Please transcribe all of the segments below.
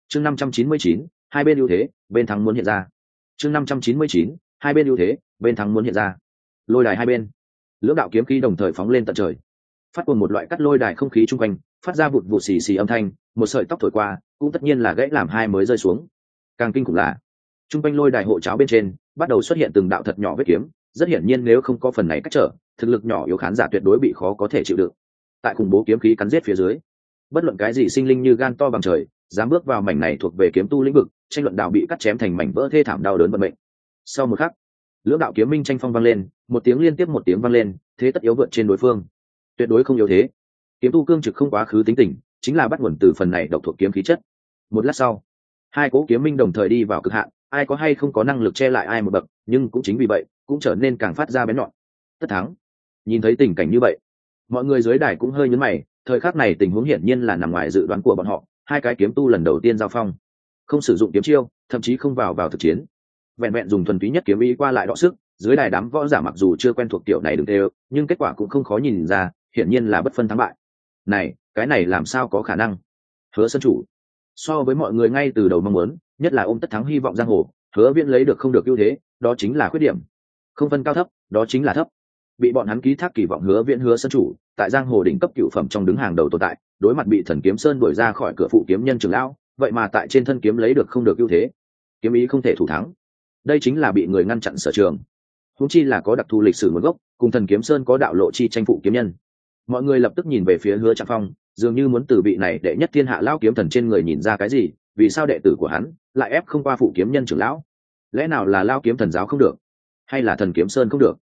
chương 599, hai bên ưu thế, bên thắng muốn hiện ra. chương 599, hai bên ưu thế, bên thắng muốn hiện ra. Lôi đài hai bên, lưỡng đạo kiếm khí đồng thời phóng lên tận trời, phát cuồng một loại cắt lôi đài không khí chung quanh, phát ra vụt vụt xì xì âm thanh, một sợi tóc thổi qua, cũng tất nhiên là gãy làm hai mới rơi xuống. Càng kinh khủng là, chung quanh lôi đài hộ cháo bên trên bắt đầu xuất hiện từng đạo thật nhỏ vết kiếm, rất hiển nhiên nếu không có phần này cách trở, thực lực nhỏ yếu khán giả tuyệt đối bị khó có thể chịu đựng. Tại khủng bố kiếm khí cắn giết phía dưới, bất luận cái gì sinh linh như gan to bằng trời, dám bước vào mảnh này thuộc về kiếm tu lĩnh vực, tranh luận đạo bị cắt chém thành mảnh vỡ thê thảm đau đớn vận mệnh. Sau một khắc, lưỡng đạo kiếm minh tranh phong vang lên, một tiếng liên tiếp một tiếng vang lên, thế tất yếu vượt trên đối phương, tuyệt đối không yếu thế. Kiếm tu cương trực không quá khứ tính tình, chính là bắt nguồn từ phần này độc thuộc kiếm khí chất. Một lát sau, hai cỗ kiếm minh đồng thời đi vào cực hạn, ai có hay không có năng lực che lại ai một bậc, nhưng cũng chính vì vậy cũng trở nên càng phát ra bén nhọn. Tất thắng. Nhìn thấy tình cảnh như vậy, mọi người dưới đài cũng hơi nhướng mày, thời khắc này tình huống hiển nhiên là nằm ngoài dự đoán của bọn họ. Hai cái kiếm tu lần đầu tiên giao phong, không sử dụng kiếm chiêu, thậm chí không vào thực chiến, vẹn vẹn dùng thuần túy nhất kiếm ý qua lại đọ sức. Dưới đài đám võ giả mặc dù chưa quen thuộc kiểu này đừng tê, nhưng kết quả cũng không khó nhìn ra, hiển nhiên là bất phân thắng bại. Này, cái này làm sao có khả năng? Hứa Sơn chủ, so với mọi người ngay từ đầu mong muốn, nhất là ôm tất thắng hy vọng giang hồ, Hứa Viễn lấy được không được ưu thế, đó chính là khuyết điểm. Không phân cao thấp, đó chính là thấp. Bị bọn hắn ký thác kỳ vọng Hứa Viễn Hứa Sơn chủ, tại giang hồ đỉnh cấp cửu phẩm trong đứng hàng đầu tồn tại, đối mặt bị Thần Kiếm Sơn đuổi ra khỏi cửa phụ kiếm nhân trưởng lão, vậy mà tại trên thân kiếm lấy được không được ưu thế, kiếm ý không thể thủ thắng. Đây chính là bị người ngăn chặn sở trường. Huống chi là có đặc thù lịch sử nguồn gốc, cùng Thần Kiếm Sơn có đạo lộ chi tranh phụ kiếm nhân. Mọi người lập tức nhìn về phía Hứa Trạm Phong, dường như muốn từ vị này đệ nhất thiên hạ lão kiếm thần trên người nhìn ra cái gì, vì sao đệ tử của hắn lại ép không qua phụ kiếm nhân trưởng lão? Lẽ nào là lão kiếm thần giáo không được, hay là Thần Kiếm Sơn không được?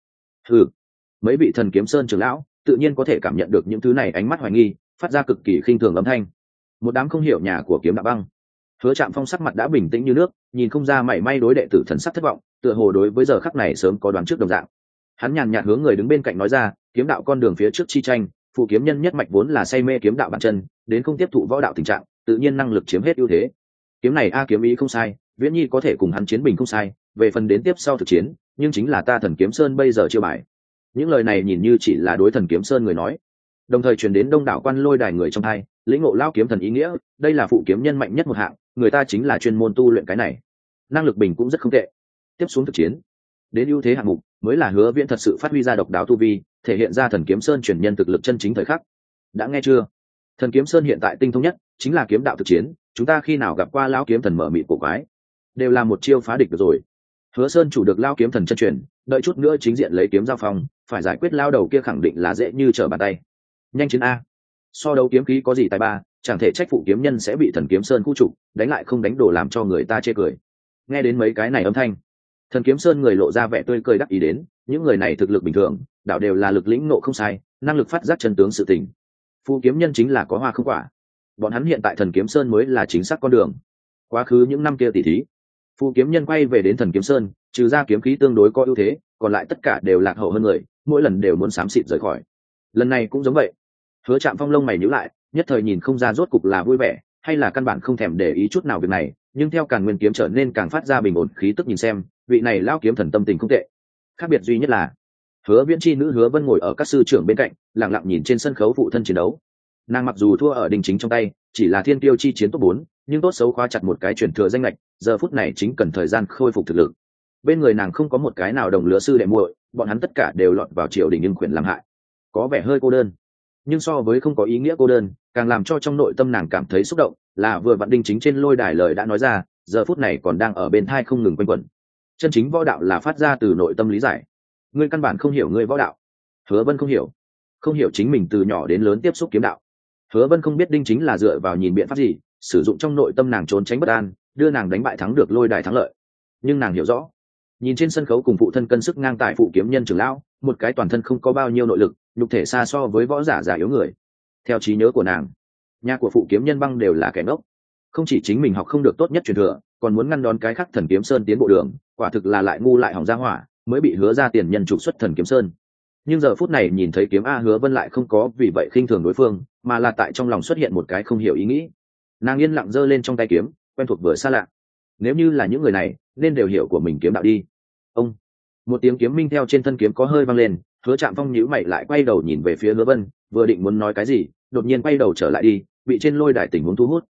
Mấy vị Thần Kiếm Sơn trưởng lão tự nhiên có thể cảm nhận được những thứ này ánh mắt hoài nghi, phát ra cực kỳ khinh thường âm thanh. Một đám không hiểu nhà của kiếm đạo băng. Hứa Trạm Phong sắc mặt đã bình tĩnh như nước, nhìn không ra mảy may đối đệ tử thần sắc thất vọng, tựa hồ đối với giờ khắc này sớm có đoán trước đồng dạng. Hắn nhàn nhạt hướng người đứng bên cạnh nói ra, kiếm đạo con đường phía trước chi tranh, phụ kiếm nhân nhất mạch vốn là say mê kiếm đạo bản chân, đến không tiếp thụ võ đạo tình trạng, tự nhiên năng lực chiếm hết ưu thế. Kiếm này kiếm ý không sai, Viễn Nhi có thể cùng hắn chiến bình không sai, về phần đến tiếp sau thực chiến, nhưng chính là ta Thần Kiếm Sơn bây giờ chưa bài. Những lời này nhìn như chỉ là đối Thần Kiếm Sơn người nói, đồng thời truyền đến đông đảo quan lôi đài người trong hai, lĩnh ngộ lao kiếm thần ý nghĩa, đây là phụ kiếm nhân mạnh nhất một hạng, người ta chính là chuyên môn tu luyện cái này, năng lực bình cũng rất không tệ. Tiếp xuống thực chiến, đến ưu thế hạng mục mới là Hứa Viễn thật sự phát huy ra độc đáo tu vi, thể hiện ra Thần Kiếm Sơn truyền nhân thực lực chân chính thời khắc. Đã nghe chưa? Thần Kiếm Sơn hiện tại tinh thông nhất chính là kiếm đạo thực chiến, chúng ta khi nào gặp qua lão kiếm thần mở mịt cổ quái, đều là một chiêu phá địch được rồi. Hứa Sơn chủ được lao kiếm thần chân truyền, đợi chút nữa chính diện lấy kiếm giao phong, phải giải quyết lao đầu kia khẳng định là dễ như trở bàn tay. Nhanh chiến a! So đấu kiếm khí có gì tài ba, chẳng thể trách phụ kiếm nhân sẽ bị Thần Kiếm Sơn khu trục, đánh lại không đánh đổ làm cho người ta chê cười. Nghe đến mấy cái này âm thanh, Thần Kiếm Sơn người lộ ra vẻ tươi cười đắc ý đến, những người này thực lực bình thường, đạo đều là lực lĩnh nộ không sai, năng lực phát giác chân tướng sự tình. Phụ kiếm nhân chính là có hoa không quả, bọn hắn hiện tại Thần Kiếm Sơn mới là chính xác con đường. Quá khứ những năm kia tỉ thí, phụ kiếm nhân quay về đến Thần Kiếm Sơn, trừ ra kiếm khí tương đối có ưu thế, còn lại tất cả đều lạc hậu hơn người, mỗi lần đều muốn xám xịt rời khỏi. Lần này cũng giống vậy. Hứa Trạm Phong lông mày nhíu lại, nhất thời nhìn không ra rốt cục là vui vẻ hay là căn bản không thèm để ý chút nào việc này, nhưng theo Càn Nguyên kiếm trở nên càng phát ra bình ổn khí tức nhìn xem, vị này lão kiếm thần tâm tình không tệ. Khác biệt duy nhất là Hứa Viễn chi nữ Hứa Vân ngồi ở các sư trưởng bên cạnh, lặng lặng nhìn trên sân khấu phụ thân chiến đấu. Nàng mặc dù thua ở đình chính trong tay, chỉ là thiên tiêu chi chiến top 4, nhưng tốt xấu khóa chặt một cái truyền thừa danh lệch, giờ phút này chính cần thời gian khôi phục thực lực. Bên người nàng không có một cái nào đồng lứa sư đệ muội, bọn hắn tất cả đều lọt vào triều đình nhưng khuyển làm hại, có vẻ hơi cô đơn. Nhưng so với không có ý nghĩa cô đơn, càng làm cho trong nội tâm nàng cảm thấy xúc động là vừa vặn đinh chính trên lôi đài lời đã nói ra, giờ phút này còn đang ở bên thai không ngừng quanh quẩn. Chân chính võ đạo là phát ra từ nội tâm lý giải. Ngươi căn bản không hiểu ngươi võ đạo. Hứa Vân không hiểu chính mình từ nhỏ đến lớn tiếp xúc kiếm đạo. Hứa Vân không biết đinh chính là dựa vào nhìn biện pháp gì, sử dụng trong nội tâm nàng trốn tránh bất an, đưa nàng đánh bại thắng được lôi đài thắng lợi. Nhưng nàng hiểu rõ, nhìn trên sân khấu cùng phụ thân cân sức ngang tài phụ kiếm nhân trưởng lão, một cái toàn thân không có bao nhiêu nội lực, nhục thể xa so với võ giả già yếu người. Theo trí nhớ của nàng, nhà của phụ kiếm nhân băng đều là kẻ ngốc, không chỉ chính mình học không được tốt nhất truyền thừa, còn muốn ngăn đón cái khác Thần Kiếm Sơn tiến bộ đường, quả thực là lại ngu lại hỏng ra hỏa, mới bị Hứa ra tiền nhân trục xuất Thần Kiếm Sơn. Nhưng giờ phút này nhìn thấy kiếm Hứa Vân lại không có vì vậy khinh thường đối phương, mà là tại trong lòng xuất hiện một cái không hiểu ý nghĩ. Nàng yên lặng giơ lên trong tay kiếm, quen thuộc vừa xa lạ. Nếu như là những người này, nên đều hiểu của mình kiếm đạo đi. Ông, một tiếng kiếm minh theo trên thân kiếm có hơi vang lên, Hứa Trạm Phong nhíu mày lại quay đầu nhìn về phía Hứa Vân, vừa định muốn nói cái gì, đột nhiên quay đầu trở lại đi, bị trên lôi đài tình huống thu hút.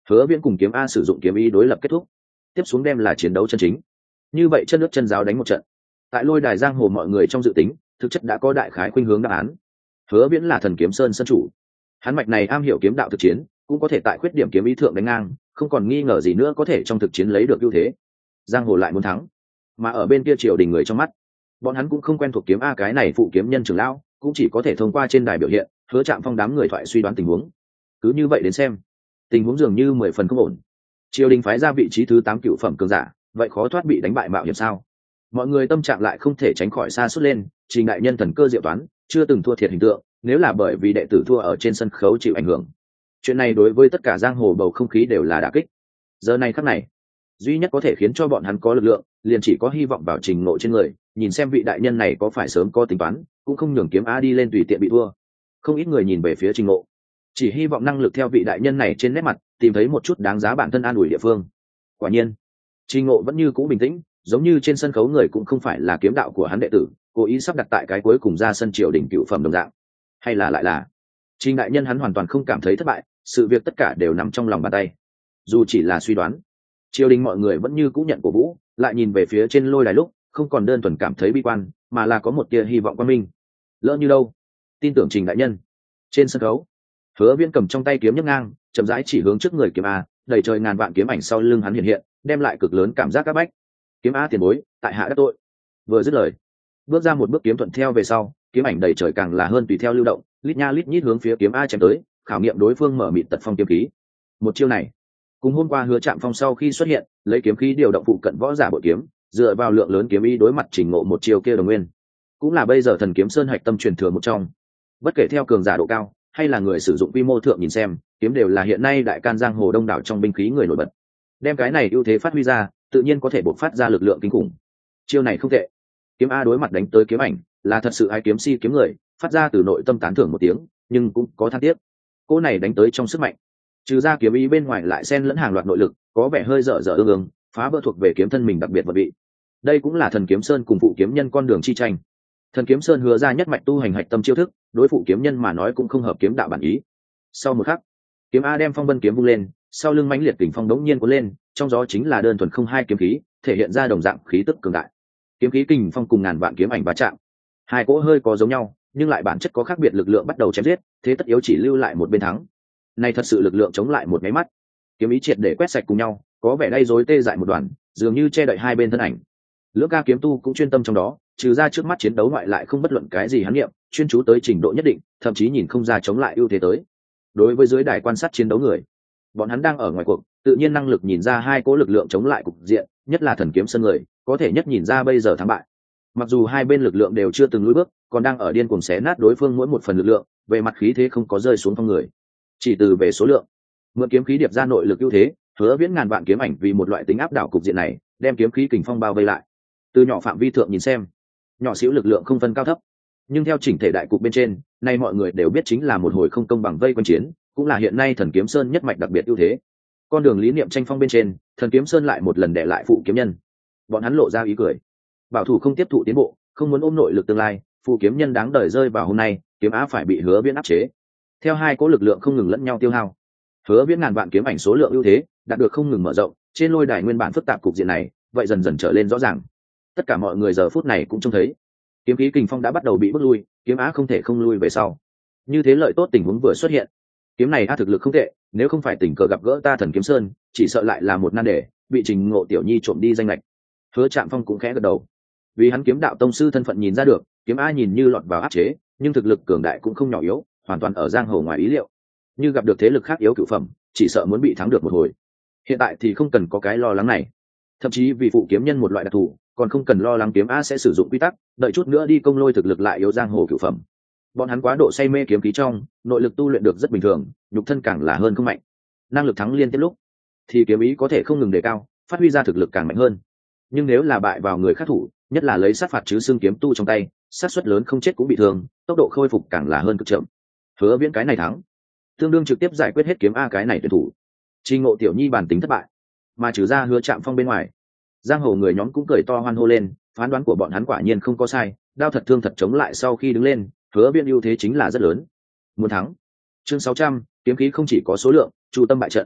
Hứa Viễn cùng kiếm A sử dụng kiếm ý đối lập kết thúc, tiếp xuống đem là chiến đấu chân chính. Như vậy chân nước chân giáo đánh một trận. Tại lôi đài giang hồ mọi người trong dự tính thực chất đã có đại khái khuynh hướng đáp án. Hứa Viễn là Thần Kiếm Sơn sân chủ, hắn mạch này am hiểu kiếm đạo thực chiến, cũng có thể tại khuyết điểm kiếm ý thượng đánh ngang, không còn nghi ngờ gì nữa có thể trong thực chiến lấy được ưu thế. Giang hồ lại muốn thắng, mà ở bên kia triều đình người trong mắt, bọn hắn cũng không quen thuộc kiếm A cái này phụ kiếm nhân trưởng lão, cũng chỉ có thể thông qua trên đài biểu hiện, Hứa Trạm Phong đám người thoại suy đoán tình huống. Cứ như vậy đến xem, tình huống dường như 10 phần không ổn. Triều đình phái ra vị trí thứ 8 cựu phẩm cường giả, vậy khó thoát bị đánh bại mạo hiểm sao? Mọi người tâm trạng lại không thể tránh khỏi xa suốt lên. Trình đại nhân thần cơ diệu toán, chưa từng thua thiệt hình tượng, nếu là bởi vì đệ tử thua ở trên sân khấu chịu ảnh hưởng, chuyện này đối với tất cả giang hồ bầu không khí đều là đả kích. Giờ này khắc này, duy nhất có thể khiến cho bọn hắn có lực lượng, liền chỉ có hy vọng vào Trình Ngộ trên người, nhìn xem vị đại nhân này có phải sớm có tính toán, cũng không nhường kiếm A đi lên tùy tiện bị thua. Không ít người nhìn về phía Trình Ngộ, chỉ hy vọng năng lực theo vị đại nhân này trên nét mặt tìm thấy một chút đáng giá bản thân an ủi địa phương. Quả nhiên, Trình Ngộ vẫn như cũ bình tĩnh, giống như trên sân khấu người cũng không phải là kiếm đạo của hắn đệ tử, cố ý sắp đặt tại cái cuối cùng ra sân triều đình cựu phẩm đồng dạng. Hay là lại là Trình đại nhân hắn hoàn toàn không cảm thấy thất bại, sự việc tất cả đều nằm trong lòng bàn tay. Dù chỉ là suy đoán, triều đình mọi người vẫn như cũ nhận cổ vũ, lại nhìn về phía trên lôi đài lúc không còn đơn thuần cảm thấy bi quan, mà là có một tia hy vọng quang minh. Lỡ như đâu, tin tưởng Trình đại nhân. Trên sân khấu, Hứa Viễn cầm trong tay kiếm nhấc ngang, chậm rãi chỉ hướng trước người kiếm A, đầy trời ngàn vạn kiếm ảnh sau lưng hắn hiện hiện, đem lại cực lớn cảm giác các bách. Kiếm A tiền bối, tại hạ đắc tội. Vừa dứt lời, bước ra một bước kiếm thuận theo về sau, kiếm ảnh đầy trời càng là hơn tùy theo lưu động, lít nha lít nhít hướng phía kiếm A chém tới, khảo nghiệm đối phương mở mịt tật phong kiếm khí. Một chiêu này, cùng hôm qua Hứa Trạm Phong sau khi xuất hiện, lấy kiếm khí điều động phụ cận võ giả bội kiếm, dựa vào lượng lớn kiếm ý đối mặt Trình Ngộ một chiêu kia đồng nguyên, cũng là bây giờ Thần Kiếm Sơn hạch tâm truyền thừa một trong. Bất kể theo cường giả độ cao, hay là người sử dụng quy mô thượng nhìn xem, kiếm đều là hiện nay đại can giang hồ đông đảo trong binh khí người nổi bật. Đem cái này ưu thế phát huy ra, tự nhiên có thể bộc phát ra lực lượng kinh khủng. Chiêu này không tệ. Kiếm A đối mặt đánh tới kiếm ảnh, là thật sự ai kiếm si kiếm người, phát ra từ nội tâm tán thưởng một tiếng, nhưng cũng có than tiếc. Cô này đánh tới trong sức mạnh, trừ ra kiếm ý bên ngoài lại xen lẫn hàng loạt nội lực, có vẻ hơi dở dở ương ương, phá vỡ thuộc về kiếm thân mình đặc biệt vật vị. Đây cũng là Thần Kiếm Sơn cùng phụ kiếm nhân con đường chi tranh. Thần Kiếm Sơn hứa ra nhất mạch tu hành hạch tâm chiêu thức, đối phụ kiếm nhân mà nói cũng không hợp kiếm đạo bản ý. Sau một khắc, kiếm A đem phong vân kiếm vung lên, sau lưng mãnh liệt kình phong đống nhiên cuốn lên, trong gió chính là đơn thuần không hai kiếm khí, thể hiện ra đồng dạng khí tức cường đại. Kiếm khí kình phong cùng ngàn vạn kiếm ảnh va chạm, hai cỗ hơi có giống nhau, nhưng lại bản chất có khác biệt, lực lượng bắt đầu chém giết, thế tất yếu chỉ lưu lại một bên thắng. Này thật sự lực lượng chống lại một cái mắt, kiếm ý triệt để quét sạch cùng nhau, có vẻ gây rối tê dại một đoàn, dường như che đậy hai bên thân ảnh. Lưỡng ca kiếm tu cũng chuyên tâm trong đó, trừ ra trước mắt chiến đấu ngoại lại không bất luận cái gì hắn niệm, chuyên chú tới trình độ nhất định, thậm chí nhìn không ra chống lại ưu thế tới. Đối với dưới đài quan sát chiến đấu người, bọn hắn đang ở ngoài cuộc, tự nhiên năng lực nhìn ra hai cỗ lực lượng chống lại cục diện, nhất là Thần Kiếm Sơn người, có thể nhất nhìn ra bây giờ thắng bại. Mặc dù hai bên lực lượng đều chưa từng lùi bước, còn đang ở điên cuồng xé nát đối phương mỗi một phần lực lượng, về mặt khí thế không có rơi xuống phong người. Chỉ từ về số lượng, mượn kiếm khí điệp ra nội lực ưu thế, Hứa Viễn ngàn vạn kiếm ảnh vì một loại tính áp đảo cục diện này, đem kiếm khí kình phong bao vây lại. Từ nhỏ phạm vi thượng nhìn xem, nhỏ xíu lực lượng không phân cao thấp, nhưng theo chỉnh thể đại cục bên trên, nay mọi người đều biết chính là một hồi không công bằng vây quanh chiến, cũng là hiện nay Thần Kiếm Sơn nhất mạch đặc biệt ưu thế. Con đường lý niệm tranh phong bên trên, Thần Kiếm Sơn lại một lần đè lại phụ kiếm nhân. Bọn hắn lộ ra ý cười, bảo thủ không tiếp thụ tiến bộ, không muốn ôm nội lực tương lai, phụ kiếm nhân đáng đời rơi vào hôm nay, kiếm á phải bị Hứa Viễn áp chế. Theo hai cỗ lực lượng không ngừng lẫn nhau tiêu hao, Hứa Viễn ngàn vạn kiếm ảnh số lượng ưu thế đạt được không ngừng mở rộng, trên lôi đài nguyên bản phức tạp cục diện này, vậy dần dần trở lên rõ ràng. Tất cả mọi người giờ phút này cũng trông thấy, kiếm khí kình phong đã bắt đầu bị bước lui, kiếm á không thể không lui về sau. Như thế lợi tốt tình huống vừa xuất hiện, kiếm này a thực lực không tệ, nếu không phải tình cờ gặp gỡ ta Thần Kiếm Sơn, chỉ sợ lại là một nan đề, bị Trình Ngộ tiểu nhi trộm đi danh lệch. Hứa Trạm Phong cũng khẽ gật đầu, vì hắn kiếm đạo tông sư thân phận nhìn ra được, kiếm a nhìn như lọt vào áp chế, nhưng thực lực cường đại cũng không nhỏ yếu, hoàn toàn ở giang hồ ngoài ý liệu. Như gặp được thế lực khác yếu cửu phẩm, chỉ sợ muốn bị thắng được một hồi. Hiện tại thì không cần có cái lo lắng này, thậm chí vì phụ kiếm nhân một loại đặc thù, còn không cần lo lắng kiếm a sẽ sử dụng quy tắc, đợi chút nữa đi công lôi thực lực lại yếu giang hồ cửu phẩm. Bọn hắn quá độ say mê kiếm khí trong, nội lực tu luyện được rất bình thường, nhục thân càng là hơn không mạnh. Năng lực thắng liên tiếp lúc, thì kiếm ý có thể không ngừng đề cao, phát huy ra thực lực càng mạnh hơn. Nhưng nếu là bại vào người khác thủ, nhất là lấy sát phạt chứ xương kiếm tu trong tay, xác suất lớn không chết cũng bị thương, tốc độ khôi phục càng là hơn cực chậm. Hứa Viễn cái này thắng, tương đương trực tiếp giải quyết hết kiếm a cái này tuyển thủ. Trình Ngộ tiểu nhi bản tính thất bại, mà trừ ra Hứa Trạm Phong bên ngoài, giang hồ người nhóm cũng cười to hoan hô lên, phán đoán của bọn hắn quả nhiên không có sai, đao thật thương thật chống lại sau khi đứng lên, Hứa Viễn ưu thế chính là rất lớn. Muốn thắng. Chương 600, kiếm khí không chỉ có số lượng, chu tâm bại trận.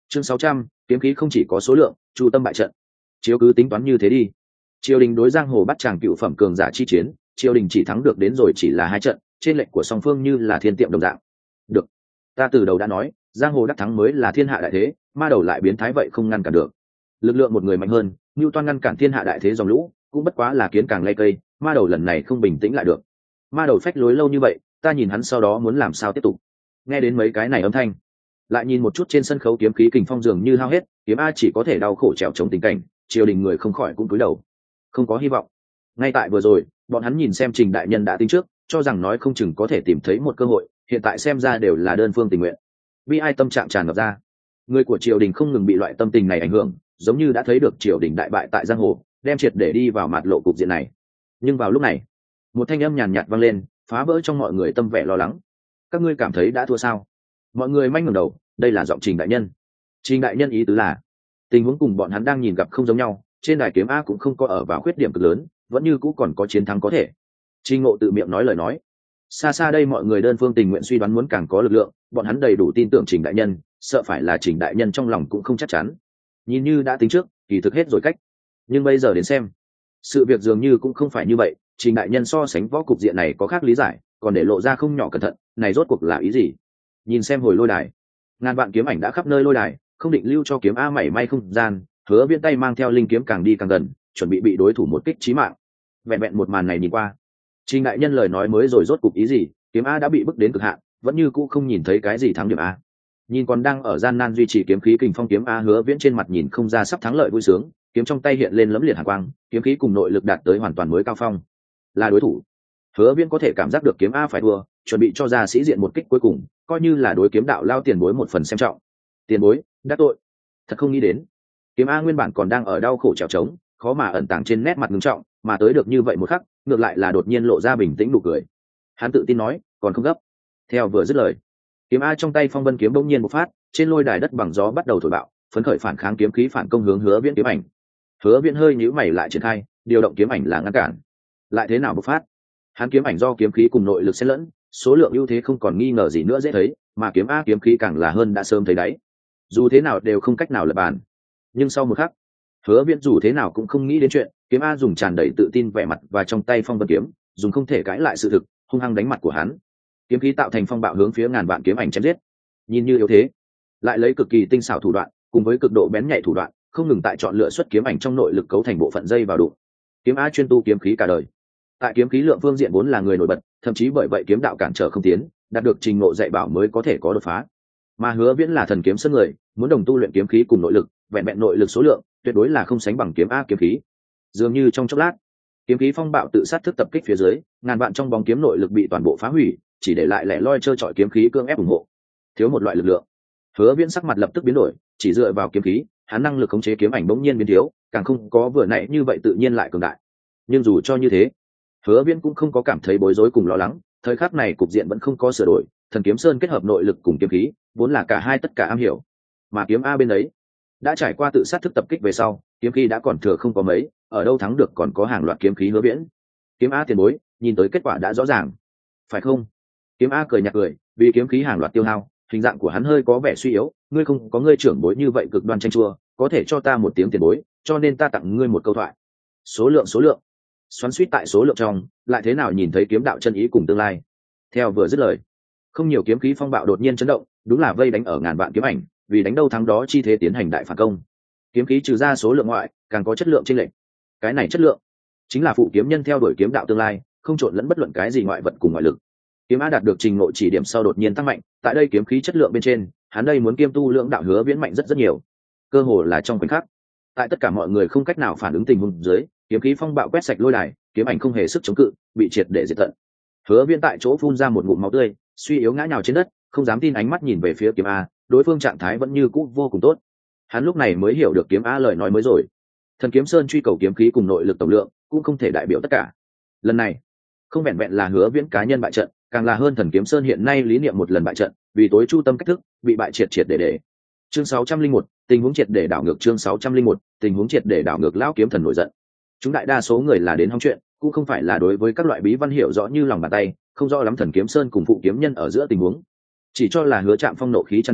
Chương 600, kiếm khí không chỉ có số lượng, chu tâm bại trận. Chiếu cứ tính toán như thế đi. Triều đình đối giang hồ bắt chàng cựu phẩm cường giả chi chiến, triều đình chỉ thắng được đến rồi chỉ là 2 trận, trên lệnh của song phương như là thiên tiệm đồng dạng. Được, ta từ đầu đã nói, giang hồ đắc thắng mới là thiên hạ đại thế, ma đầu lại biến thái vậy không ngăn cản được. Lực lượng một người mạnh hơn, Nưu Toan ngăn cản thiên hạ đại thế dòng lũ, cũng bất quá là kiến càng lay cây, ma đầu lần này không bình tĩnh lại được. Ma đầu phách lối lâu như vậy, ta nhìn hắn sau đó muốn làm sao tiếp tục. Nghe đến mấy cái này âm thanh, lại nhìn một chút trên sân khấu kiếm khí kình phong dường như hao hết, kiếm a chỉ có thể đau khổ trèo chống tình cảnh, triều đình người không khỏi cũng cúi đầu. Không có hy vọng. Ngay tại vừa rồi, bọn hắn nhìn xem Trình đại nhân đã tính trước, cho rằng nói không chừng có thể tìm thấy một cơ hội, hiện tại xem ra đều là đơn phương tình nguyện. Bi ai tâm trạng tràn ngập ra. Người của triều đình không ngừng bị loại tâm tình này ảnh hưởng, giống như đã thấy được triều đình đại bại tại giang hồ, đem triệt để đi vào mặt lộ cục diện này. Nhưng vào lúc này, một thanh âm nhàn nhạt vang lên, phá vỡ trong mọi người tâm vẻ lo lắng. Các ngươi cảm thấy đã thua sao? Mọi người manh ngẩng đầu, đây là giọng Trình đại nhân. Trình đại nhân ý tứ là, tình huống cùng bọn hắn đang nhìn gặp không giống nhau, trên đài kiếm a cũng không có ở vào khuyết điểm cực lớn, vẫn như cũ còn có chiến thắng có thể. Trình Ngộ tự miệng nói lời nói. Xa xa đây mọi người đơn phương tình nguyện suy đoán muốn càng có lực lượng, bọn hắn đầy đủ tin tưởng Trình đại nhân, sợ phải là Trình đại nhân trong lòng cũng không chắc chắn. Nhìn như đã tính trước, kỳ thực hết rồi cách. Nhưng bây giờ đến xem, sự việc dường như cũng không phải như vậy, Trình đại nhân so sánh võ cục diện này có khác lý giải, còn để lộ ra không nhỏ cẩn thận, này rốt cuộc là ý gì? Nhìn xem hồi lôi đài, ngàn vạn kiếm ảnh đã khắp nơi lôi đài, không định lưu cho kiếm a mảy may không gian, Hứa Viễn tay mang theo linh kiếm càng đi càng gần, chuẩn bị bị đối thủ một kích chí mạng. Vẹn vẹn một màn này nhìn qua, Trình đại nhân lời nói mới rồi rốt cục ý gì, kiếm a đã bị bức đến cực hạn, vẫn như cũ không nhìn thấy cái gì thắng điểm a. Nhìn còn đang ở gian nan duy trì kiếm khí kình phong kiếm a Hứa Viễn trên mặt nhìn không ra sắp thắng lợi vui sướng, kiếm trong tay hiện lên lẫm liệt hàn quang, kiếm khí cùng nội lực đạt tới hoàn toàn mới cao phong. Là đối thủ. Hứa Viễn có thể cảm giác được kiếm a phải thua, chuẩn bị cho ra sĩ diện một kích cuối cùng, coi như là đối kiếm đạo lao tiền bối một phần xem trọng. Tiền bối, đắc tội. Thật không nghĩ đến. Kiếm a nguyên bản còn đang ở đau khổ trèo trống, khó mà ẩn tàng trên nét mặt ngưng trọng, mà tới được như vậy một khắc, ngược lại là đột nhiên lộ ra bình tĩnh nụ cười. Hắn tự tin nói, còn không gấp. Theo vừa dứt lời, kiếm a trong tay phong vân kiếm bỗng nhiên một phát, trên lôi đài đất bằng gió bắt đầu thổi bạo, phấn khởi phản kháng kiếm khí phản công hướng Hứa Viễn kiếm ảnh. Hứa Viễn hơi nhíu mày lại triển khai, điều động kiếm ảnh là ngăn cản. Lại thế nào bộc phát? Hắn kiếm ảnh do kiếm khí cùng nội lực xen lẫn, số lượng ưu thế không còn nghi ngờ gì nữa dễ thấy, mà kiếm a kiếm khí càng là hơn đã sớm thấy đáy. Dù thế nào đều không cách nào lật bàn. Nhưng sau một khắc, Hứa Viễn dù thế nào cũng không nghĩ đến chuyện, kiếm a dùng tràn đầy tự tin vẻ mặt và trong tay phong vân kiếm, dùng không thể cãi lại sự thực, hung hăng đánh mặt của hắn. Kiếm khí tạo thành phong bạo hướng phía ngàn vạn kiếm ảnh chém giết. Nhìn như yếu thế, lại lấy cực kỳ tinh xảo thủ đoạn, cùng với cực độ bén nhạy thủ đoạn, không ngừng tại chọn lựa xuất kiếm ảnh trong nội lực cấu thành bộ phận dây vào đụng. Kiếm a chuyên tu kiếm khí cả đời, tại kiếm khí lượng phương diện vốn là người nổi bật, thậm chí bởi vậy kiếm đạo cản trở không tiến, đạt được trình độ dạy bảo mới có thể có đột phá. Mà Hứa Viễn là thần kiếm sơn người, muốn đồng tu luyện kiếm khí cùng nội lực, vẹn vẹn nội lực số lượng, tuyệt đối là không sánh bằng kiếm a kiếm khí. Dường như trong chốc lát, kiếm khí phong bạo tự sát thức tập kích phía dưới, ngàn vạn trong bóng kiếm nội lực bị toàn bộ phá hủy, chỉ để lại lẻ loi trơ trọi kiếm khí cương ép ủng hộ. Thiếu một loại lực lượng. Hứa Viễn sắc mặt lập tức biến đổi, chỉ dựa vào kiếm khí, hắn năng lực khống chế kiếm ảnh bỗng nhiên biến thiếu, càng không có vừa nãy như vậy tự nhiên lại cường đại. Nhưng dù cho như thế, Hứa Viễn cũng không có cảm thấy bối rối cùng lo lắng, thời khắc này cục diện vẫn không có sửa đổi, thần kiếm sơn kết hợp nội lực cùng kiếm khí, vốn là cả hai tất cả am hiểu. Mà kiếm a bên ấy, đã trải qua tự sát thức tập kích về sau, kiếm khí đã còn thừa không có mấy, ở đâu thắng được còn có hàng loạt kiếm khí Hứa Viễn. Kiếm a tiền bối, nhìn tới kết quả đã rõ ràng, phải không? Kiếm a cười nhạt cười, vì kiếm khí hàng loạt tiêu hao, hình dạng của hắn hơi có vẻ suy yếu, ngươi không có ngươi trưởng bối như vậy cực đoan tranh chua, có thể cho ta một tiếng tiền bối, cho nên ta tặng ngươi một câu thoại. Số lượng. Xoắn suýt tại số lượng trong, lại thế nào nhìn thấy kiếm đạo chân ý cùng tương lai. Theo vừa dứt lời, không nhiều kiếm khí phong bạo đột nhiên chấn động, đúng là vây đánh ở ngàn vạn kiếm ảnh, vì đánh đâu thắng đó chi thế tiến hành đại phản công. Kiếm khí trừ ra số lượng ngoại, càng có chất lượng chênh lệch. Cái này chất lượng chính là phụ kiếm nhân theo đuổi kiếm đạo tương lai, không trộn lẫn bất luận cái gì ngoại vật cùng ngoại lực. Kiếm a đạt được trình ngộ chỉ điểm sau đột nhiên tăng mạnh, tại đây kiếm khí chất lượng bên trên, hắn đây muốn kiêm tu lưỡng đạo Hứa Viễn mạnh rất nhiều. Cơ hồ là trong khoảnh khắc, tại tất cả mọi người không cách nào phản ứng tình huống dưới, kiếm khí phong bạo quét sạch lôi đài, kiếm ảnh không hề sức chống cự, bị triệt để diệt tận. Hứa Viễn tại chỗ phun ra một ngụm máu tươi, suy yếu ngã nhào trên đất, không dám tin ánh mắt nhìn về phía kiếm a, đối phương trạng thái vẫn như cũ vô cùng tốt. Hắn lúc này mới hiểu được kiếm a lời nói mới rồi. Thần kiếm sơn truy cầu kiếm khí cùng nội lực tổng lượng, cũng không thể đại biểu tất cả. Lần này, không vẹn vẹn là Hứa Viễn cá nhân bại trận, càng là hơn thần kiếm sơn hiện nay lý niệm một lần bại trận, vì tối chu tâm cách thức, bị bại triệt để. Chương 601, tình huống triệt để đảo ngược. Chương 601, tình huống triệt để đảo ngược. Lão kiếm thần nổi giận. Chúng đại đa số người là đến hóng chuyện, cũng không phải là đối với các loại bí văn hiểu rõ như lòng bàn tay, không rõ lắm thần kiếm sơn cùng phụ kiếm nhân ở giữa tình huống, chỉ cho là Hứa Trạm Phong nộ khí tràn đầy,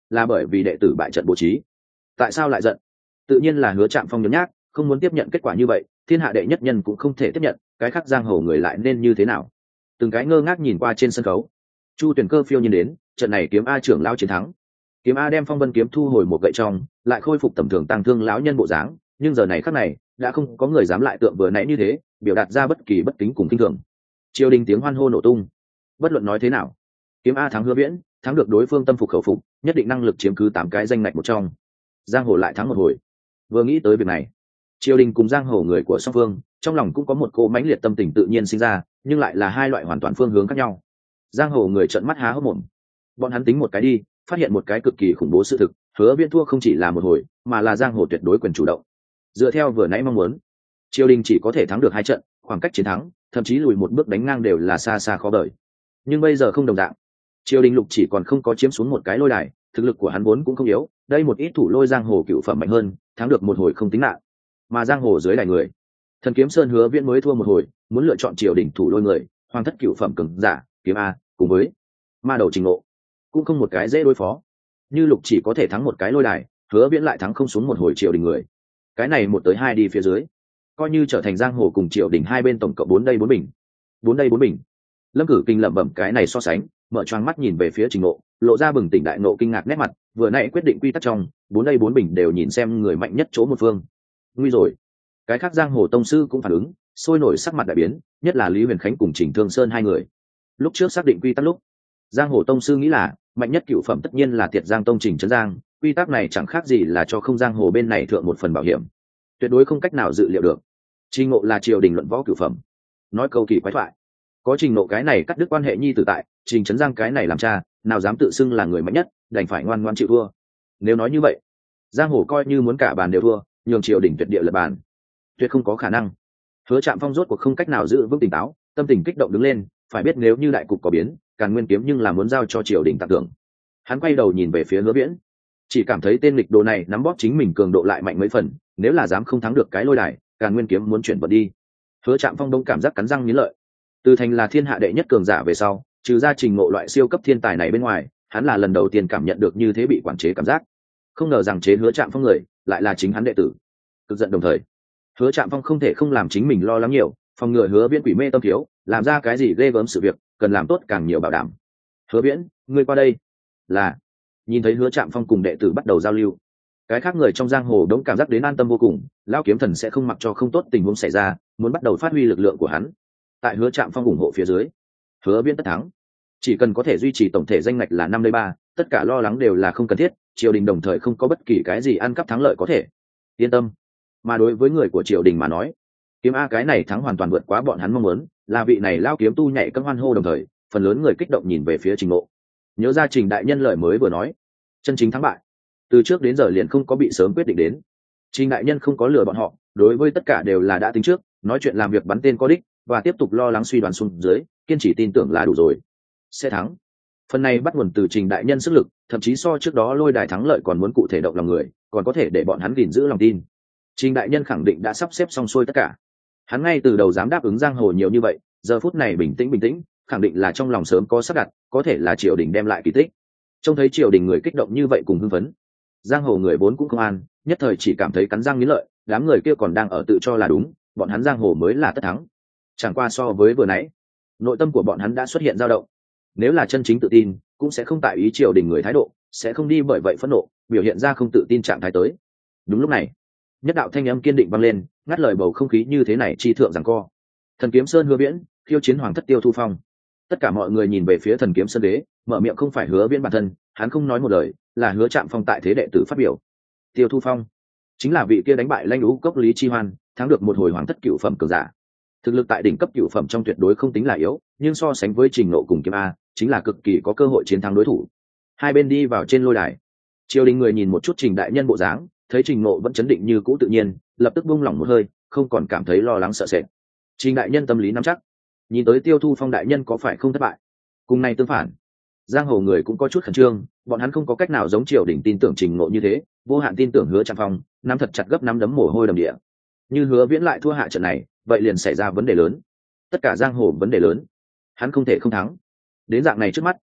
là bởi vì đệ tử bại trận bố trí. Tại sao lại giận? Tự nhiên là Hứa Trạm Phong nhấn nhác, không muốn tiếp nhận kết quả như vậy, thiên hạ đệ nhất nhân cũng không thể tiếp nhận, cái khác giang hồ người lại nên như thế nào? Từng cái ngơ ngác nhìn qua trên sân khấu. Chu Tuyển Cơ phiêu nhiên đến, trận này Kiếm A trưởng lão chiến thắng. Kiếm A đem Phong Vân kiếm thu hồi một gậy trong, lại khôi phục tầm thường tăng thương lão nhân bộ dáng, nhưng giờ này khắc này, đã không có người dám lại tượng vừa nãy như thế, biểu đạt ra bất kỳ bất kính cùng kinh thường. Triều đình tiếng hoan hô nổ tung. Bất luận nói thế nào, Kiếm A thắng Hứa Viễn, thắng được đối phương tâm phục khẩu phục, nhất định năng lực chiếm cứ 8 cái danh ngạch một trong. Giang hồ lại thắng một hồi. Vừa nghĩ tới việc này, triều đình cùng giang hồ người của song phương trong lòng cũng có một cỗ mãnh liệt tâm tình tự nhiên sinh ra, nhưng lại là hai loại hoàn toàn phương hướng khác nhau. Giang hồ người trợn mắt há hốc mồm. Bọn hắn tính một cái đi, phát hiện một cái cực kỳ khủng bố sự thực, Hứa Viễn thua không chỉ là một hồi, mà là giang hồ tuyệt đối quyền chủ động. Dựa theo vừa nãy mong muốn, triều đình chỉ có thể thắng được 2 trận, khoảng cách chiến thắng, thậm chí lùi một bước đánh ngang đều là xa xa khó đợi. Nhưng bây giờ không đồng dạng. Triều đình lục chỉ còn không có chiếm xuống một cái lôi đài, thực lực của hắn vốn cũng không yếu, đây một ít thủ lôi giang hồ cựu phẩm mạnh hơn, thắng được một hồi không tính nạn. Mà giang hồ dưới đài người, Thần Kiếm Sơn Hứa Viễn mới thua một hồi, muốn lựa chọn triều đình thủ lôi người, hoàng thất cựu phẩm cường giả, Kiếm A, cùng với ma đầu Trình Ngộ, cũng không một cái dễ đối phó. Như lục chỉ có thể thắng một cái lôi đài, Hứa Viễn lại thắng không xuống một hồi triều đình người. Cái này 1-2 đi phía dưới, coi như trở thành giang hồ cùng triều đình hai bên tổng cộng 4 đây 4 bình. 4 đây 4 bình. Lâm Cử Kinh lẩm bẩm cái này so sánh, mở choáng mắt nhìn về phía Trình Ngộ, lộ ra bừng tỉnh đại ngộ kinh ngạc nét mặt, vừa nãy quyết định quy tắc trong 4 đây 4 bình đều nhìn xem người mạnh nhất chỗ một phương. Nguy rồi. Cái khác giang hồ tông sư cũng phản ứng, sôi nổi sắc mặt đại biến, nhất là Lý Huyền Khánh cùng Trình Thương Sơn hai người. Lúc trước xác định quy tắc lúc, giang hồ tông sư nghĩ là mạnh nhất cựu phẩm tất nhiên là Tiệt Giang tông Trình Trấn Giang, quy tắc này chẳng khác gì là cho không giang hồ bên này thượng một phần bảo hiểm, tuyệt đối không cách nào dự liệu được. Trình Ngộ là triều đình luận võ cửu phẩm, nói câu kỳ quái thoại, có Trình Ngộ cái này cắt đứt quan hệ nhi tử tại, Trình Trấn Giang cái này làm cha, nào dám tự xưng là người mạnh nhất, đành phải ngoan ngoãn chịu thua. Nếu nói như vậy, giang hồ coi như muốn cả bàn đều thua, nhường triều đình tuyệt địa lật bàn, tuyệt không có khả năng. Hứa Trạm Phong rốt cuộc không cách nào giữ vững tỉnh táo, tâm tình kích động đứng lên, phải biết nếu như đại cục có biến, Càn Nguyên kiếm nhưng là muốn giao cho triều đình tặng thưởng. Hắn quay đầu nhìn về phía Hứa Viễn, chỉ cảm thấy tên nghịch đồ này nắm bóp chính mình cường độ lại mạnh mấy phần, nếu là dám không thắng được cái lôi đài, Càn Nguyên kiếm muốn chuyển vận đi. Hứa Trạm Phong đông cảm giác cắn răng nghiến lợi. Từ thành là thiên hạ đệ nhất cường giả về sau, trừ ra Trình Ngộ loại siêu cấp thiên tài này bên ngoài, hắn là lần đầu tiên cảm nhận được như thế bị quản chế cảm giác. Không ngờ rằng chế Hứa Trạm Phong người lại là chính hắn đệ tử. Cực giận đồng thời, Hứa Trạm Phong không thể không làm chính mình lo lắng nhiều, phòng ngừa Hứa Viễn quỷ mê tâm thiếu, làm ra cái gì ghê gớm sự việc, cần làm tốt càng nhiều bảo đảm. Hứa Viễn, ngươi qua đây. Là. Nhìn thấy Hứa Trạm Phong cùng đệ tử bắt đầu giao lưu, cái khác người trong giang hồ đống cảm giác đến an tâm vô cùng, lão kiếm thần sẽ không mặc cho không tốt tình huống xảy ra, muốn bắt đầu phát huy lực lượng của hắn. Tại Hứa Trạm Phong ủng hộ phía dưới, Hứa Viễn tất thắng. Chỉ cần có thể duy trì tổng thể danh ngạch là 5-3, tất cả lo lắng đều là không cần thiết, triều đình đồng thời không có bất kỳ cái gì ăn cắp thắng lợi có thể. Yên tâm. Mà đối với người của triều đình mà nói, Kiếm A cái này thắng hoàn toàn vượt quá bọn hắn mong muốn, là vị này lao kiếm tu nhảy cẫng hoan hô đồng thời, phần lớn người kích động nhìn về phía Trình Ngộ. Nhớ ra Trình đại nhân lời mới vừa nói, chân chính thắng bại, từ trước đến giờ liền không có bị sớm quyết định đến. Trình đại nhân không có lừa bọn họ, đối với tất cả đều là đã tính trước, nói chuyện làm việc bắn tên có đích, và tiếp tục lo lắng suy đoán xuống dưới, kiên trì tin tưởng là đủ rồi. Sẽ thắng. Phần này bắt nguồn từ Trình đại nhân sức lực, thậm chí so trước đó lôi đài thắng lợi còn muốn cụ thể động lòng người, còn có thể để bọn hắn gìn giữ lòng tin. Trình đại nhân khẳng định đã sắp xếp xong xuôi tất cả. Hắn ngay từ đầu dám đáp ứng giang hồ nhiều như vậy, giờ phút này bình tĩnh, khẳng định là trong lòng sớm có sắp đặt, có thể là triều đình đem lại kỳ tích. Trông thấy triều đình người kích động như vậy cùng hưng phấn, giang hồ người vốn cũng không an, nhất thời chỉ cảm thấy cắn răng nghiến lợi, đám người kia còn đang ở tự cho là đúng, bọn hắn giang hồ mới là tất thắng. Chẳng qua so với vừa nãy, nội tâm của bọn hắn đã xuất hiện dao động. Nếu là chân chính tự tin, cũng sẽ không tại ý triều đình người thái độ, sẽ không đi bởi vậy phẫn nộ, biểu hiện ra không tự tin trạng thái tới. Đúng lúc này, nhất đạo thanh âm kiên định vang lên, ngắt lời bầu không khí như thế này chi thượng giằng co. Thần Kiếm Sơn Hứa Viễn khiêu chiến hoàng thất Tiêu Thu Phong. Tất cả mọi người nhìn về phía Thần Kiếm Sơn đế, mở miệng không phải Hứa Viễn bản thân, hắn không nói một lời, là Hứa Trạm Phong tại thế đệ tử phát biểu. Tiêu Thu Phong chính là vị kia đánh bại Lanh Ú Cốc Lý Chi Hoan, thắng được một hồi hoàng thất cửu phẩm cường giả. Thực lực tại đỉnh cấp cửu phẩm trong tuyệt đối không tính là yếu, nhưng so sánh với Trình Ngộ cùng Kiếm A, chính là cực kỳ có cơ hội chiến thắng đối thủ. Hai bên đi vào trên lôi đài. Triều đình người nhìn một chút Trình đại nhân bộ dáng, thấy Trình Ngộ vẫn chấn định như cũ tự nhiên, lập tức buông lỏng một hơi, không còn cảm thấy lo lắng sợ sệt. Trình đại nhân tâm lý nắm chắc, nhìn tới Tiêu Thu Phong đại nhân có phải không thất bại. Cùng này tương phản, giang hồ người cũng có chút khẩn trương, bọn hắn không có cách nào giống triều đình tin tưởng Trình Ngộ như thế, vô hạn tin tưởng Hứa Trạm Phong, nắm thật chặt gấp nắm đấm mồ hôi đầm địa. Như Hứa Viễn lại thua hạ trận này, vậy liền xảy ra vấn đề lớn. Tất cả giang hồ vấn đề lớn, hắn không thể không thắng. Đến dạng này trước mắt,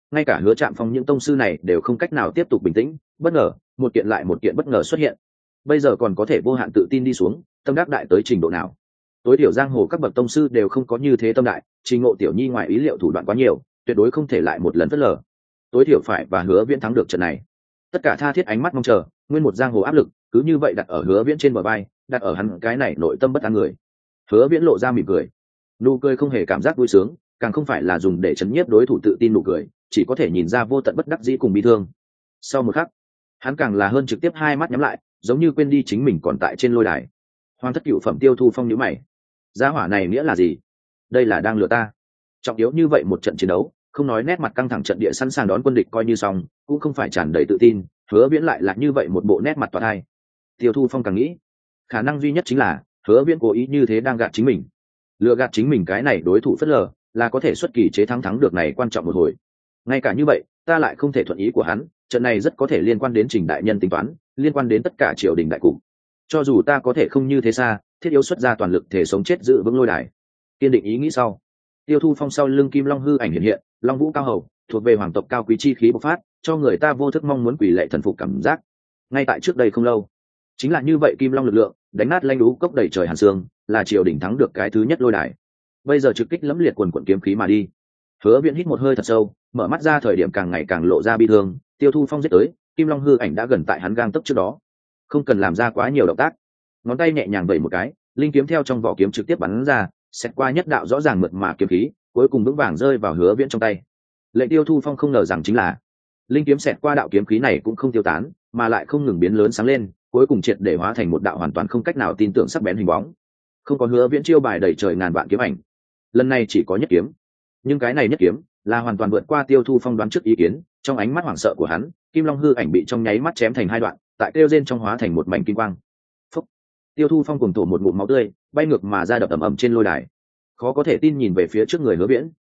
ngay cả Hứa Trạm Phong những tông sư này đều không cách nào tiếp tục bình tĩnh, bất ngờ, một kiện lại một kiện bất ngờ xuất hiện. Bây giờ còn có thể vô hạn tự tin đi xuống, tâm đắc đại tới trình độ nào? Tối thiểu giang hồ các bậc tông sư đều không có như thế tâm đại, Trình Ngộ Tiểu Nhi ngoài ý liệu thủ đoạn quá nhiều, tuyệt đối không thể lại một lần phớt lờ. Tối thiểu phải và Hứa Viễn thắng được trận này. Tất cả tha thiết ánh mắt mong chờ, nguyên một giang hồ áp lực, cứ như vậy đặt ở Hứa Viễn trên bờ vai, đặt ở hắn cái này nội tâm bất an người. Hứa Viễn lộ ra mỉm cười. Nụ cười không hề cảm giác vui sướng, càng không phải là dùng để chấn nhiếp đối thủ tự tin nụ cười, chỉ có thể nhìn ra vô tận bất đắc dĩ cùng bi thương. Sau một khắc, hắn càng là hơn trực tiếp hai mắt nhắm lại, giống như quên đi chính mình còn tại trên lôi đài. Hoàng thất cửu phẩm Tiêu Thu Phong nhíu mày, gia hỏa này nghĩa là gì? Đây là đang lừa ta. Trọng yếu như vậy một trận chiến đấu, không nói nét mặt căng thẳng trận địa sẵn sàng đón quân địch coi như xong, cũng không phải tràn đầy tự tin, Hứa Viễn lại là như vậy một bộ nét mặt toạc hai. Tiêu Thu Phong càng nghĩ, khả năng duy nhất chính là Hứa Viễn cố ý như thế đang gạt chính mình, lừa gạt chính mình cái này đối thủ phớt lờ, là có thể xuất kỳ chế thắng được này quan trọng một hồi. Ngay cả như vậy, ta lại không thể thuận ý của hắn, trận này rất có thể liên quan đến Trình đại nhân tính toán, liên quan đến tất cả triều đình đại cục. Cho dù ta có thể không như thế xa, thiết yếu xuất ra toàn lực thể sống chết giữ vững lôi đài. Kiên định ý nghĩ sau, Tiêu Thu Phong sau lưng Kim Long hư ảnh hiện hiện, Long Vũ cao hầu, thuộc về hoàng tộc cao quý chi khí bộc phát, cho người ta vô thức mong muốn quỳ lệ thần phục cảm giác. Ngay tại trước đây không lâu, chính là như vậy Kim Long lực lượng, đánh nát lanh đú cốc đầy trời hàn xương, là triều đình thắng được cái thứ nhất lôi đài. Bây giờ trực kích lẫm liệt quần quần kiếm khí mà đi. Hứa Viễn hít một hơi thật sâu, mở mắt ra thời điểm càng ngày càng lộ ra bi thương, Tiêu Thu Phong giết tới, Kim Long hư ảnh đã gần tại hắn gang tấc trước đó. Không cần làm ra quá nhiều động tác, ngón tay nhẹ nhàng vẩy một cái, linh kiếm theo trong vỏ kiếm trực tiếp bắn ra, xẹt qua nhất đạo rõ ràng mượt mà kiếm khí, cuối cùng vững vàng rơi vào Hứa Viễn trong tay. Lệnh Tiêu Thu Phong không ngờ rằng chính là linh kiếm xẹt qua đạo kiếm khí này cũng không tiêu tán, mà lại không ngừng biến lớn sáng lên, cuối cùng triệt để hóa thành một đạo hoàn toàn không cách nào tin tưởng sắc bén hình bóng. Không có Hứa Viễn chiêu bài đầy trời ngàn vạn kiếm ảnh, lần này chỉ có nhất kiếm, nhưng cái này nhất kiếm là hoàn toàn vượt qua Tiêu Thu Phong đoán trước ý kiến. Trong ánh mắt hoảng sợ của hắn, Kim Long hư ảnh bị trong nháy mắt chém thành hai đoạn, tại kêu rên trong hóa thành một mảnh kim quang. Phúc! Tiêu Thu Phong cùng thổ một ngụm máu tươi, bay ngược mà ra đập ầm ầm trên lôi đài. Khó có thể tin nhìn về phía trước người Hứa Viễn.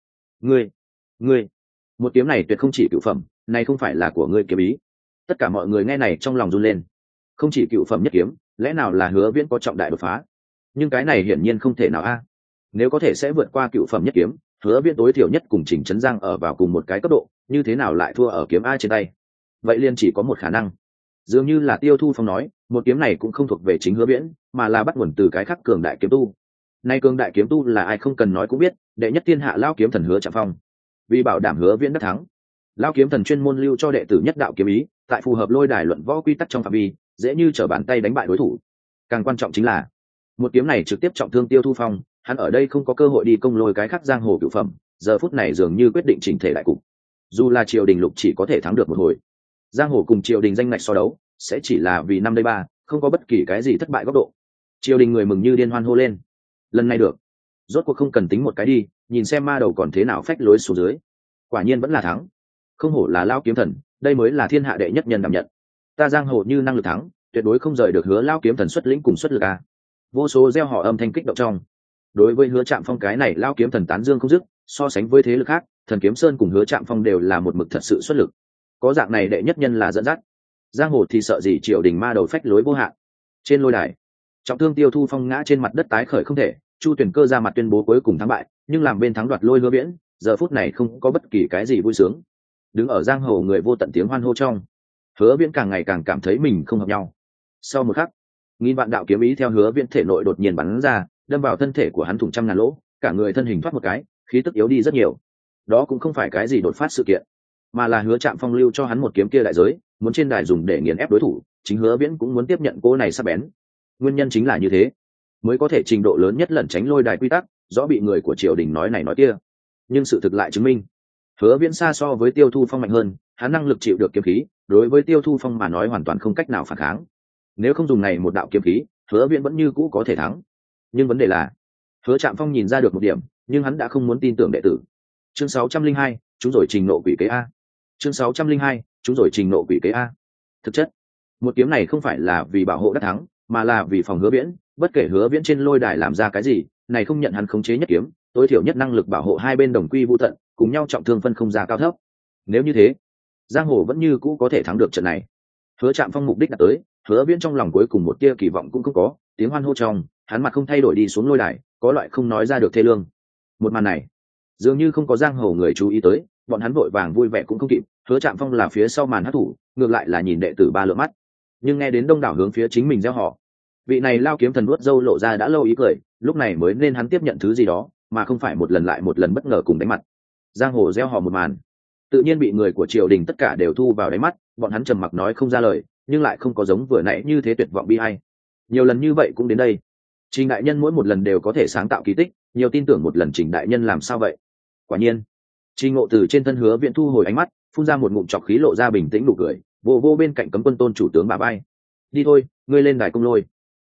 Ngươi, một kiếm này tuyệt không chỉ cửu phẩm, này không phải là của ngươi kiếm ý. Tất cả mọi người nghe này trong lòng run lên. Không chỉ cửu phẩm nhất kiếm, lẽ nào là Hứa Viễn có trọng đại đột phá? Nhưng cái này hiển nhiên không thể nào a. Nếu có thể sẽ vượt qua cửu phẩm nhất kiếm, Hứa Viễn tối thiểu nhất cùng Trình Trấn Giang ở vào cùng một cái cấp độ, như thế nào lại thua ở kiếm a trên tay? Vậy liền chỉ có một khả năng, dường như là Tiêu Thu Phong nói, một kiếm này cũng không thuộc về chính Hứa Viễn, mà là bắt nguồn từ cái khác cường đại kiếm tu. Nay cường đại kiếm tu là ai không cần nói cũng biết, đệ nhất thiên hạ lão kiếm thần Hứa Trạm Phong. Vì bảo đảm Hứa Viễn đắc thắng, lão kiếm thần chuyên môn lưu cho đệ tử nhất đạo kiếm ý, tại phù hợp lôi đài luận võ quy tắc trong phạm vi, dễ như trở bàn tay đánh bại đối thủ. Càng quan trọng chính là, một kiếm này trực tiếp trọng thương Tiêu Thu Phong, hắn ở đây không có cơ hội đi công lôi cái khác giang hồ cửu phẩm, giờ phút này dường như quyết định chỉnh thể đại cục. Dù là triều đình lục chỉ có thể thắng được một hồi, giang hồ cùng triều đình danh ngạch so đấu sẽ chỉ là vì 5-3, không có bất kỳ cái gì thất bại góc độ. Triều đình người mừng như điên hoan hô lên. Lần này được, rốt cuộc không cần tính một cái đi, nhìn xem ma đầu còn thế nào phách lối xuống dưới. Quả nhiên vẫn là thắng, không hổ là lão kiếm thần, đây mới là thiên hạ đệ nhất nhân đảm nhận. Ta giang hồ như năng lực thắng, tuyệt đối không rời được Hứa lão kiếm thần xuất lĩnh cùng xuất lực a. Vô số gieo họ âm thanh kích động trong. Đối với Hứa Trạm Phong cái này lão kiếm thần tán dương không dứt, so sánh với thế lực khác, Thần Kiếm Sơn cùng Hứa Trạm Phong đều là một mực thật sự xuất lực. Có dạng này đệ nhất nhân là dẫn dắt, giang hồ thì sợ gì triều đình ma đầu phách lối vô hạn. Trên lôi đài, trọng thương Tiêu Thu Phong ngã trên mặt đất tái khởi không thể, Chu Tuyển Cơ ra mặt tuyên bố cuối cùng thắng bại, nhưng làm bên thắng đoạt lôi Hứa Viễn, giờ phút này không có bất kỳ cái gì vui sướng. Đứng ở giang hồ người vô tận tiếng hoan hô trong, Hứa Viễn càng ngày càng cảm thấy mình không hợp nhau. Sau một khắc, nghìn vạn đạo kiếm ý theo Hứa Viễn thể nội đột nhiên bắn ra, đâm vào thân thể của hắn thủng trăm ngàn lỗ, cả người thân hình thoát một cái, khí tức yếu đi rất nhiều. Đó cũng không phải cái gì đột phát sự kiện, mà là Hứa Trạm Phong lưu cho hắn một kiếm kia đại giới, muốn trên đài dùng để nghiền ép đối thủ, chính Hứa Viễn cũng muốn tiếp nhận cô này sắc bén. Nguyên nhân chính là như thế, mới có thể trình độ lớn nhất lẩn tránh lôi đài quy tắc, rõ bị người của triều đình nói này nói kia. Nhưng sự thực lại chứng minh, Hứa Viễn xa so với Tiêu Thu Phong mạnh hơn, hắn năng lực chịu được kiếm khí, đối với Tiêu Thu Phong mà nói hoàn toàn không cách nào phản kháng. Nếu không dùng này một đạo kiếm khí, Hứa Viễn vẫn như cũ có thể thắng. Nhưng vấn đề là, Hứa Trạm Phong nhìn ra được một điểm, nhưng hắn đã không muốn tin tưởng đệ tử. Chương 602, chúng rồi trình nộ quỷ kế a. Chương 602, chúng rồi trình nộ quỷ kế a. Thực chất, một kiếm này không phải là vì bảo hộ đắc thắng, mà là vì phòng Hứa Viễn, bất kể Hứa Viễn trên lôi đài làm ra cái gì, này không nhận hắn khống chế nhất kiếm, tối thiểu nhất năng lực bảo hộ hai bên đồng quy vu tận, cùng nhau trọng thương phân không ra cao thấp. Nếu như thế, giang hồ vẫn như cũ có thể thắng được trận này. Hứa Trạm Phong mục đích đạt tới, Hứa Viễn trong lòng cuối cùng một tia kỳ vọng cũng không có, tiếng hoan hô trong, hắn mặt không thay đổi đi xuống lôi đài, có loại không nói ra được thê lương. Một màn này, dường như không có giang hồ người chú ý tới, bọn hắn vội vàng vui vẻ cũng không kịp. Hứa Trạm Phong là phía sau màn hát thủ, ngược lại là nhìn đệ tử ba lượng mắt. Nhưng nghe đến đông đảo hướng phía chính mình gieo họ, vị này lao kiếm thần nuốt dâu lộ ra đã lâu ý cười, lúc này mới nên hắn tiếp nhận thứ gì đó, mà không phải một lần lại một lần bất ngờ cùng đánh mặt. Giang hồ gieo họ một màn, tự nhiên bị người của triều đình tất cả đều thu vào đáy mắt, bọn hắn trầm mặc nói không ra lời, nhưng lại không có giống vừa nãy như thế tuyệt vọng bi ai. Nhiều lần như vậy cũng đến đây. Trình đại nhân mỗi một lần đều có thể sáng tạo kỳ tích, nhiều tin tưởng một lần Trình đại nhân làm sao vậy. Quả nhiên, Trình Ngộ từ trên thân Hứa Viễn thu hồi ánh mắt, phun ra một ngụm trọc khí lộ ra bình tĩnh nụ cười, vô vô bên cạnh Cấm Quân Tôn chủ tướng bà bay. Đi thôi, ngươi lên đài công lôi.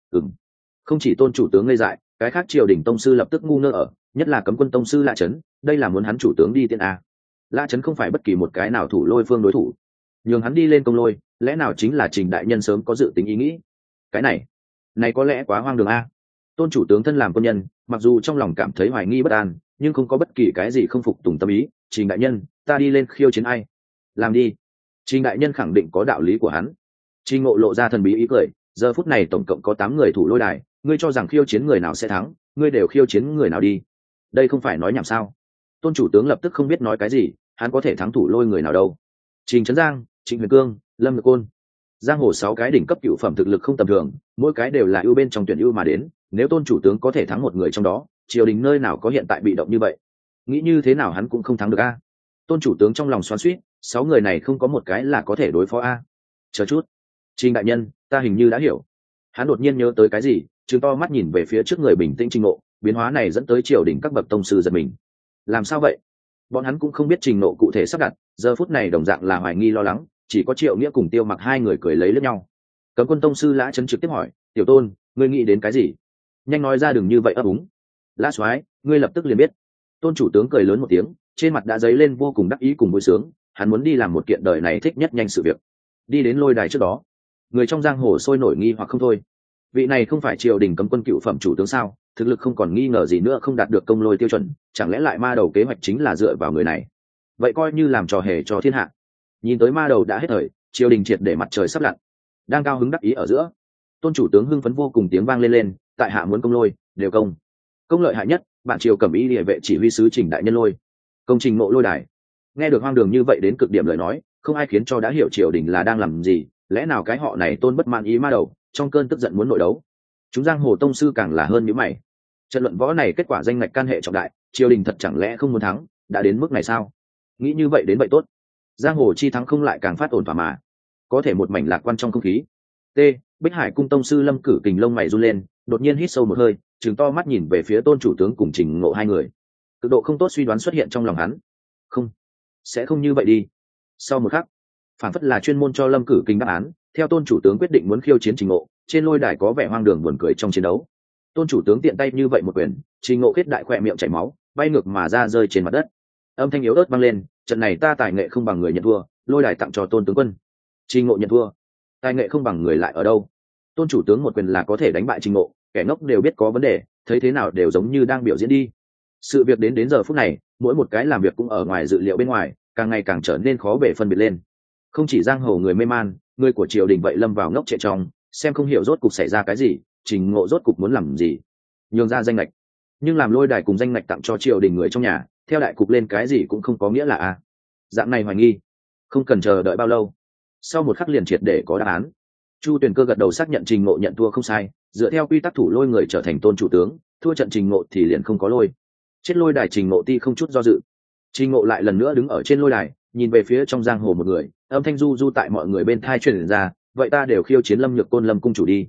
Không chỉ Tôn chủ tướng ngây dại, cái khác triều đình tông sư lập tức ngu ngơ ở, nhất là Cấm Quân tông sư Lã Chấn, đây là muốn hắn chủ tướng đi tiên a. Lã Chấn không phải bất kỳ một cái nào thủ lôi phương đối thủ, nhường hắn đi lên công lôi, lẽ nào chính là Trình đại nhân sớm có dự tính ý nghĩ? Cái này có lẽ quá hoang đường a. Tôn chủ tướng thân làm quân nhân, mặc dù trong lòng cảm thấy hoài nghi bất an, nhưng không có bất kỳ cái gì không phục tùng tâm ý. Trình đại nhân, ta đi lên khiêu chiến ai? Làm đi. Trình đại nhân khẳng định có đạo lý của hắn. Trình Ngộ lộ ra thần bí ý cười, giờ phút này tổng cộng có 8 người thủ lôi đài, ngươi cho rằng khiêu chiến người nào sẽ thắng, ngươi đều khiêu chiến người nào đi. Đây không phải nói nhảm sao? Tôn chủ tướng lập tức không biết nói cái gì, hắn có thể thắng thủ lôi người nào đâu? Trình Trấn Giang, Trịnh Huyền Cương, Lâm Nhược Côn, giang hồ 6 cái đỉnh cấp cựu phẩm thực lực không tầm thường, mỗi cái đều là ưu bên trong tuyển ưu mà đến, nếu Tôn chủ tướng có thể thắng một người trong đó, triều đình nơi nào có hiện tại bị động như vậy? Nghĩ như thế nào hắn cũng không thắng được a. Tôn chủ tướng trong lòng xoắn xuýt, 6 người này không có một cái là có thể đối phó a. Chờ chút, Trình đại nhân, ta hình như đã hiểu. Hắn đột nhiên nhớ tới cái gì, trừng to mắt nhìn về phía trước người bình tĩnh Trình Ngộ, biến hóa này dẫn tới triều đình các bậc tông sư giật mình. Làm sao vậy? Bọn hắn cũng không biết Trình Ngộ cụ thể sắp đặt, giờ phút này đồng dạng là hoài nghi lo lắng, chỉ có Triệu Nghĩa cùng Tiêu Mặc hai người cười lấy lẫn nhau. Cấm Quân tông sư Lã Chấn trực tiếp hỏi, "Tiểu Tôn, ngươi nghĩ đến cái gì? Nhanh nói ra, đừng như vậy ấp úng." "Lã soái, ngươi lập tức liền biết." Tôn chủ tướng cười lớn một tiếng, trên mặt đã dấy lên vô cùng đắc ý cùng vui sướng, hắn muốn đi làm một kiện đời này thích nhất nhanh sự việc. Đi đến lôi đài trước đó, người trong giang hồ sôi nổi nghi hoặc không thôi. Vị này không phải triều đình cấm quân cựu phẩm chủ tướng sao? Thực lực không còn nghi ngờ gì nữa, không đạt được công lôi tiêu chuẩn, chẳng lẽ lại ma đầu kế hoạch chính là dựa vào người này? Vậy coi như làm trò hề cho thiên hạ. Nhìn tới ma đầu đã hết thời, triều đình triệt để mặt trời sắp lặn. Đang cao hứng đắc ý ở giữa, Tôn chủ tướng hưng phấn vô cùng, tiếng vang lên, tại hạ muốn công lôi, đều công. Công lợi hại nhất, bản triều cẩm y địa vệ chỉ huy sứ Trình đại nhân lôi. Công trình Ngộ lôi đài. Nghe được hoang đường như vậy đến cực điểm lời nói, không ai khiến cho đã hiểu triều đình là đang làm gì, lẽ nào cái họ này Tôn bất mãn ý ma đầu, trong cơn tức giận muốn nội đấu. Chúng giang hồ tông sư càng là hơn những mày. Trận luận võ này kết quả danh ngạch can hệ trọng đại, triều đình thật chẳng lẽ không muốn thắng, đã đến mức này sao? Nghĩ như vậy đến vậy tốt. Giang hồ chi thắng không lại càng phát ổn thỏa mà. Có thể một mảnh lạc quan trong không khí. T. Bích Hải cung tông sư Lâm Cử Kình lông mày run lên, đột nhiên hít sâu một hơi, trừng to mắt nhìn về phía Tôn chủ tướng cùng Trình Ngộ hai người. Cực độ không tốt suy đoán xuất hiện trong lòng hắn. Không, sẽ không như vậy đi. Sau một khắc, phản phất là chuyên môn cho Lâm Cử Kình đáp án, theo Tôn chủ tướng quyết định muốn khiêu chiến Trình Ngộ, trên lôi đài có vẻ hoang đường buồn cười trong chiến đấu. Tôn chủ tướng tiện tay như vậy một quyền, Trình Ngộ kết đại khỏe miệng chảy máu, bay ngược mà ra rơi trên mặt đất. Âm thanh yếu ớt vang lên, trận này ta tài nghệ không bằng người nhận thua, lôi đài tặng cho Tôn tướng quân. Trình Ngộ nhận thua, tài nghệ không bằng người lại ở đâu? Tôn chủ tướng một quyền là có thể đánh bại Trình Ngộ, kẻ ngốc đều biết có vấn đề, thấy thế nào đều giống như đang biểu diễn đi. Sự việc đến giờ phút này, mỗi một cái làm việc cũng ở ngoài dự liệu bên ngoài, càng ngày càng trở nên khó bề phân biệt lên. Không chỉ giang hồ người mê man, người của triều đình vậy lâm vào ngốc trệ trong, xem không hiểu rốt cục xảy ra cái gì, Trình Ngộ rốt cục muốn làm gì. Nhường ra danh lệch, nhưng làm lôi đài cùng danh lệch tặng cho triều đình người trong nhà, theo đại cục lên cái gì cũng không có nghĩa là a. Dạng này hoài nghi, không cần chờ đợi bao lâu, sau một khắc liền triệt để có đáp án. Chu Tuyền Cơ gật đầu xác nhận Trình Ngộ nhận thua không sai, dựa theo quy tắc thủ lôi người trở thành Tôn chủ tướng, thua trận Trình Ngộ thì liền không có lôi. Chết lôi đài Trình Ngộ ti không chút do dự. Trình Ngộ lại lần nữa đứng ở trên lôi đài, nhìn về phía trong giang hồ một người, âm thanh du du tại mọi người bên thai truyền ra, vậy ta đều khiêu chiến Lâm Nhược Côn Lâm cung chủ đi.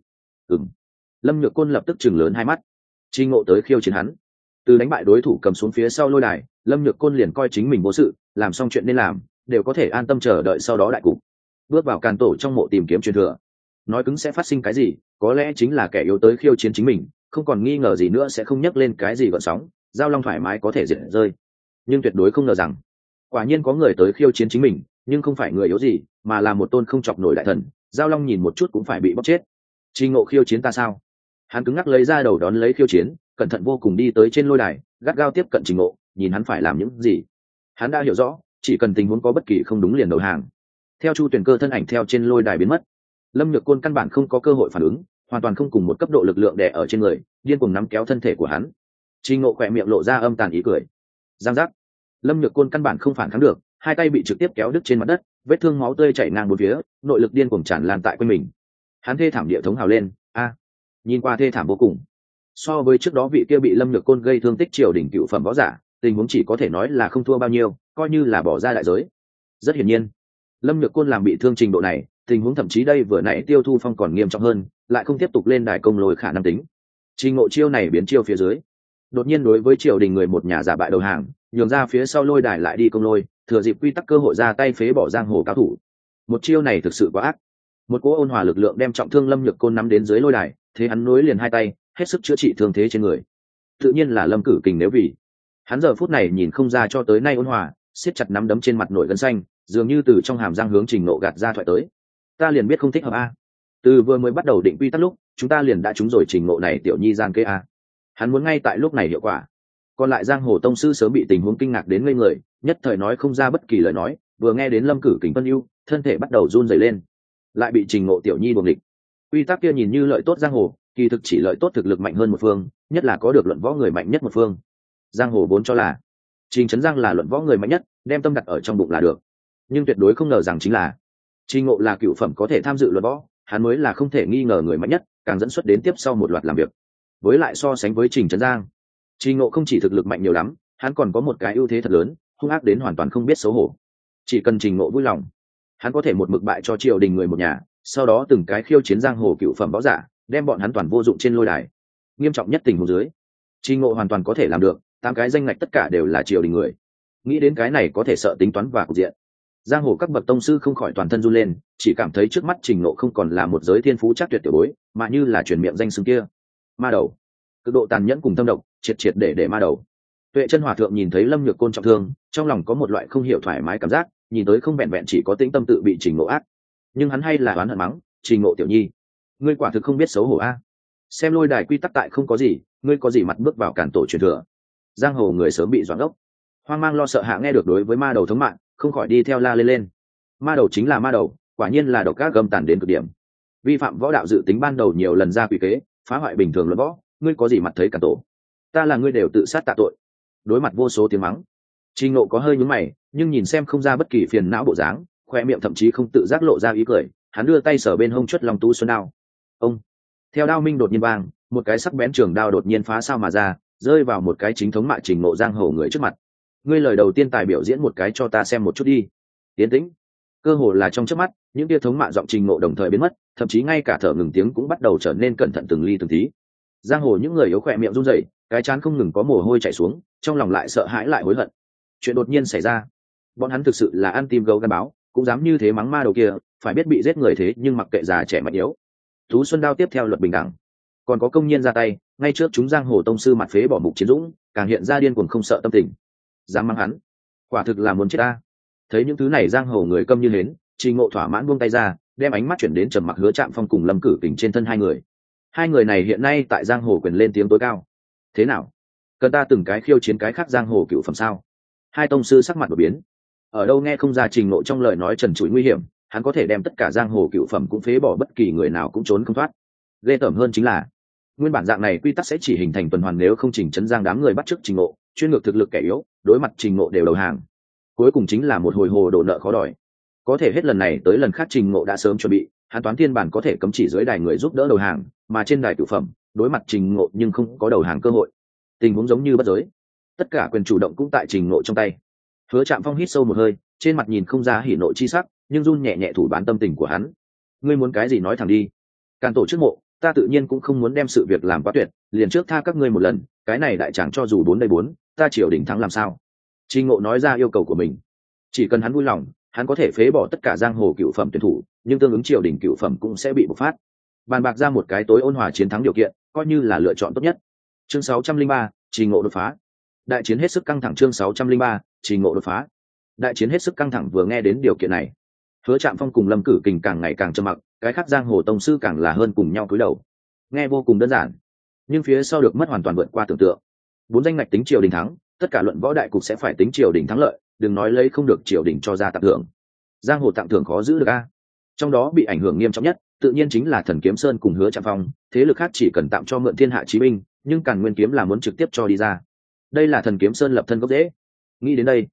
Lâm Nhược Côn lập tức chừng lớn hai mắt. Trình Ngộ tới khiêu chiến hắn, từ đánh bại đối thủ cầm xuống phía sau lôi đài, Lâm Nhược Côn liền coi chính mình vô sự, làm xong chuyện nên làm, đều có thể an tâm chờ đợi sau đó đại cục. Bước vào càn tổ trong mộ tìm kiếm truyền thừa, nói cứng sẽ phát sinh cái gì, có lẽ chính là kẻ yếu tới khiêu chiến chính mình, không còn nghi ngờ gì nữa sẽ không nhắc lên cái gì gợn sóng, giao long thoải mái có thể diệt rơi. Nhưng tuyệt đối không ngờ rằng, quả nhiên có người tới khiêu chiến chính mình, nhưng không phải người yếu gì, mà là một Tôn không chọc nổi đại thần. Giao long nhìn một chút cũng phải bị bóc chết. Trình Ngộ khiêu chiến ta sao? Hắn cứng ngắc lấy ra đầu đón lấy khiêu chiến, cẩn thận vô cùng đi tới trên lôi đài, gắt gao tiếp cận Trình Ngộ, nhìn hắn phải làm những gì. Hắn đã hiểu rõ, chỉ cần tình huống có bất kỳ không đúng liền đầu hàng. Theo Chu Tuyền Cơ thân ảnh theo trên lôi đài biến mất, Lâm Nhược Côn căn bản không có cơ hội phản ứng, hoàn toàn không cùng một cấp độ lực lượng đè ở trên người, điên cuồng nắm kéo thân thể của hắn. Trình Ngộ khỏe miệng lộ ra âm tàn ý cười. Giang giác. Lâm Nhược Côn căn bản không phản kháng được, hai tay bị trực tiếp kéo đứt trên mặt đất, vết thương máu tươi chảy ngang bốn phía, nội lực điên cuồng tràn lan tại quanh mình. Hắn thê thảm địa thống hào lên, nhìn qua thê thảm vô cùng. So với trước đó vị kia bị Lâm Nhược Côn gây thương tích triều đỉnh cựu phẩm võ giả, tình huống chỉ có thể nói là không thua bao nhiêu, coi như là bỏ ra đại giới. Rất hiển nhiên, Lâm Nhược Côn làm bị thương trình độ này, tình huống thậm chí đây vừa nãy Tiêu Thu Phong còn nghiêm trọng hơn, lại không tiếp tục lên đài công lôi khả năng tính. Trình Ngộ chiêu này biến chiêu phía dưới, đột nhiên đối với triều đình người một nhà giả bại đầu hàng, nhường ra phía sau lôi đài lại đi công lôi, thừa dịp quy tắc cơ hội ra tay phế bỏ giang hồ cao thủ. Một chiêu này thực sự quá ác. Một cỗ ôn hòa lực lượng đem trọng thương Lâm Nhược Côn nắm đến dưới lôi đài, thế hắn nối liền hai tay, hết sức chữa trị thương thế trên người. Tự nhiên là Lâm Cử Kình, nếu vì hắn giờ phút này nhìn không ra cho tới nay ôn hòa, siết chặt nắm đấm trên mặt nổi gân xanh, dường như từ trong hàm răng hướng Trình Ngộ gạt ra thoại tới. Ta liền biết không thích hợp từ vừa mới bắt đầu định quy tắc lúc, chúng ta liền đã trúng rồi Trình Ngộ này tiểu nhi gian kế hắn muốn ngay tại lúc này hiệu quả. Còn lại giang hồ tông sư sớm bị tình huống kinh ngạc đến ngây người, nhất thời nói không ra bất kỳ lời nói, vừa nghe đến Lâm Cử Kình phân ưu, thân thể bắt đầu run rẩy lên. Lại bị Trình Ngộ tiểu nhi buồng địch. Quy tắc kia nhìn như lợi tốt giang hồ, kỳ thực chỉ lợi tốt thực lực mạnh hơn một phương, nhất là có được luận võ người mạnh nhất một phương. Giang hồ vốn cho là Trình Trấn Giang là luận võ người mạnh nhất, đem tâm đặt ở trong bụng là được. Nhưng tuyệt đối không ngờ rằng chính là Trình Ngộ là cựu phẩm có thể tham dự luận võ, hắn mới là không thể nghi ngờ người mạnh nhất, càng dẫn xuất đến tiếp sau một loạt làm việc. Với lại so sánh với Trình Trấn Giang, Trình Ngộ không chỉ thực lực mạnh nhiều lắm, hắn còn có một cái ưu thế thật lớn, hung ác đến hoàn toàn không biết xấu hổ. Chỉ cần Trình Ngộ vui lòng, hắn có thể một mực bại cho triều đình người một nhà, sau đó từng cái khiêu chiến giang hồ cựu phẩm võ giả, đem bọn hắn toàn vô dụng trên lôi đài. Nghiêm trọng nhất tình huống dưới, Trình Ngộ hoàn toàn có thể làm được, 8 cái danh ngạch tất cả đều là triều đình người. Nghĩ đến cái này có thể sợ tính toán và cục diện. Giang hồ các bậc tông sư không khỏi toàn thân run lên, chỉ cảm thấy trước mắt Trình Ngộ không còn là một giới thiên phú chắc tuyệt tiểu bối, mà như là truyền miệng danh xưng kia, ma đầu. Cực độ tàn nhẫn cùng tâm độc, triệt triệt để ma đầu. Tuệ Chân Hòa thượng nhìn thấy Lâm Nhược Côn trọng thương, trong lòng có một loại không hiểu thoải mái cảm giác, nhìn tới không vẹn vẹn chỉ có tĩnh tâm tự bị Trình Ngộ ác, nhưng hắn hay là oán hận mắng, Trình Ngộ tiểu nhi, ngươi quả thực không biết xấu hổ xem lôi đài quy tắc tại không có gì, ngươi có gì mặt bước vào cản tổ truyền thừa. Giang hồ người sớm bị doãn ốc, hoang mang lo sợ hạ nghe được đối với ma đầu thống mạng, không khỏi đi theo la lên. Ma đầu chính là ma đầu, quả nhiên là độc ác gầm tàn đến cực điểm, vi phạm võ đạo dự tính ban đầu nhiều lần ra quỷ kế, phá hoại bình thường luận võ, ngươi có gì mặt thấy cản tổ, ta là ngươi đều tự sát tạ tội. Đối mặt vô số tiếng mắng, Trình Ngộ có hơi nhướng mày, nhưng nhìn xem không ra bất kỳ phiền não bộ dáng, khoe miệng thậm chí không tự giác lộ ra ý cười, hắn đưa tay sờ bên hông chuất long tú xuân đao. Ông, theo đao minh đột nhiên vang, một cái sắc bén trường đao đột nhiên phá sao mà ra, rơi vào một cái chính thống mạ Trình Ngộ giang hồ người trước mặt. Ngươi lời đầu tiên tài biểu diễn một cái cho ta xem một chút đi. Tiến tĩnh. Cơ hồ là trong chớp mắt, những tia thống mạ giọng Trình Ngộ đồng thời biến mất, thậm chí ngay cả thở ngừng tiếng cũng bắt đầu trở nên cẩn thận từng ly từng tí. Giang hồ những người yếu khỏe miệng run rẩy, cái trán không ngừng có mồ hôi chảy xuống, trong lòng lại sợ hãi lại hối hận. Chuyện đột nhiên xảy ra, bọn hắn thực sự là ăn tim gấu gan báo, cũng dám như thế mắng ma đầu kia, phải biết bị giết người thế nhưng mặc kệ già trẻ mạnh yếu. Tú Xuân đao tiếp theo luật bình đẳng, còn có công nhiên ra tay, ngay trước chúng giang hồ tông sư mặt phế bỏ mục chiến dũng, càng hiện ra điên cuồng không sợ tâm tình. Dám mắng hắn, quả thực là muốn chết ta. Thấy những thứ này giang hồ người câm như hến, Trình Ngộ thỏa mãn buông tay ra, đem ánh mắt chuyển đến Trầm Mặc Hứa Trạm Phong cùng Lâm Cử Kình trên thân hai người. Hai người này hiện nay tại giang hồ quyền lên tiếng tối cao. Thế nào, cần ta từng cái khiêu chiến cái khác giang hồ cựu phẩm sao? Hai tông sư sắc mặt đổi biến. Ở đâu nghe không ra Trình Ngộ trong lời nói trần trụi nguy hiểm, hắn có thể đem tất cả giang hồ cựu phẩm cũng phế bỏ, bất kỳ người nào cũng trốn không thoát. Ghê tởm hơn chính là, nguyên bản dạng này quy tắc sẽ chỉ hình thành tuần hoàn nếu không Trình Trấn Giang đám người bắt chước Trình Ngộ, chuyên ngược thực lực kẻ yếu, đối mặt Trình Ngộ đều đầu hàng. Cuối cùng chính là một hồi hồ đổ nợ khó đòi. Có thể hết lần này tới lần khác Trình Ngộ đã sớm chuẩn bị, hắn toán thiên bản có thể cấm chỉ dưới đài người giúp đỡ đầu hàng, mà trên đài cửu phẩm, đối mặt Trình Ngộ nhưng không có đầu hàng cơ hội. Tình huống giống như bất giới, tất cả quyền chủ động cũng tại Trình Ngộ trong tay. Hứa Trạm Phong hít sâu một hơi, trên mặt nhìn không ra hỉ nộ chi sắc, nhưng run nhẹ nhẹ thủ bán tâm tình của hắn. Ngươi muốn cái gì nói thẳng đi. Càn tổ trước mộ, ta tự nhiên cũng không muốn đem sự việc làm quá tuyệt, liền trước tha các ngươi một lần, cái này đại chẳng cho dù 4-4, ta triều đình thắng làm sao? Trình Ngộ nói ra yêu cầu của mình. Chỉ cần hắn vui lòng, hắn có thể phế bỏ tất cả giang hồ cựu phẩm tuyển thủ, nhưng tương ứng triều đình cựu phẩm cũng sẽ bị bộc phát. Bàn bạc ra một cái tối ôn hòa chiến thắng điều kiện, coi như là lựa chọn tốt nhất. Chương 603, Trình Ngộ đột phá. Đại chiến hết sức căng thẳng. Chương 603, Trình Ngộ đột phá. Đại chiến hết sức căng thẳng. Vừa nghe đến điều kiện này, Hứa Trạm Phong cùng Lâm Cử Kình càng ngày càng trầm mặc, cái khác giang hồ tông sư càng là hơn cùng nhau cúi đầu. Nghe vô cùng đơn giản, nhưng phía sau được mất hoàn toàn vượt qua tưởng tượng. 4 danh ngạch tính triều đình thắng, tất cả luận võ đại cục sẽ phải tính triều đình thắng lợi, đừng nói lấy không được triều đình cho ra tặng thưởng. Giang hồ tặng thưởng khó giữ được trong đó bị ảnh hưởng nghiêm trọng nhất tự nhiên chính là Thần Kiếm Sơn cùng Hứa Trạm Phong, thế lực khác chỉ cần tạm cho mượn thiên hạ chí binh, nhưng Càn Nguyên kiếm là muốn trực tiếp cho đi ra. Đây là Thần Kiếm Sơn lập thân gốc rễ. Nghĩ đến đây,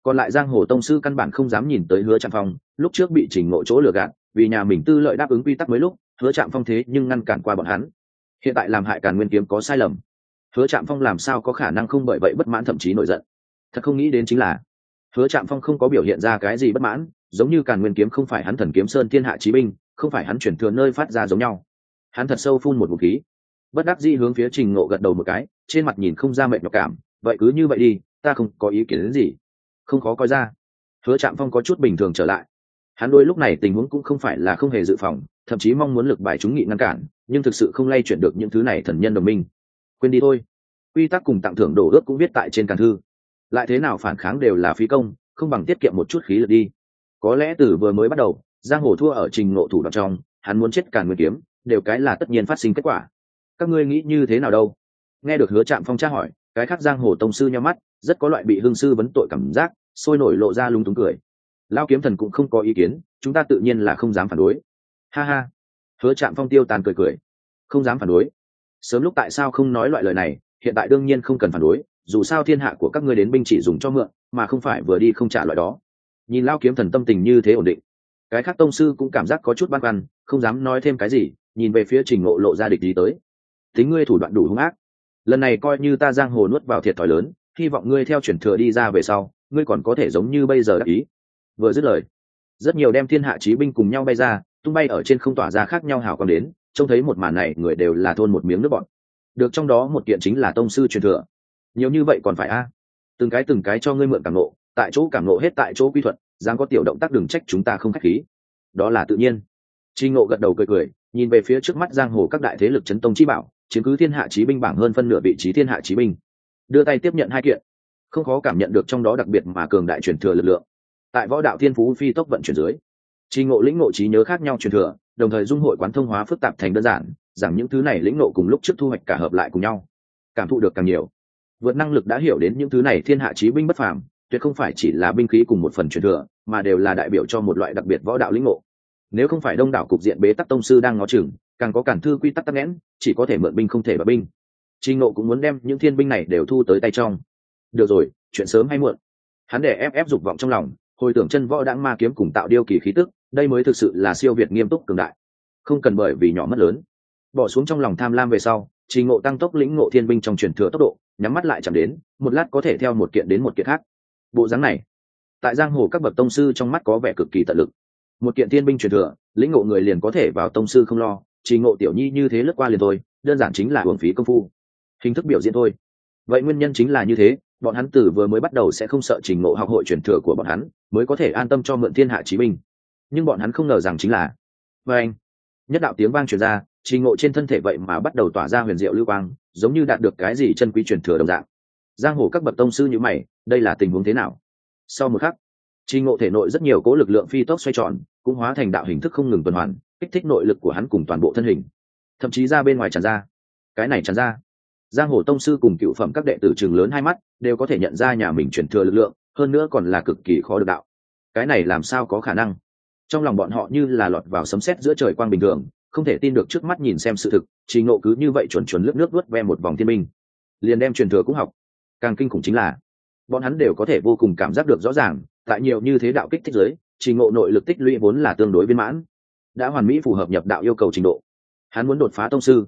Còn lại giang hồ tông sư căn bản không dám nhìn tới Hứa Trạm Phong, lúc trước bị Trình Ngộ chỗ lừa gạt, vì nhà mình tư lợi đáp ứng quy tắc mới lúc, Hứa Trạm Phong thế nhưng ngăn cản qua bọn hắn. Hiện tại làm hại Càn Nguyên kiếm có sai lầm, Hứa Trạm Phong làm sao có khả năng không bởi vậy bất mãn thậm chí nổi giận. Thật không nghĩ đến chính là Hứa Trạm Phong không có biểu hiện ra cái gì bất mãn, giống như Càn Nguyên kiếm không phải hắn Thần Kiếm Sơn thiên hạ chí binh, không phải hắn chuyển thừa nơi phát ra giống nhau. Hắn thật sâu phun một ngụm khí, bất đắc dĩ hướng phía Trình Ngộ gật đầu một cái, trên mặt nhìn không ra mệt nhọc cảm, vậy cứ như vậy đi, ta không có ý kiến đến gì. Không khó coi ra. Hứa Trạm Phong có chút bình thường trở lại. Hắn đôi lúc này tình huống cũng không phải là không hề dự phòng, thậm chí mong muốn lực bài chúng nghị ngăn cản, nhưng thực sự không lay chuyển được những thứ này thần nhân đồng minh. Quên đi thôi. Quy tắc cùng tặng thưởng đổ ước cũng viết tại trên càn thư. Lại thế nào phản kháng đều là phí công, không bằng tiết kiệm một chút khí lực đi. Có lẽ từ vừa mới bắt đầu, giang hồ thua ở Trình Ngộ thủ đoạn trong, hắn muốn chết Càn Nguyên kiếm, đều cái là tất nhiên phát sinh kết quả. Các ngươi nghĩ như thế nào đâu? Nghe được Hứa Trạm Phong tra hỏi, cái khác giang hồ tông sư nhíu mắt, rất có loại bị hương sư vấn tội cảm giác, sôi nổi lộ ra lúng túng cười. Lão kiếm thần cũng không có ý kiến, chúng ta tự nhiên là không dám phản đối. Ha ha. Hứa Trạm Phong tiêu tàn cười cười. Không dám phản đối. Sớm lúc tại sao không nói loại lời này, hiện tại đương nhiên không cần phản đối, dù sao thiên hạ của các ngươi đến binh chỉ dùng cho mượn, mà không phải vừa đi không trả loại đó. Nhìn Lão kiếm thần tâm tình như thế ổn định, cái khác tông sư cũng cảm giác có chút băn khoăn, không dám nói thêm cái gì, nhìn về phía Trình Ngộ lộ ra địch ý tới. Tính ngươi thủ đoạn đủ hung ác, lần này coi như ta giang hồ nuốt vào thiệt thòi lớn, hy vọng ngươi theo chuyển thừa đi ra về sau, ngươi còn có thể giống như bây giờ đắc ý. Vừa dứt lời, rất nhiều đem thiên hạ chí binh cùng nhau bay ra, tung bay ở trên không tỏa ra khác nhau hào quang đến, trông thấy một màn này người đều là thôn một miếng nước bọt. Được trong đó một kiện chính là tông sư truyền thừa, nhiều như vậy còn phải a? Từng cái cho ngươi mượn cảm nộ, tại chỗ cảm nộ hết tại chỗ quy thuận, dám có tiểu động tác đừng trách chúng ta không khách khí. Đó là tự nhiên. Tri Ngộ gật đầu cười cười, nhìn về phía trước mắt giang hồ các đại thế lực chấn tông chi bảo, chiếm cứ thiên hạ chí binh bảng hơn phân nửa vị trí thiên hạ chí binh, đưa tay tiếp nhận hai kiện, không khó cảm nhận được trong đó đặc biệt mà cường đại truyền thừa lực lượng. Tại võ đạo thiên phú phi tốc vận chuyển dưới, Tri Ngộ lĩnh ngộ trí nhớ khác nhau truyền thừa, đồng thời dung hội quán thông hóa phức tạp thành đơn giản, rằng những thứ này lĩnh ngộ cùng lúc trước thu hoạch cả hợp lại cùng nhau, cảm thụ được càng nhiều. Vượt năng lực đã hiểu đến những thứ này thiên hạ chí binh bất phàm, tuyệt không phải chỉ là binh khí cùng một phần truyền thừa, mà đều là đại biểu cho một loại đặc biệt võ đạo lĩnh ngộ. Nếu không phải đông đảo cục diện bế tắc tông sư đang ngó chừng, càng có cản thư quy tắc tắc nghẽn, chỉ có thể mượn binh không thể bật binh. Tri Ngộ cũng muốn đem những thiên binh này đều thu tới tay trong. Được rồi, chuyện sớm hay muộn. Hắn để ép dục vọng trong lòng, hồi tưởng chân võ đãng ma kiếm cùng tạo điêu kỳ khí tức, đây mới thực sự là siêu việt nghiêm túc cường đại. Không cần bởi vì nhỏ mất lớn, bỏ xuống trong lòng tham lam về sau, Tri Ngộ tăng tốc lĩnh ngộ thiên binh trong truyền thừa tốc độ, nhắm mắt lại chậm đến, một lát có thể theo một kiện đến một kiện khác. Bộ dáng này, tại giang hồ các bậc tông sư trong mắt có vẻ cực kỳ tận lực. Một kiện thiên binh truyền thừa, lĩnh ngộ người liền có thể vào tông sư không lo, Tri Ngộ tiểu nhi như thế lướt qua liền thôi, đơn giản chính là uổng phí công phu, hình thức biểu diễn thôi. Vậy nguyên nhân chính là như thế, bọn hắn từ vừa mới bắt đầu sẽ không sợ Trình Ngộ học hội truyền thừa của bọn hắn, mới có thể an tâm cho mượn thiên hạ chí binh. Nhưng bọn hắn không ngờ rằng chính là, anh nhất đạo tiếng vang truyền ra, Trình Ngộ trên thân thể vậy mà bắt đầu tỏa ra huyền diệu lưu quang, giống như đạt được cái gì chân quý truyền thừa đồng dạng. Giang hồ các bậc tông sư như mày, đây là tình huống thế nào? Sau một khắc, Trình Ngộ thể nội rất nhiều cỗ lực lượng phi tốc xoay tròn, cũng hóa thành đạo hình thức không ngừng tuần hoàn, kích thích nội lực của hắn cùng toàn bộ thân hình, thậm chí ra bên ngoài tràn ra. Cái này tràn ra, giang hồ tông sư cùng cựu phẩm các đệ tử trường lớn hai mắt đều có thể nhận ra nhà mình truyền thừa lực lượng, hơn nữa còn là cực kỳ khó được đạo. Cái này làm sao có khả năng? Trong lòng bọn họ như là lọt vào sấm sét giữa trời quang bình thường, không thể tin được trước mắt nhìn xem sự thực. Trình Ngộ cứ như vậy chuẩn chuẩn lướt nước vớt ve một vòng thiên binh, liền đem truyền thừa cũng học. Càng kinh khủng chính là, bọn hắn đều có thể vô cùng cảm giác được rõ ràng, tại nhiều như thế đạo kích thích giới, Trình Ngộ nội lực tích lũy vốn là tương đối viên mãn, đã hoàn mỹ phù hợp nhập đạo yêu cầu trình độ. Hắn muốn đột phá tông sư.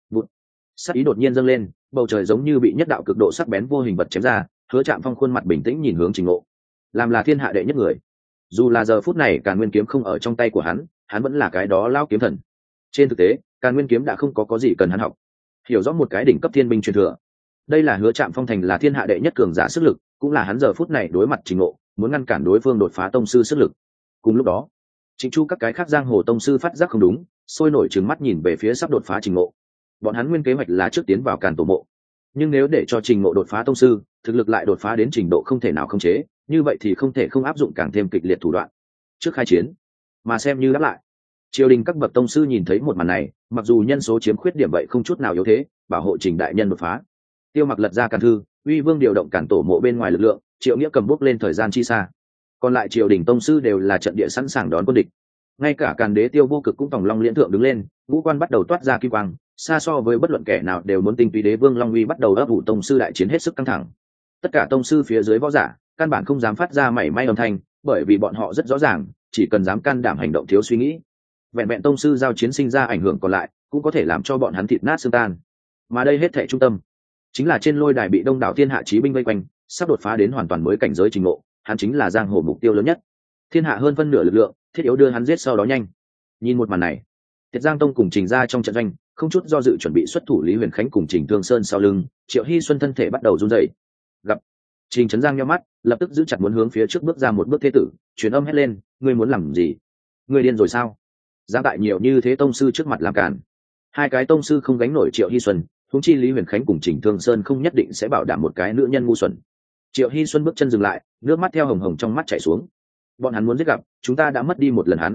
Sắc ý đột nhiên dâng lên, bầu trời giống như bị nhất đạo cực độ sắc bén vô hình vật chém ra. Hứa Trạm Phong khuôn mặt bình tĩnh nhìn hướng Trình Ngộ, làm là thiên hạ đệ nhất người, dù là giờ phút này Càn Nguyên kiếm không ở trong tay của hắn, hắn vẫn là cái đó lão kiếm thần. Trên thực tế, Càn Nguyên kiếm đã không có gì cần hắn học, hiểu rõ một cái đỉnh cấp thiên binh truyền thừa. Đây là Hứa Trạm Phong thành là thiên hạ đệ nhất cường giả sức lực, cũng là hắn giờ phút này đối mặt Trình Ngộ, muốn ngăn cản đối phương đột phá tông sư sức lực. Cùng lúc đó, Trịnh Chu các cái khác giang hồ tông sư phát giác không đúng, sôi nổi trừng mắt nhìn về phía sắp đột phá Trình Ngộ. Bọn hắn nguyên kế hoạch là trước tiến vào Càn tổ mộ, nhưng nếu để cho Trình Ngộ đột phá tông sư, thực lực lại đột phá đến trình độ không thể nào khống chế, như vậy thì không thể không áp dụng càng thêm kịch liệt thủ đoạn trước khai chiến. Mà xem như đáp lại, triều đình các bậc tông sư nhìn thấy một màn này, mặc dù nhân số chiếm khuyết điểm vậy không chút nào yếu thế, bảo hộ Trình đại nhân đột phá. Tiêu Mặc lật ra Càn thư, Uy Vương điều động Càn tổ mộ bên ngoài lực lượng, Triệu Nghĩa cầm bước lên thời gian chi xa. Còn lại triều đình tông sư đều là trận địa sẵn sàng đón quân địch. Ngay cả Càn đế Tiêu Vô Cực cũng tòng long liễn thượng đứng lên, ngũ quan bắt đầu toát ra kim quang, xa so với bất luận kẻ nào đều muốn tinh túy đế vương long uy bắt đầu ấp ủ tông sư đại chiến hết sức căng thẳng. Tất cả tông sư phía dưới võ giả căn bản không dám phát ra mảy may âm thanh, bởi vì bọn họ rất rõ ràng, chỉ cần dám can đảm hành động thiếu suy nghĩ, vẹn vẹn tông sư giao chiến sinh ra ảnh hưởng còn lại cũng có thể làm cho bọn hắn thịt nát xương tan. Mà đây hết thảy trung tâm chính là trên lôi đài bị đông đảo thiên hạ chí binh vây quanh, sắp đột phá đến hoàn toàn mới cảnh giới trình ngộ, hắn chính là giang hồ mục tiêu lớn nhất. Thiên hạ hơn phân nửa lực lượng, thiết yếu đưa hắn giết sau đó nhanh. Nhìn một màn này, Tiệt Giang Tông cùng Trình gia trong trận doanh, không chút do dự chuẩn bị xuất thủ Lý Huyền Khánh cùng Trình Thương Sơn sau lưng, Triệu Hy Xuân thân thể bắt đầu run rẩy. Gặp Trình Trấn Giang nhíu mắt, lập tức giữ chặt muốn hướng phía trước bước ra một bước thế tử, truyền âm hét lên, ngươi muốn làm gì? Ngươi điên rồi sao? Giang tại nhiều như thế tông sư trước mặt làm cản. Hai cái tông sư không gánh nổi Triệu Hy Xuân, huống chi Lý Huyền Khánh cùng Trình Thương Sơn không nhất định sẽ bảo đảm một cái nữ nhân ngu xuẩn. Triệu Hy Xuân bước chân dừng lại, nước mắt theo hồng hồng trong mắt chảy xuống. Bọn hắn muốn giết gặp, chúng ta đã mất đi một lần hắn,